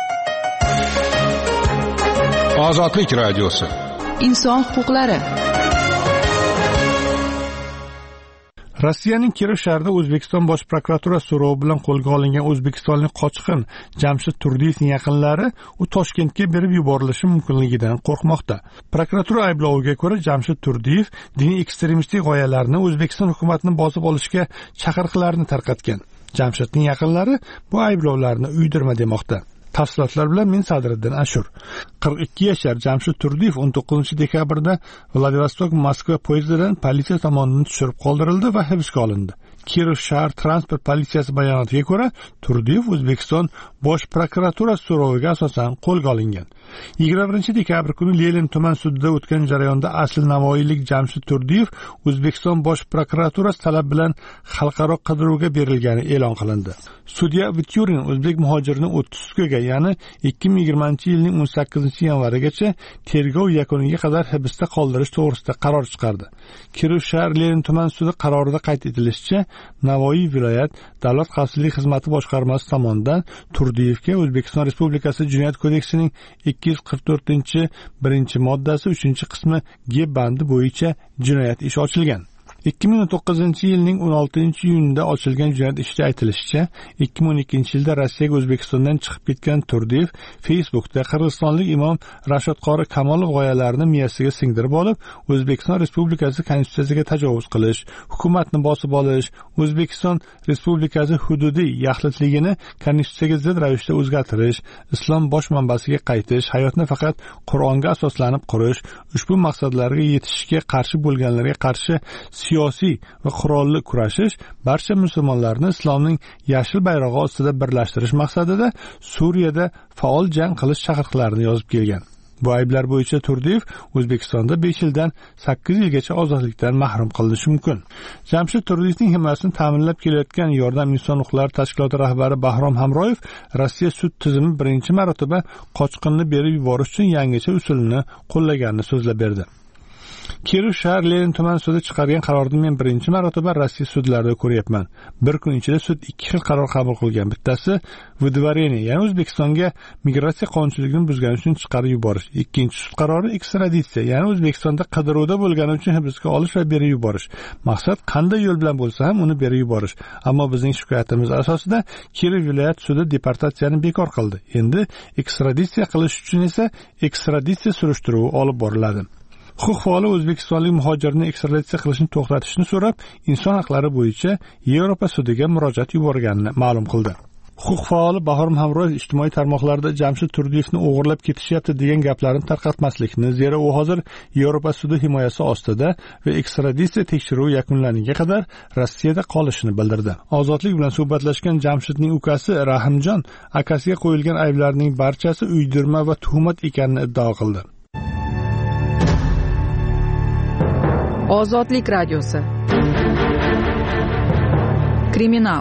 Ozodlik radiosi. Inson huquqlari. Rossiyaning Kirov shahrida O'zbekiston bosh prokuraturasi so'rovi bilan qo'lga olingan o'zbekistonlik qochqin Jamshid Turdiyevning yaqinlari u Toshkentga berib yuborilishi mumkinligidan qo'rqmoqda. Prokuratura aybloviga ko'ra Jamshid Turdiyev diniy ekstremistik g'oyalarni O'zbekiston hukumatini bosib olishga chaqiriqlarni tarqatgan. Jamshidning yaqinlari bu ayblovlarni uydirma demoqda. Tafsilotlar bilan men Sadriddin Ashur. qirq ikki yashar Jamshid Turdiyev o'n to'qqizinchi dekabrda Vladivostok Moskva poyezdidan politsiya tomonidan tushirib qoldirildi va hibsga olindi. Kirov shahar transport politsiyasi bayonotiga ko'ra, Turdiyev O'zbekiston bosh prokuraturasi so'roviga asosan qo'lga olingan. yigirma birinchi dekabr kuni Lenin tuman sudida o'tgan jarayonda asl navoiylik Jamshid Turdiyev O'zbekiston bosh prokuraturasi talab bilan xalqaro qidiruvga berilgani e'lon qilindi. Sudya Vityurin o'zbek muhojirini o'ttiz sutkaga, ya'ni ikki ming yigirmanchi yilning o'n sakkizinchi yanvarigacha tergov yakuniga qadar hibsda qoldirish to'g'risida qaror chiqardi. Kirov shahar Lenin tuman sudi qarorida qayd etilishicha, Navoiy viloyat davlat xavfsizlik xizmati boshqarmasi tomonidan Turdiyevga O'zbekiston Respublikasi Jinoyat kodeksining ikki yuz qirq to'rtinchi birinchi moddasi uchinchi qismi G bandi bo'yicha jinoyat ishi ochilgan. ikki ming o'n to'qqizinchi yilning o'n oltinchi iyunida ochilgan jinoyat ishida aytilishicha, ikki ming o'n ikkinchi yilda Rossiyaga O'zbekistondan chiqib ketgan Turdiyev Facebookda qirg'izistonlik imom Rashod Qori Kamolov g'oyalarini miyasiga singdirib olib, O'zbekiston Respublikasi konstitutsiyasiga tajovuz qilish, hukumatni bosib olish, O'zbekiston Respublikasi hududiy yaxlitligini konstitutsiyaga zid ravishda o'zgartirish, islom bosh manbasiga qaytish, hayotni faqat Qur'onga asoslanib qurish, ushbu maqsadlarga yetishishga qarshi bo'lganlarga qarshi siyosiy va qurolli kurashish, barcha musulmonlarni islomning yashil bayrog'i ostida birlashtirish maqsadida Suriyada faol jang qilish chaqiriqlarini yozib kelgan. Bu ayblar bo'yicha Turdiyev O'zbekistonda besh yildan sakkiz yilgacha ozodlikdan mahrum qilinishi mumkin. Jamshid Turdiyevning himoyasini ta'minlab kelayotgan Yordam inson huquqlari tashkiloti rahbari Bahrom Hamroyev Rossiya sud tizimi birinchi marotaba qochqinni berib yuborish uchun yangicha usulni qo'llaganini so'zlab berdi. Kirov shahar Lenin tuman sudi chiqargan qarorni men birinchi marotaba Rossiya sudlarida ko'ryapman. Bir kun ichida sud ikki xil qaror qabul qilgan. Bittasi выдворение, ya'ni O'zbekistonga migratsiya qonunchiligini buzgani uchun chiqarib yuborish. Ikkinchi sud qarori ekstraditsiya, ya'ni O'zbekistonda qidiruvda bo'lgani uchun hibsga olish va berib yuborish. Maqsad qanday yo'l bilan bo'lsa ham uni berib yuborish. Ammo bizning shikoyatimiz asosida Kirov viloyat sudi deportatsiyani bekor qildi. Endi ekstraditsiya qilish uchun esa ekstraditsiya surishtiruvi olib boriladi. Huquq faoli o'zbekistonlik muhojirni ekstraditsiya qilishni to'xtatishni so'rab, inson haqlari bo'yicha Yevropa sudiga murojaat yuborganini ma'lum qildi. Huquq faoli Bahrom Hamroyev ijtimoiy tarmoqlarda Jamshid Turdiyevni o'g'irlab ketishyapti degan gaplarni tarqatmaslikni, zero u hozir Yevropa sudi himoyasi ostida va ekstraditsiya tekshiruvi yakunlaniga qadar Rossiyada qolishini bildirdi. Ozodlik bilan suhbatlashgan Jamshidning ukasi Rahimjon akasiga qo'yilgan ayblarning barchasi uydirma va tuhmat ekanini iddao qildi. Ozodlik radiosi. Kriminal.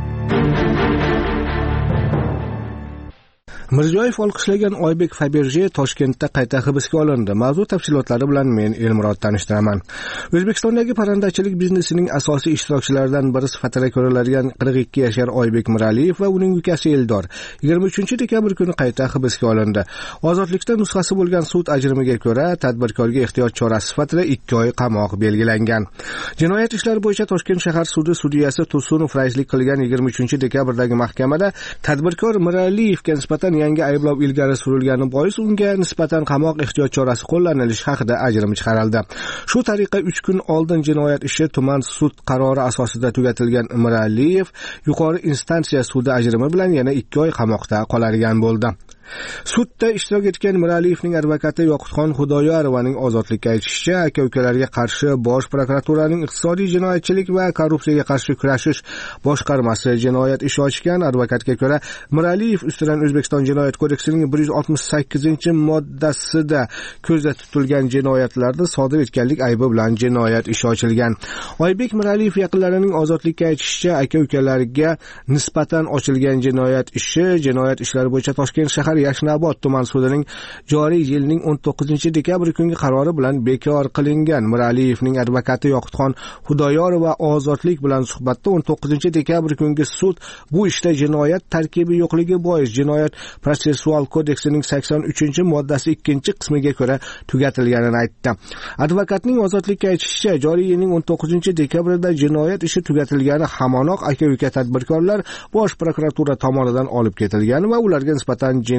Mirziyoyev olqishlagan Oybek Faberje Toshkentda qayta hibsga olindi. Mavzu tafsilotlari bilan men Elmurod tanishtiraman. O'zbekistondagi parrandachilik biznesining asosiy ishtirokchilaridan biri sifatida ko'riladigan qirq ikki yashar Oybek Miraliyev va uning ukasi Eldor yigirma uchinchi dekabr kuni qayta hibsga olindi. Ozodlikda nusxasi bo'lgan sud ajrimiga ko'ra tadbirkorga ehtiyot chorasi sifatida ikki oy qamoq belgilangan. Jinoyat ishlari bo'yicha Toshkent shahar sudi sudyasi Tursunov raislik qilgan yigirma uchinchi dekabrdagi mahkamada tadbirkor Miraliyevga nisbatan yangi ayblov ilgari surilgani bois unga nisbatan qamoq ehtiyot chorasi qo'llanilishi haqida ajrim chiqarildi. Shu tariqa uch kun oldin jinoyat ishi tuman sud qarori asosida tugatilgan Miraliyev yuqori instansiya sudi ajrimi bilan yana ikki oy qamoqda qoladigan bo'ldi. Sudda ishtirok etgan Miraliyevning advokati Yoqutxon Xudoyorovaning ozodlikka aytishicha, aka-ukalarga qarshi Bosh prokuraturaning iqtisodiy jinoyatchilik va korrupsiyaga qarshi kurashish boshqarmasi jinoyat ishi ochgan. Advokatga ko'ra, Miraliyev ustidan O'zbekiston Jinoyat kodeksining bir yuz oltmish sakkizinchi moddasida ko'zda tutilgan jinoyatlarni sodir etganlik aybi bilan jinoyat ishi ochilgan. Oybek Miraliyev yaqinlarining ozodlikka aytishicha, aka-ukalarga nisbatan ochilgan jinoyat ishi jinoyat ishlari bo'yicha Toshkent shahar Yashnobod tuman sudining joriy yilning o'n to'qqizinchi dekabr kungi qarori bilan bekor qilingan. Miraliyevning advokati Yoqutxon Xudoyorova ozodlik bilan suhbatda o'n to'qqizinchi dekabr kungi sud bu ishda jinoyat tarkibi yo'qligi bois jinoyat protsessual kodeksining sakson uchinchi moddasi ikkinchi qismiga ko'ra tugatilganini aytdi. Advokatning ozodlikka aytishicha, joriy yilning o'n to'qqizinchi dekabrida jinoyat ishi tugatilgani hamonoq aka-uka tadbirkorlar Bosh prokuratura tomonidan olib ketilgan va ularga nisbatan jinoyat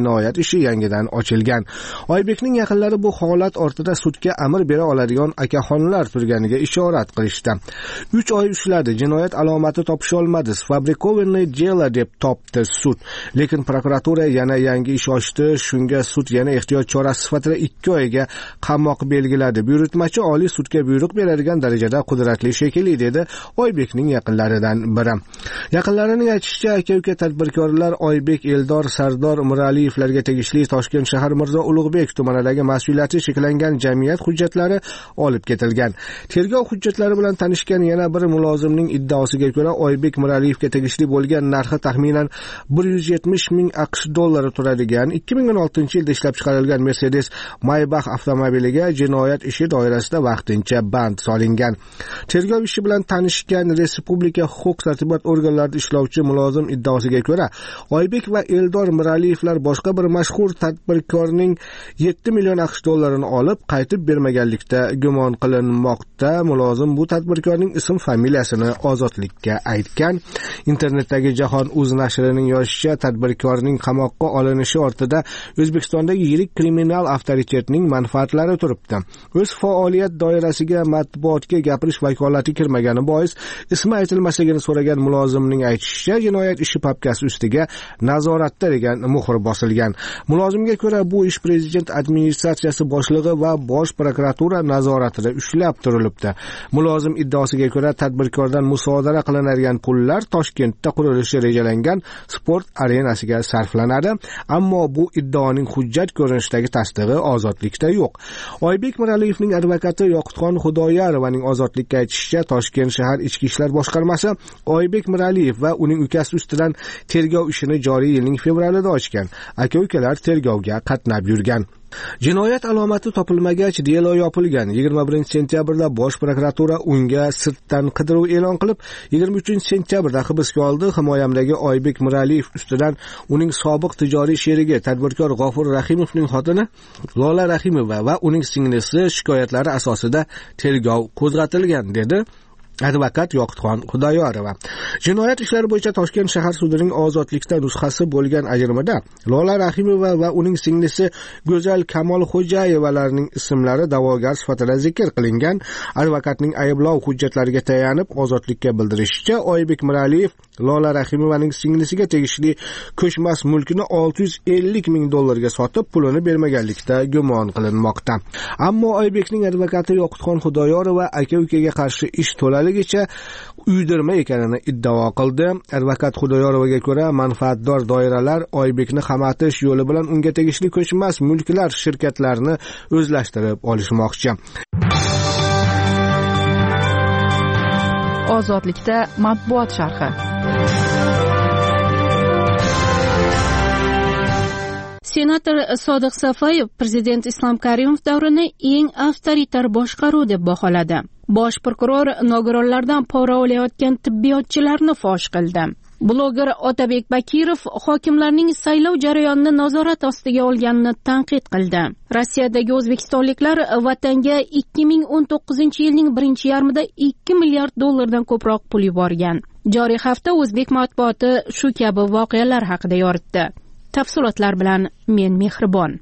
jinoyat ishi yangidan ochilgan. Oybekning yaqinlari bu holat ortida sudga amr bera oladigan akaxonlar turganiga ishorat qilishdi. uch oy ushladi, jinoyat alomati topisha olmadi, sfabrikovanniy delo deb topdi sud. Lekin prokuratura yana yangi ish ochdi, shunga sud yana ehtiyot chorasi sifatida ikki oyga qamoq belgiladi. Buyurtmachi oliy sudga buyruq beradigan darajada qudratli shekilli, dedi Oybekning yaqinlaridan biri. Yaqinlarining aytishicha, aka-uka tadbirkorlar Oybek, Eldor, Sardor Miraliyevlarga tegishli Toshkent shahar Mirzo Ulug'bek tumanidagi mas'uliyati cheklangan jamiyat hujjatlari olib ketilgan. Tergov hujjatlari bilan tanishgan yana bir mulozimning iddaosiga ko'ra, Oybek Miraliyevga tegishli bo'lgan narxi taxminan bir yuz yetmish ming AQSh dollari turadigan ikki ming o'n oltinchi yilda ishlab chiqarilgan Mercedes Maybach avtomobiliga jinoyat ishi doirasida vaqtincha band solingan. Tergov ishi bilan tanishgan Respublika huquq-tartibot organlarida ishlovchi mulozim iddaosiga ko'ra, Oybek va Eldor Miraliyevlar boshqa bir mashhur tadbirkorning yetti million AQSh dollarini olib qaytib bermaganlikda gumon qilinmoqda. Mulozim bu tadbirkorning ism familiyasini ozodlikka aytgan. Internetdagi Jahon uz nashrining yozishicha, tadbirkorning qamoqqa olinishi ortida O'zbekistondagi yirik kriminal avtoritetning manfaatlari turibdi. O'z faoliyat doirasiga matbuotga gapirish vakolati kirmagani bois ismi aytilmasligini so'ragan mulozimning aytishicha, jinoyat ishi papkasi ustiga nazoratda degan muhr bosilgan. Mulozimga ko'ra, bu ish prezident administratsiyasi boshlig'i va bosh prokuratura nazoratida ushlab turilibdi. Mulozim iddaosiga ko'ra, tadbirkordan musodara qilinadigan pullar Toshkentda qurilishi rejalangan sport arenasiga sarflanadi, ammo bu iddaoning hujjat ko'rinishidagi tasdig'i ozodlikda yo'q. Oybek Miraliyevning advokati Yoqutxon Xudoyorovaning ozodlikka aytishicha, Toshkent shahar ichki ishlar boshqarmasi Oybek Miraliyev va uning ukasi ustidan tergov ishini joriy yilning fevralida ochgan. Aka-ukalar tergovga qatnab yurgan. Jinoyat alomati topilmagach, delo yopilgan. yigirma birinchi sentyabrda bosh prokuratura unga sirtdan qidiruv e'lon qilib, yigirma uchinchi sentyabrda hibsga oldi. Himoyamdagi Oybek Miraliyev ustidan uning sobiq tijoriy sherigi tadbirkor G'ofur Rahimovning xotini Lola Rahimova va uning singlisi shikoyatlari asosida tergov qo'zg'atilgan, dedi advokat Yoqutxon Xudoyorova. Jinoyat ishlari bo'yicha Toshkent shahar sudining ozodlikda nusxasi bo'lgan ajrimida Lola Rahimova va uning singlisi Go'zal Kamol Xo'jayevalarning ismlari da'vogar sifatida zikr qilingan. Advokatning ayblov hujjatlariga tayanib ozodlikka bildirishicha, Oybek Miraliyev Lola Rahimovaning singlisiga tegishli ko'chmas mulkini olti yuz ellik ming dollarga sotib, pulini bermaganlikda gumon qilinmoqda. Ammo Oybekning advokati Yoqutxon Xudoyorova aka-ukaga qarshi ish to'laligicha uydirma ekanini iddao qildi. Advokat Xudoyorovaga ko'ra, manfaatdor doiralar Oybekni qamatish yo'li bilan unga tegishli ko'chmas mulklar shirkatlarini o'zlashtirib olishmoqchi. Ozodlikda matbuot sharhi. Senator Sodiq Safoyev prezident Islom Karimov davrini eng avtoritar boshqaruv deb baholadi. Bosh prokuror nogironlardan pora olayotgan tibbiyotchilarni fosh qildi. Bloger Otabek Bakirov hokimlarning saylov jarayonini nazorat ostiga olganini tanqid qildi. Rossiyadagi o'zbekistonliklar vatanga ikki ming o'n to'qqizinchi yilning birinchi yarmida ikki milliard dollardan ko'proq pul yuborgan. Joriy hafta o'zbek matbuoti shu kabi voqealar haqida yoritdi. Tafsilotlar bilan men Mehribon.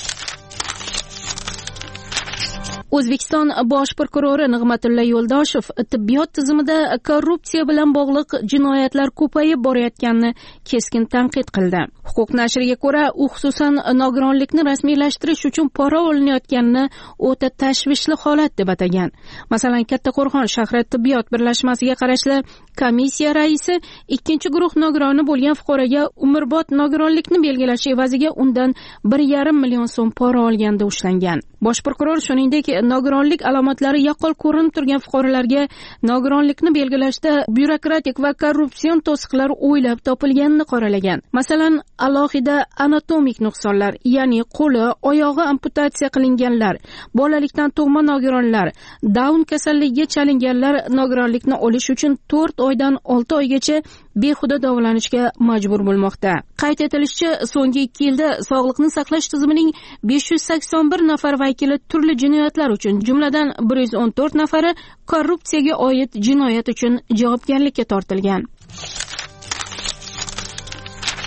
O'zbekiston bosh prokurori Nig'matilla Yo'ldoshev tibbiyot tizimida korrupsiya bilan bog'liq jinoyatlar ko'payib borayotganini keskin tanqid qildi. Huquq nashriga ko'ra, u xususan nogironlikni rasmiylashtirish uchun pora olinayotganini o'ta tashvishli holat deb atagan. Masalan, Kattaqo'rg'on shahri tibbiyot birlashmasiga qarashli komissiya raisi ikkinchi guruh nogironi bo'lgan fuqaroga umrbod nogironlikni belgilash evaziga undan bir yarim million so'm pora olganda ushlangan. Bosh prokuror shuningdek nogironlik alomatlari yaqqol ko'rinib turgan fuqarolarga nogironlikni belgilashda byurokratik va korrupsion to'siqlar o'ylab topilganini qoralagan. Masalan, alohida anatomik nuqsonlar, ya'ni qo'li, oyog'i amputatsiya qilinganlar, bolalikdan tug'ma nogironlar, Down kasalligiga chalinganlar nogironlikni olish uchun to'rt oydan olti oygacha behuda davolanishga majbur bo'lmoqda. Qayd etilishicha, so'nggi ikki yilda sog'liqni saqlash tizimining besh yuz sakson bir nafar vakili turli jinoyatlar uchun, jumladan bir yuz o'n to'rt nafari korrupsiyaga oid jinoyat uchun javobgarlikka tortilgan.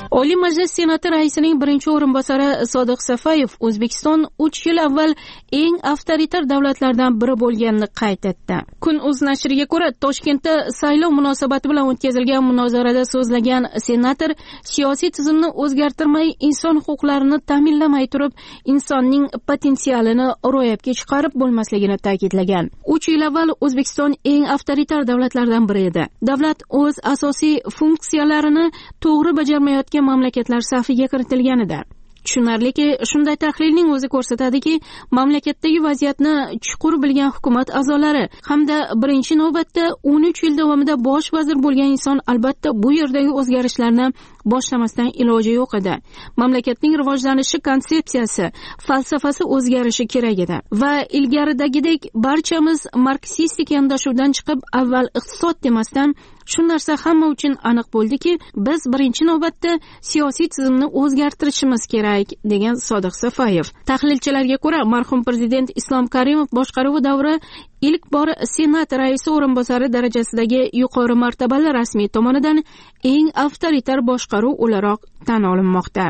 Oliy Majlis Senati raisining birinchi o'rinbosari Sodiq Safayev O'zbekiston uch yil avval eng avtoritar davlatlardan biri bo'lganini qayd etdi. Kun.uz nashriga ko'ra, Toshkentda saylov munosabati bilan o'tkazilgan munozarada so'zlagan senator siyosiy tizimni o'zgartirmay, inson huquqlarini ta'minlamay turib, insonning potensialini ro'yobga chiqarib bo'lmasligini ta'kidlagan. uch yil avval O'zbekiston eng avtoritar davlatlardan biri edi. Davlat o'z asosiy funksiyalarini to'g'ri bajarmayotgan mamlakatlar safiga kiritilganida. Tushunarliki, shunday tahlilning o'zi ko'rsatadiki, mamlakatdagi vaziyatni chuqur bilgan hukumat a'zolari hamda birinchi navbatda o'n uch yil davomida bosh vazir bo'lgan inson albatta bu yerdagi o'zgarishlarni boshlamasdan iloji yo'q edi. Mamlakatning rivojlanishi konsepsiyasi, falsafasi o'zgarishi kerak edi va ilgaridagidek barchamiz marksistik yondashuvdan chiqib, avval iqtisod demasdan shu narsa hamma uchun aniq bo'ldiki, biz birinchi navbatda siyosiy tizimni o'zgartirishimiz kerak, degan Sodiq Safayev. Tahlilchilarga ko'ra, marhum prezident Islom Karimov boshqaruvi davri ilk bor Senat raisi o'rinbosari darajasidagi yuqori martabali rasmiy tomonidan eng avtoritar boshqaruv o'laroq tan olinmoqda.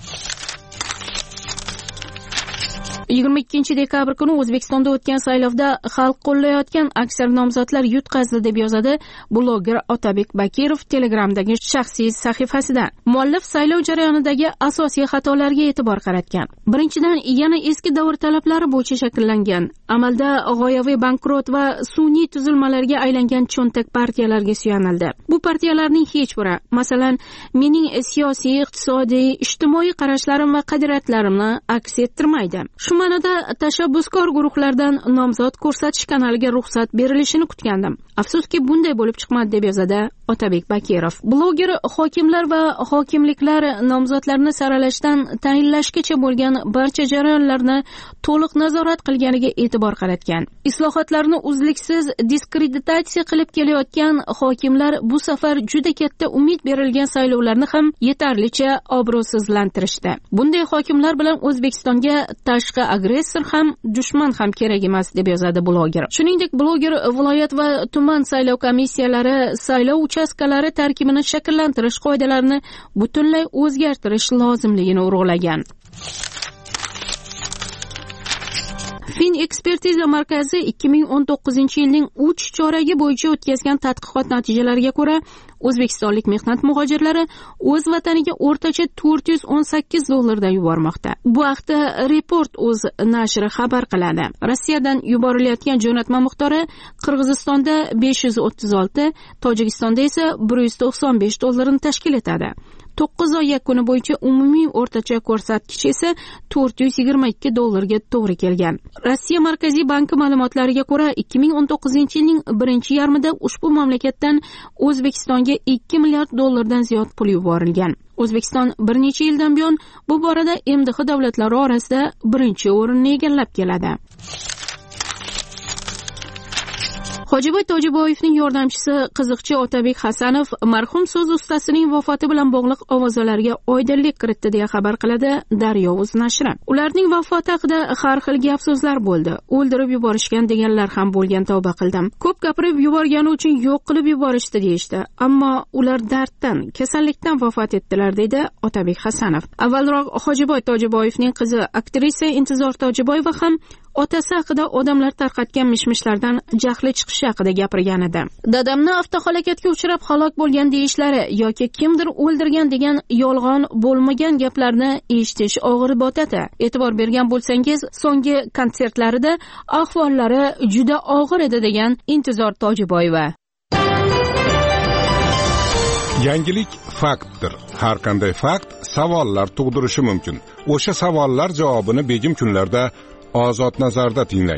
yigirma ikkinchi dekabr kuni O'zbekistonda o'tgan saylovda xalq qo'llayotgan aksar nomzodlar yutqazdi, deb yozadi bloger Otabek Bakirov Telegramdagi shaxsiy sahifasida. Muallif saylov jarayonidagi asosiy xatolarga e'tibor qaratgan. Birinchidan, yana eski davr talablari bo'yicha shakllangan, amalda g'oyaviy bankrot va sun'iy tuzilmalarga aylangan cho'ntak partiyalarga suyanildi. Bu partiyalarning hech biri, masalan, mening siyosiy, iqtisodiy, ijtimoiy qarashlarim va qadriyatlarimni aks ettirmaydi. Shu ma'noda tashabbuskor guruhlardan nomzod ko'rsatish kanaliga ruxsat berilishini kutgandim. Afsuski, bunday bo'lib chiqmadi, deb yozadi Otabek Bakirov. Bloger hokimlar va hokimliklar nomzodlarni saralashdan tayinlashgacha bo'lgan barcha jarayonlarni to'liq nazorat qilganiga e'tibor qaratgan. Islohotlarni uzluksiz diskreditatsiya qilib kelayotgan hokimlar bu safar juda katta umid berilgan saylovlarni ham yetarlicha obro'sizlantirishdi. Bunday hokimlar bilan O'zbekistonga tashqi agressor ham, dushman ham kerak emas, deb yozadi bloger. Shuningdek, bloger viloyat va tuman saylov komissiyalari, saylov uchastkalari tarkibini shakllantirish qoidalarini butunlay o'zgartirish lozimligini urg'ulagan. Fin ekspertiza markazi ikki ming o'n to'qqizinchi yilning uch choragi bo'yicha o'tkazgan tadqiqot natijalariga ko'ra, o'zbekistonlik mehnat muhojirlari o'z vataniga o'rtacha to'rt yuz o'n sakkiz dollardan yubormoqda. Bu haqda Report.uz nashri xabar qiladi. Rossiyadan yuborilayotgan jo'natma miqdori Qirg'izistonda besh yuz o'ttiz olti, Tojikistonda esa bir yuz to'qson besh dollarni tashkil etadi. to'qqiz oy yakuni bo'yicha umumiy o'rtacha ko'rsatkich esa to'rt yuz yigirma ikki dollarga to'g'ri kelgan. Rossiya Markaziy banki ma'lumotlariga ko'ra, ikki ming o'n to'qqizinchi yilning birinchi yarmida ushbu mamlakatdan O'zbekistonga ikki milliard dollardan ziyod pul yuborilgan. O'zbekiston bir necha yildan buyon bu borada M D H davlatlari orasida birinchi o'rinni egallab keladi. Hojiboy Tojiboyevning yordamchisi qiziqchi Otabek Hasanov marhum so'z ustasining vafoti bilan bog'liq ovozalarga oydinlik kiritdi, deya xabar qiladi Daryo.uz nashri. Ularning vafoti haqida har xil gap so'zlar bo'ldi. O'ldirib yuborishgan deganlar ham bo'lgan, tavba qildim. Ko'p gapirib yuborgani uchun yo'q qilib yuborishdi deyishdi. Ammo ular darddan, kasallikdan vafot etdilar, deydi Otabek Hasanov. Avvalroq Hojiboy Tojiboyevning qizi aktrisa Intizor Tojiboyeva ham otasi haqida odamlar tarqatgan mishmishlardan jahli chiqishi haqida gapirgan edi. Dadamni avtohalokatga uchrab halok bo'lgan deyishlari yoki kimdir o'ldirgan degan yolg'on bo'lmagan gaplarni eshitish og'ir botadi. E'tibor bergan bo'lsangiz, so'nggi konsertlarida ahvollari juda og'ir edi, degan Intizor Tojiboyeva. Yangilik faktdir. Har qanday fakt savollar tug'dirishi mumkin. O'sha savollar javobini begim kunlarda Ozod nazarda tinglang.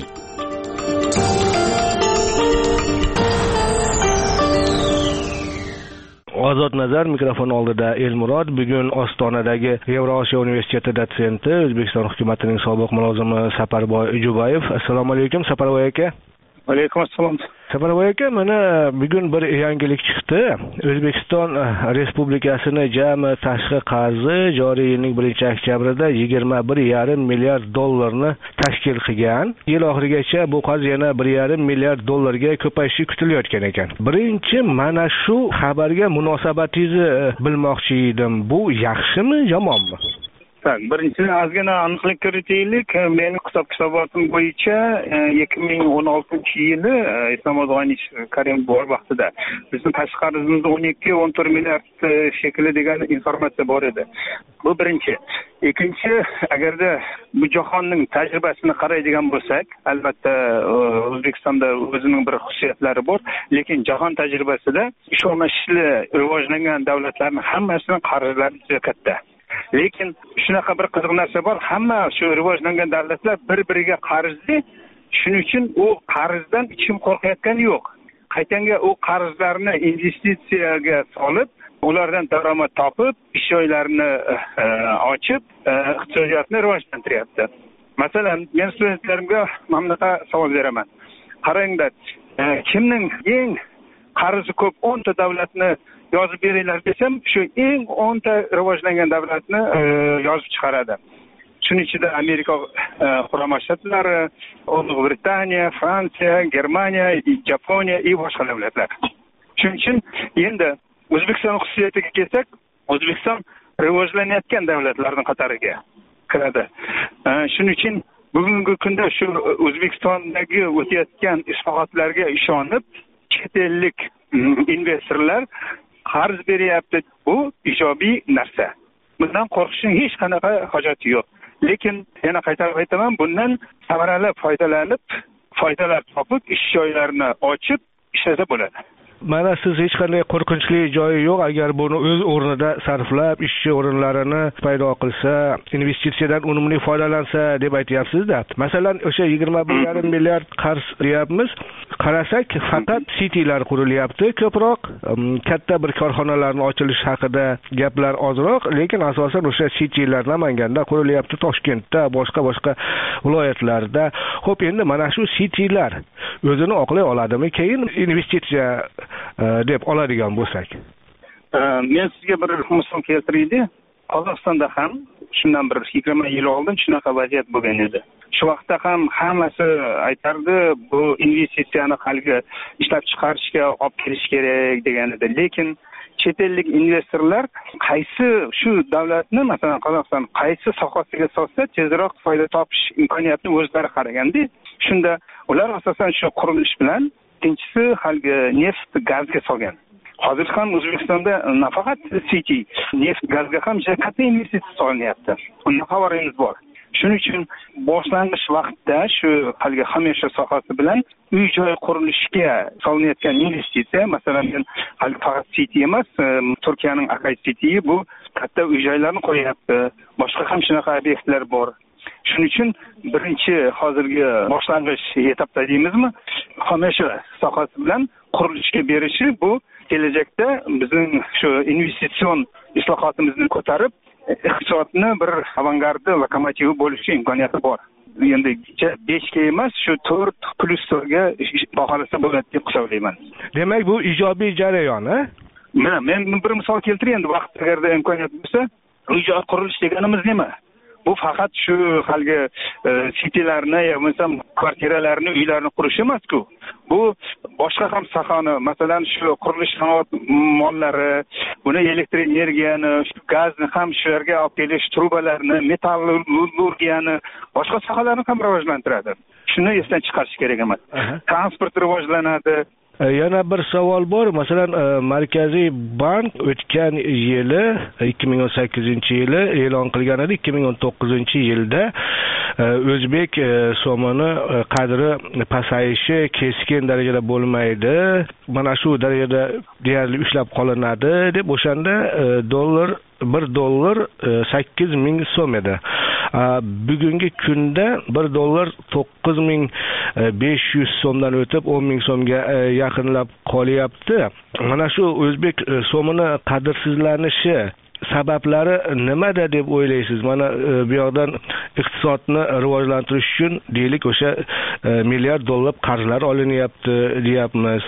Ozod nazar mikrofon oldida Elmurod. Bugun Ostonadagi Yevrosiyo universiteti dotsenti, O'zbekiston hukumatining sobiq mulozimi Saparboy Jubayev. Assalomu alaykum Saparboy aka. Alaykum assalom. Safarboy aka, mana bugun bir yangilik chiqdi. O'zbekiston Respublikasini jami tashqi qarzi joriy yilning birinchi oktyabrida yigirma bir yarim milliard dollarni tashkil qilgan. Yil oxirigacha bu qarz yana bir yarim milliard dollarga ko'payishi kutilayotgan ekan. Birinchi mana shu xabarga munosabatingizni bilmoqchi edim. Bu yaxshimi, yomonmi? Birinchidan ozgina aniqlik kiritaylik. Meni hisob-kitobatim bo'yicha ikki ming o'n oltinchi yili Islomobod G'aniy Karimov bor vaqtida bizning tashqi qarzimiz o'n ikki o'n to'rt milliard shekli degan informatsiya bor edi. Bu birinchi. Ikkinchi, agarda bu jahonning tajribasini qaraydigan bo'lsak, albatta O'zbekistonda o'zining bir xususiyatlari bor, lekin jahon tajribasida ishonchli rivojlangan davlatlarning hammasining qarzlari juda katta. Lekin shunaqa bir qiziq narsa bor, hamma shu rivojlangan davlatlar bir-biriga qarzli, shuning uchun u qarzdan hech kim qo'rqayotgani yo'q. Qaytanga u qarzlarni investitsiyaga solib, ulardan daromad topib, ish joylarini ochib, iqtisodiyotni rivojlantiryapti. Masalan, men studentlarimga mana bunaqa savol beraman. Qaranglar, kimning eng qarzi ko'p o'nta davlatni yozib beringlar desam, shu eng o'nta rivojlangan davlatni yozib chiqaradi. Shuning ichida Amerika Qurolli Shtatlari, Buyuk Britaniya, Fransiya, Germaniya, Yaponiya va boshqa davlatlar. Shuning uchun endi O'zbekiston xususiyatiga kelsak, O'zbekiston rivojlanayotgan davlatlarning qatoriga kiradi. Shuning uchun bugungi kunda shu O'zbekistondagi o'tayotgan islohotlarga ishonib, chet ellik investorlar qarz beryapti. Bu ijobiy narsa. Bundan qo'rqishning hech qanaqa hojati yo'q. Lekin yana qaytarib aytaman, bundan samarali foydalanib, foydalar topib, ish joylarini ochib ishlasa bo'ladi. Mana siz hech qanday qo'rqinchli joyi yo'q, agar buni o'z o'rnida sarflab, ishchi o'rinlarini paydo qilsa, investitsiyadan unumli foydalansa deb aytyapsiz-da. Masalan, o'sha yigirma bir yarim milliard qarz deyapmiz. Qarasak, faqat citylar qurilyapti ko'proq, katta bir korxonalarning ochilishi haqida gaplar ozroq, lekin asosan o'sha citylar Namanganda qurilyapti, Toshkentda, boshqa-boshqa viloyatlarda. Xo'p, endi mana shu citylar o'zini oqlay oladimi? Keyin investitsiya deb oladigan bo'lsak. Men sizga bir misol keltiraydi. Qozog'istonda ham shundan bir yigirma yil oldin shunaqa vaziyat bo'lgan edi. Shu vaqtda ham hammasi aytardi, bu investitsiyani haligi ishlab chiqarishga olib kelish kerak degan edi. Lekin chet ellik investorlar qaysi shu davlatni, masalan Qozog'iston qaysi sohasiga solsa tezroq foyda topish imkoniyatini o'zlari qaraganda, shunda ular asosan shu qurilish bilan, ikkinchisi haligi neft gazga solgan. Hozir ham O'zbekistonda nafaqat city, neft gazga ham juda katta investitsiya solinyapti. Undan xabaringiz bor. Shuning uchun boshlang'ich vaqtda shu haligi hamisha sohasi bilan uy joy qurilishiga solinayotgan investitsiya, masalan men haligi faqat city emas, Turkiyaning Akay City bu katta uy joylarni qo'yapti. Boshqa ham shunaqa obyektlar bor. Shuning uchun birinchi hozirgi boshlang'ich etapda deymizmi, hamisha sohasi bilan qurilishga berishi bu kelajakda bizning shu investitsion islohotimizni ko'tarib, iqtisodni bir avangardi lokomotivi bo'lishi imkoniyati bor. Endi besh ga emas, shu to'rt plus to'rtga baholasa bo'ladi deb hisoblayman. Demak, bu ijobiy jarayon, ha? Mana men bir misol keltiray endi, vaqt agarda imkoniyat bo'lsa, uy joy qurilish deganimiz nima? Bu faqat shu haligi citylarni yo bo'lmasam kvartiralarni, uylarni qurish emas-ku. Bu boshqa ham sohani, masalan shu qurilish sanoat mollari, buni elektr energiyani, gazni ham shu yerga olib kelish, trubalarni, metallurgiyani, boshqa sohalarni ham rivojlantiradi. Shuni esdan chiqarish kerak emas. Transport rivojlanadi. Yana bir savol bor. Masalan, Markaziy bank o'tgan yili ikki ming o'n sakkizinchi yili e'lon qilgan edi, ikki ming o'n to'qqizinchi yilda o'zbek so'mini qadri pasayishi keskin darajada bo'lmaydi. Mana shu darajada deyarli ushlab qolinadi deb o'shanda dollar bir dollar sakkiz ming so'm edi. Bugungi kunda bir dollar to'qqiz ming besh yuz so'mdan o'tib o'n ming so'mga yaqinlab qolyapti. Mana shu o'zbek so'mini qadrsizlanishi sabablari nimada deb o'ylaysiz? Mana bu yoqdan iqtisodni rivojlantirish uchun deylik o'sha milliard dollar qarzlar olinyapti deyapmiz.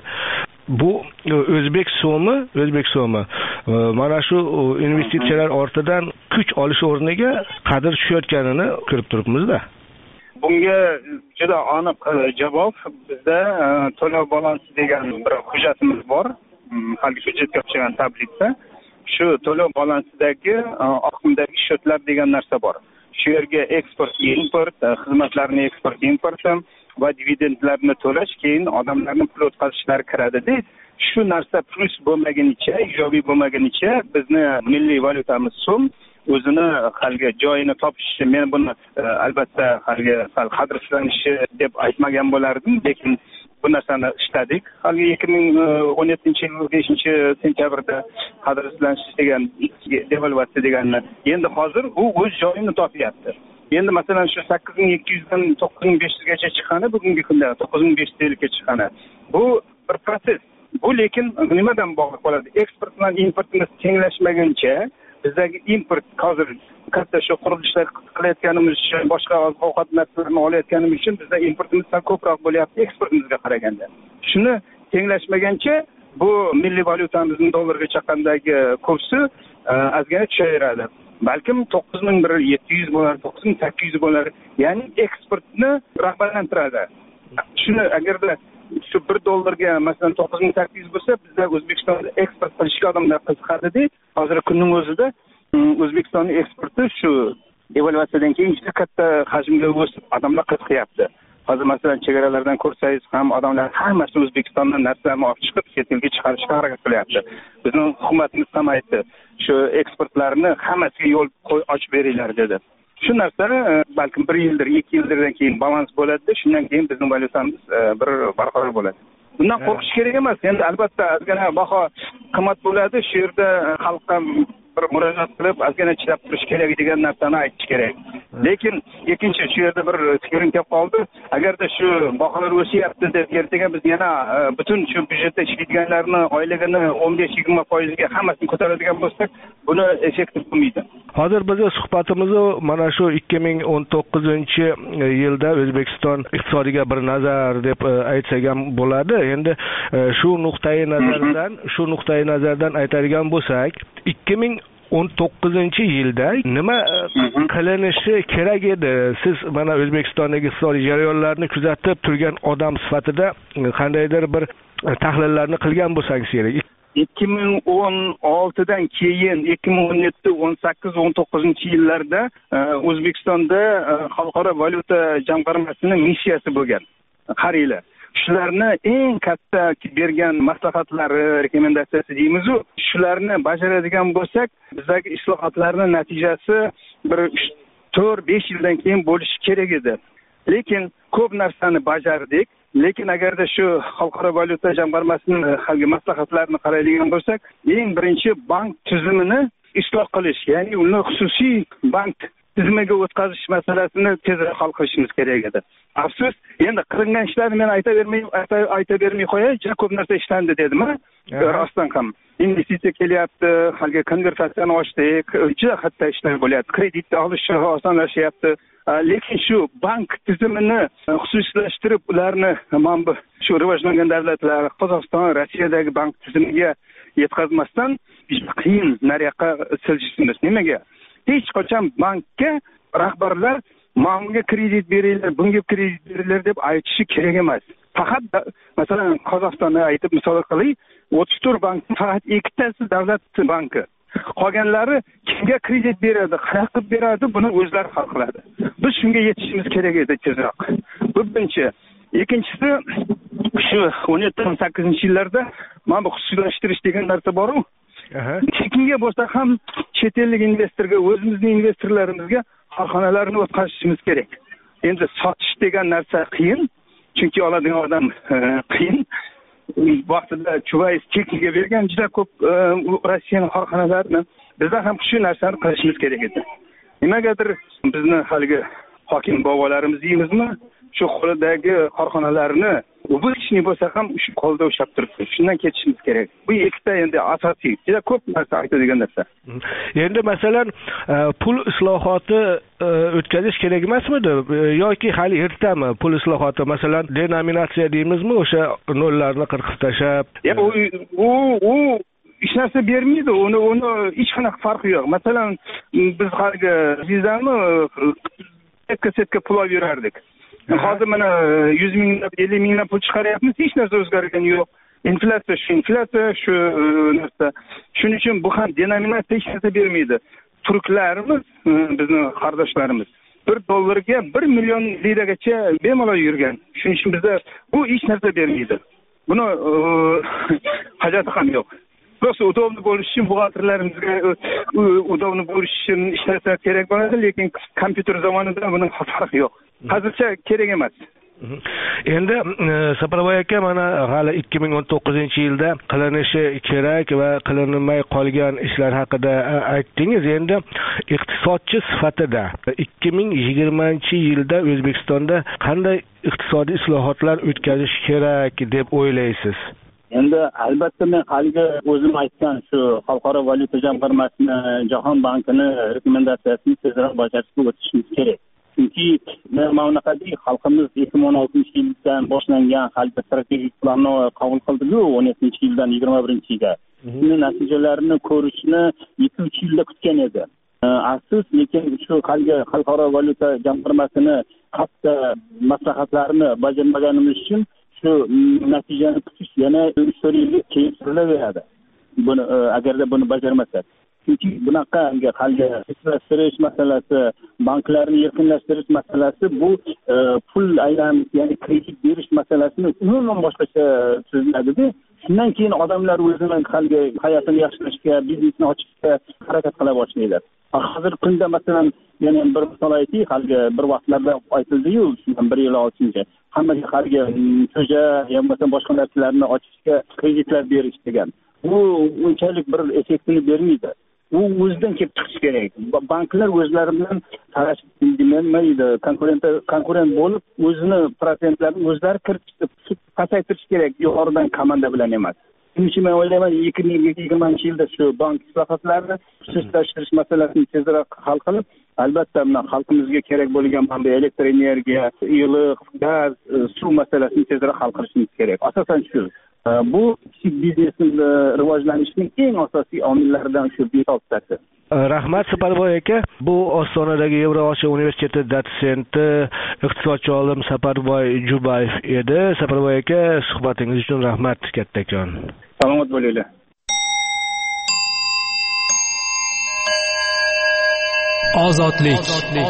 Bu o'zbek so'mi, o'zbek so'mi mana shu investitsiyalar ortidan kuch olish o'rniga qadr tushayotganini ko'rib turibmiz-da. Bunga juda aniq javob. Bizda to'lov balansi degan bir hujjatimiz bor. Haligi hujjatga o'xshagan tablitsa. Shu to'lov balansidagi oqimdagi shotlar degan narsa bor. Shu yerga eksport, import, xizmatlarni eksport, import va dividendlarni to'lash, keyin odamlarning pul o'tkazishlari kiradi-da. Shu narsa plus bo'lmagunicha, ijobiy bo'lmagunicha bizni milliy valyutamiz so'm o'zini haligi joyini topishi, men buni albatta haligi qadrsizlanishi deb aytmagan bo'lardim, lekin bu narsani ishladik. Haligi ikki ming o'n yettinchi yil beshinchi sentyabrda qadrsizlanish degan devalvatsiya deganni endi hozir u o'z joyini topyapti. Endi masalan shu sakkiz ming ikki yuz dan to'qqiz ming besh yuz gacha chiqqani bugungi kunda to'qqiz ming besh yuz ellik ga chiqqani. Bu bir proses. Bu lekin nimadan bog'liq bo'ladi? Eksport bilan importimiz tenglashmaguncha bizdagi import hozir katta shu qurilishlar qilayotganimiz uchun, boshqa ovqat narsalarni olayotganimiz uchun bizda importimizdan ko'proq bo'lyapti eksportimizga qaraganda. Shuni tenglashmaguncha bu milliy valyutamizning dollarga chaqqandagi kursi ozgina tushaveradi. Balkim to'qqiz ming yetti yuz bo'lar, to'qqiz ming sakkiz yuz bo'lar. Ya'ni eksportni rag'batlantiradi. Shuni agarda shu bir dollarga masalan to'qqiz ming sakkiz yuz bo'lsa, bizda O'zbekistonda eksport qilishga odamlar qiziqadi. Hozir kunning o'zida O'zbekistonning eksporti shu devalvatsiyadan keyin juda katta hajmga o'sib, odamlar qiziqyapti. Hozir masalan chegaralardan ko'rsangiz ham odamlar hammasi O'zbekistondan narsalarni olib chiqib, chet elga chiqarishga harakat qilyapti. Bizning hukumatimiz ham aytdi, shu eksportlarni hammasiga yo'l ochib beringlar dedi. Shu narsa balkim bir yildir, ikki yildirdan keyin balans bo'ladi, shundan keyin bizning valyutamiz bir barqaror bo'ladi. Bundan qo'rqish kerak emas. Endi albatta ozgina baho qimmat bo'ladi, shu yerda xalqqa bir murojaat qilib, ozgina chidab turish kerak degan narsani aytish kerak. Lekin ikkinchi shu yerda bir fikrim kelib qoldi. Agarda shu baholar o'syapti deb ertaga biz yana butun shu byudjetda ishlaydiganlarni oyligini o'n besh yigirma foiz ga hammasini ko'taradigan bo'lsak, buni effektiv bo'lmaydi. Hozir bizning suhbatimizni mana shu ikki ming o'n to'qqizinchi yilda O'zbekiston iqtisodiga bir nazar deb aytsak ham bo'ladi. Endi shu nuqtai nazardan, shu nuqtai nazardan aytadigan bo'lsak, ikki ming o'n to'qqizinchi yilda nima qilinishi kerak edi? Siz mana O'zbekistondagi iqtisodiy jarayonlarni kuzatib turgan odam sifatida qandaydir bir tahlillarni qilgan bo'lsangiz kerak. ikki ming o'n oltidan keyin ikki ming o'n yetti, o'n sakkiz, o'n to'qqizinchi yillarda O'zbekistonda xalqaro valyuta jamg'armasining missiyasi bo'lgan. Qaranglar. Shularni eng katta bergan maslahatlari, rekomendatsiyasi deymiz-ku, shularni bajaradigan bo'lsak, bizdagi islohotlarning natijasi bir to'rt besh yildan keyin bo'lishi kerak edi. Lekin ko'p narsani bajardik. Lekin agarda shu xalqaro valyuta jamg'armasining halgi maslahatlarini qaraydigan bo'lsak, eng birinchi bank tizimini isloh qilish, ya'ni uni xususiy bank tizimiga o'tkazish masalasini tezroq hal qilishimiz kerak edi. Afsus, endi qilingan ishlarni men aytavermay aytavermay qo'yay, juda ko'p narsa ishlandi dedim, rostdan ham. Investitsiya kelyapti, halgi konvertatsiyani ochdik, juda katta ishlar bo'lyapti. Kreditni olish osonlashyapti. Lekin shu bank tizimini xususiylashtirib, ularni mana bu shu rivojlangan davlatlar, Qozog'iston, Rossiyadagi bank tizimiga yetkazmasdan qiyin nariyoqqa siljishimiz. Nimaga? Hech qachon bankka rahbarlar ma'murga kredit beringlar, bunga kredit beringlar deb aytishi kerak emas. Faqat masalan Qozog'istonni aytib misol qilay, o'ttiz to'rt bankning faqat ikkitasi davlat banki. Qolganlari kimga kredit beradi, qanaqa qilib beradi, buni o'zlari hal qiladi. Biz shunga yetishimiz kerak edi tezroq. Bu birinchi. Ikkinchisi, shu o'n yetti o'n sakkizinchi yillarda mana bu xususiylashtirish degan narsa bor-ku. Tekinga bo'lsa ham chet ellik investorga, o'zimizning investorlarimizga korxonalarni o'tkazishimiz kerak. Endi sotish degan narsa qiyin, chunki oladigan odam qiyin. Vaqtida Chuvayev Chekiga bergan juda ko'p Rossiyaning korxonalarini bizda ham shu narsani qilishimiz kerak edi. Nimagadir bizni haligi hokim bobolarimiz deymizmi, shu qo'lidagi korxonalarni ubirishni bo'lsa ham shu qo'lda ushlab turibdi. Shundan ketishimiz kerak. Bu ikkita endi asosiy, juda ko'p narsa aytadigan narsa. Endi masalan pul islohoti o'tkazish kerak emasmidi yoki hali ertami? Pul islohoti masalan denominatsiya deymizmi, o'sha nollarni qirqib tashlab. U u u hech narsa bermaydi. Uni uni hech qanaqa farqi yo'q. Masalan, biz haliga vizani setka-setka pul olib yurardik. Hozir mana yuz minglab, ellik minglab pul chiqaryapmiz, hech narsa o'zgargani yo'q. Inflyatsiya shu, inflyatsiya shu narsa. Shuning uchun bu ham denominatsiya hech narsa bermaydi. Turklarimiz, bizning qardoshlarimiz bir dollarga bir million liragacha bemalol yurgan. Shuning uchun bizda bu hech narsa bermaydi. Buni hojati ham yo'q. Просто удобно bo'lish uchun buxgalterlarimizga удобно bo'lish uchun ishlasa kerak bo'ladi, lekin kompyuter zamonida buning farqi yo'q. Hozircha kerak emas. Endi Saparboy aka, mana hali ikki ming o'n to'qqizinchi yilda qilinishi kerak va qilinmay qolgan ishlar haqida aytdingiz. Endi iqtisodchi sifatida ikki ming yigirmanchi yilda O'zbekistonda qanday iqtisodiy islohotlar o'tkazish kerak deb o'ylaysiz? Endi albatta men haliga o'zim aytgan shu Xalqaro valyuta jamg'armasini, Jahon bankini rekomendatsiyasini tezroq bajarishga o'tishimiz kerak. Chunki men ma'naqadagi xalqimiz ikki ming o'n oltinchi yildan boshlangan halqa strategik planni qabul qildi-ku, o'n yettinchi yildan yigirma birinchi yilga. Buni natijalarini ko'rishni ikki uch yilda kutgan edi. Afsus, lekin shu Xalqaro valyuta jamg'armasini katta maslahatlarini bajarmaganimiz uchun shu natijani kutish yana uch to'rt yilga keyin surilaveradi. Buni agarda buni bajarmasak. Chunki bunaqa hali inflyatsiya masalasi, banklarni erkinlashtirish masalasi bu pul aylanish, ya'ni kredit berish masalasini umuman boshqacha tuziladi-da. Shundan keyin odamlar o'zining hali hayotini yaxshilashga, biznesni ochishga harakat qila boshlaydi. Hozir kunda masalan, yana bir misol aytaylik, hali bir vaqtlarda aytildi-yu, shundan bir yil oldincha hammaga hali to'ja yoki boshqa narsalarni ochishga kreditlar berish degan. Bu unchalik bir effektini bermaydi. U o'zidan kelib chiqish kerak. Banklar o'zlari bilan talashib bilmaydi, konkurent konkurent bo'lib, o'zini prosentlarini o'zlari kiritib pasaytirish kerak, yuqoridan komanda bilan emas. Shuning uchun men o'ylayman, ikki ming yigirmanchi yilda shu bank islohotlarini xususlashtirish masalasini tezroq hal qilib, albatta mana xalqimizga kerak bo'lgan manba elektr energiya, iliq, gaz, suv masalasini tezroq hal qilishimiz kerak. Asosan shu. Bu kichik biznesning rivojlanishining eng asosiy omillaridan shu beto'xtasi. Rahmat Saparboy aka. Bu Ostonadagi Yevrosiyo universiteti dotsenti, iqtisodchi olim Saparboy Jubayev edi. Saparboy aka, suhbatingiz uchun rahmat kattakon. Salomat bo'linglar. Ozodlik.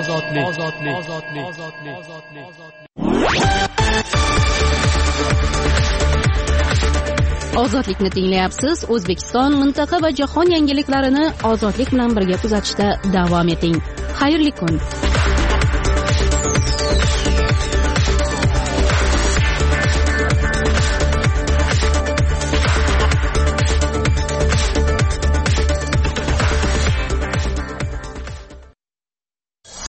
Ozodlikni tinglayapsiz. O'zbekiston, mintaqa va jahon yangiliklarini ozodlik bilan birga kuzatishda davom eting. Xayrli kun.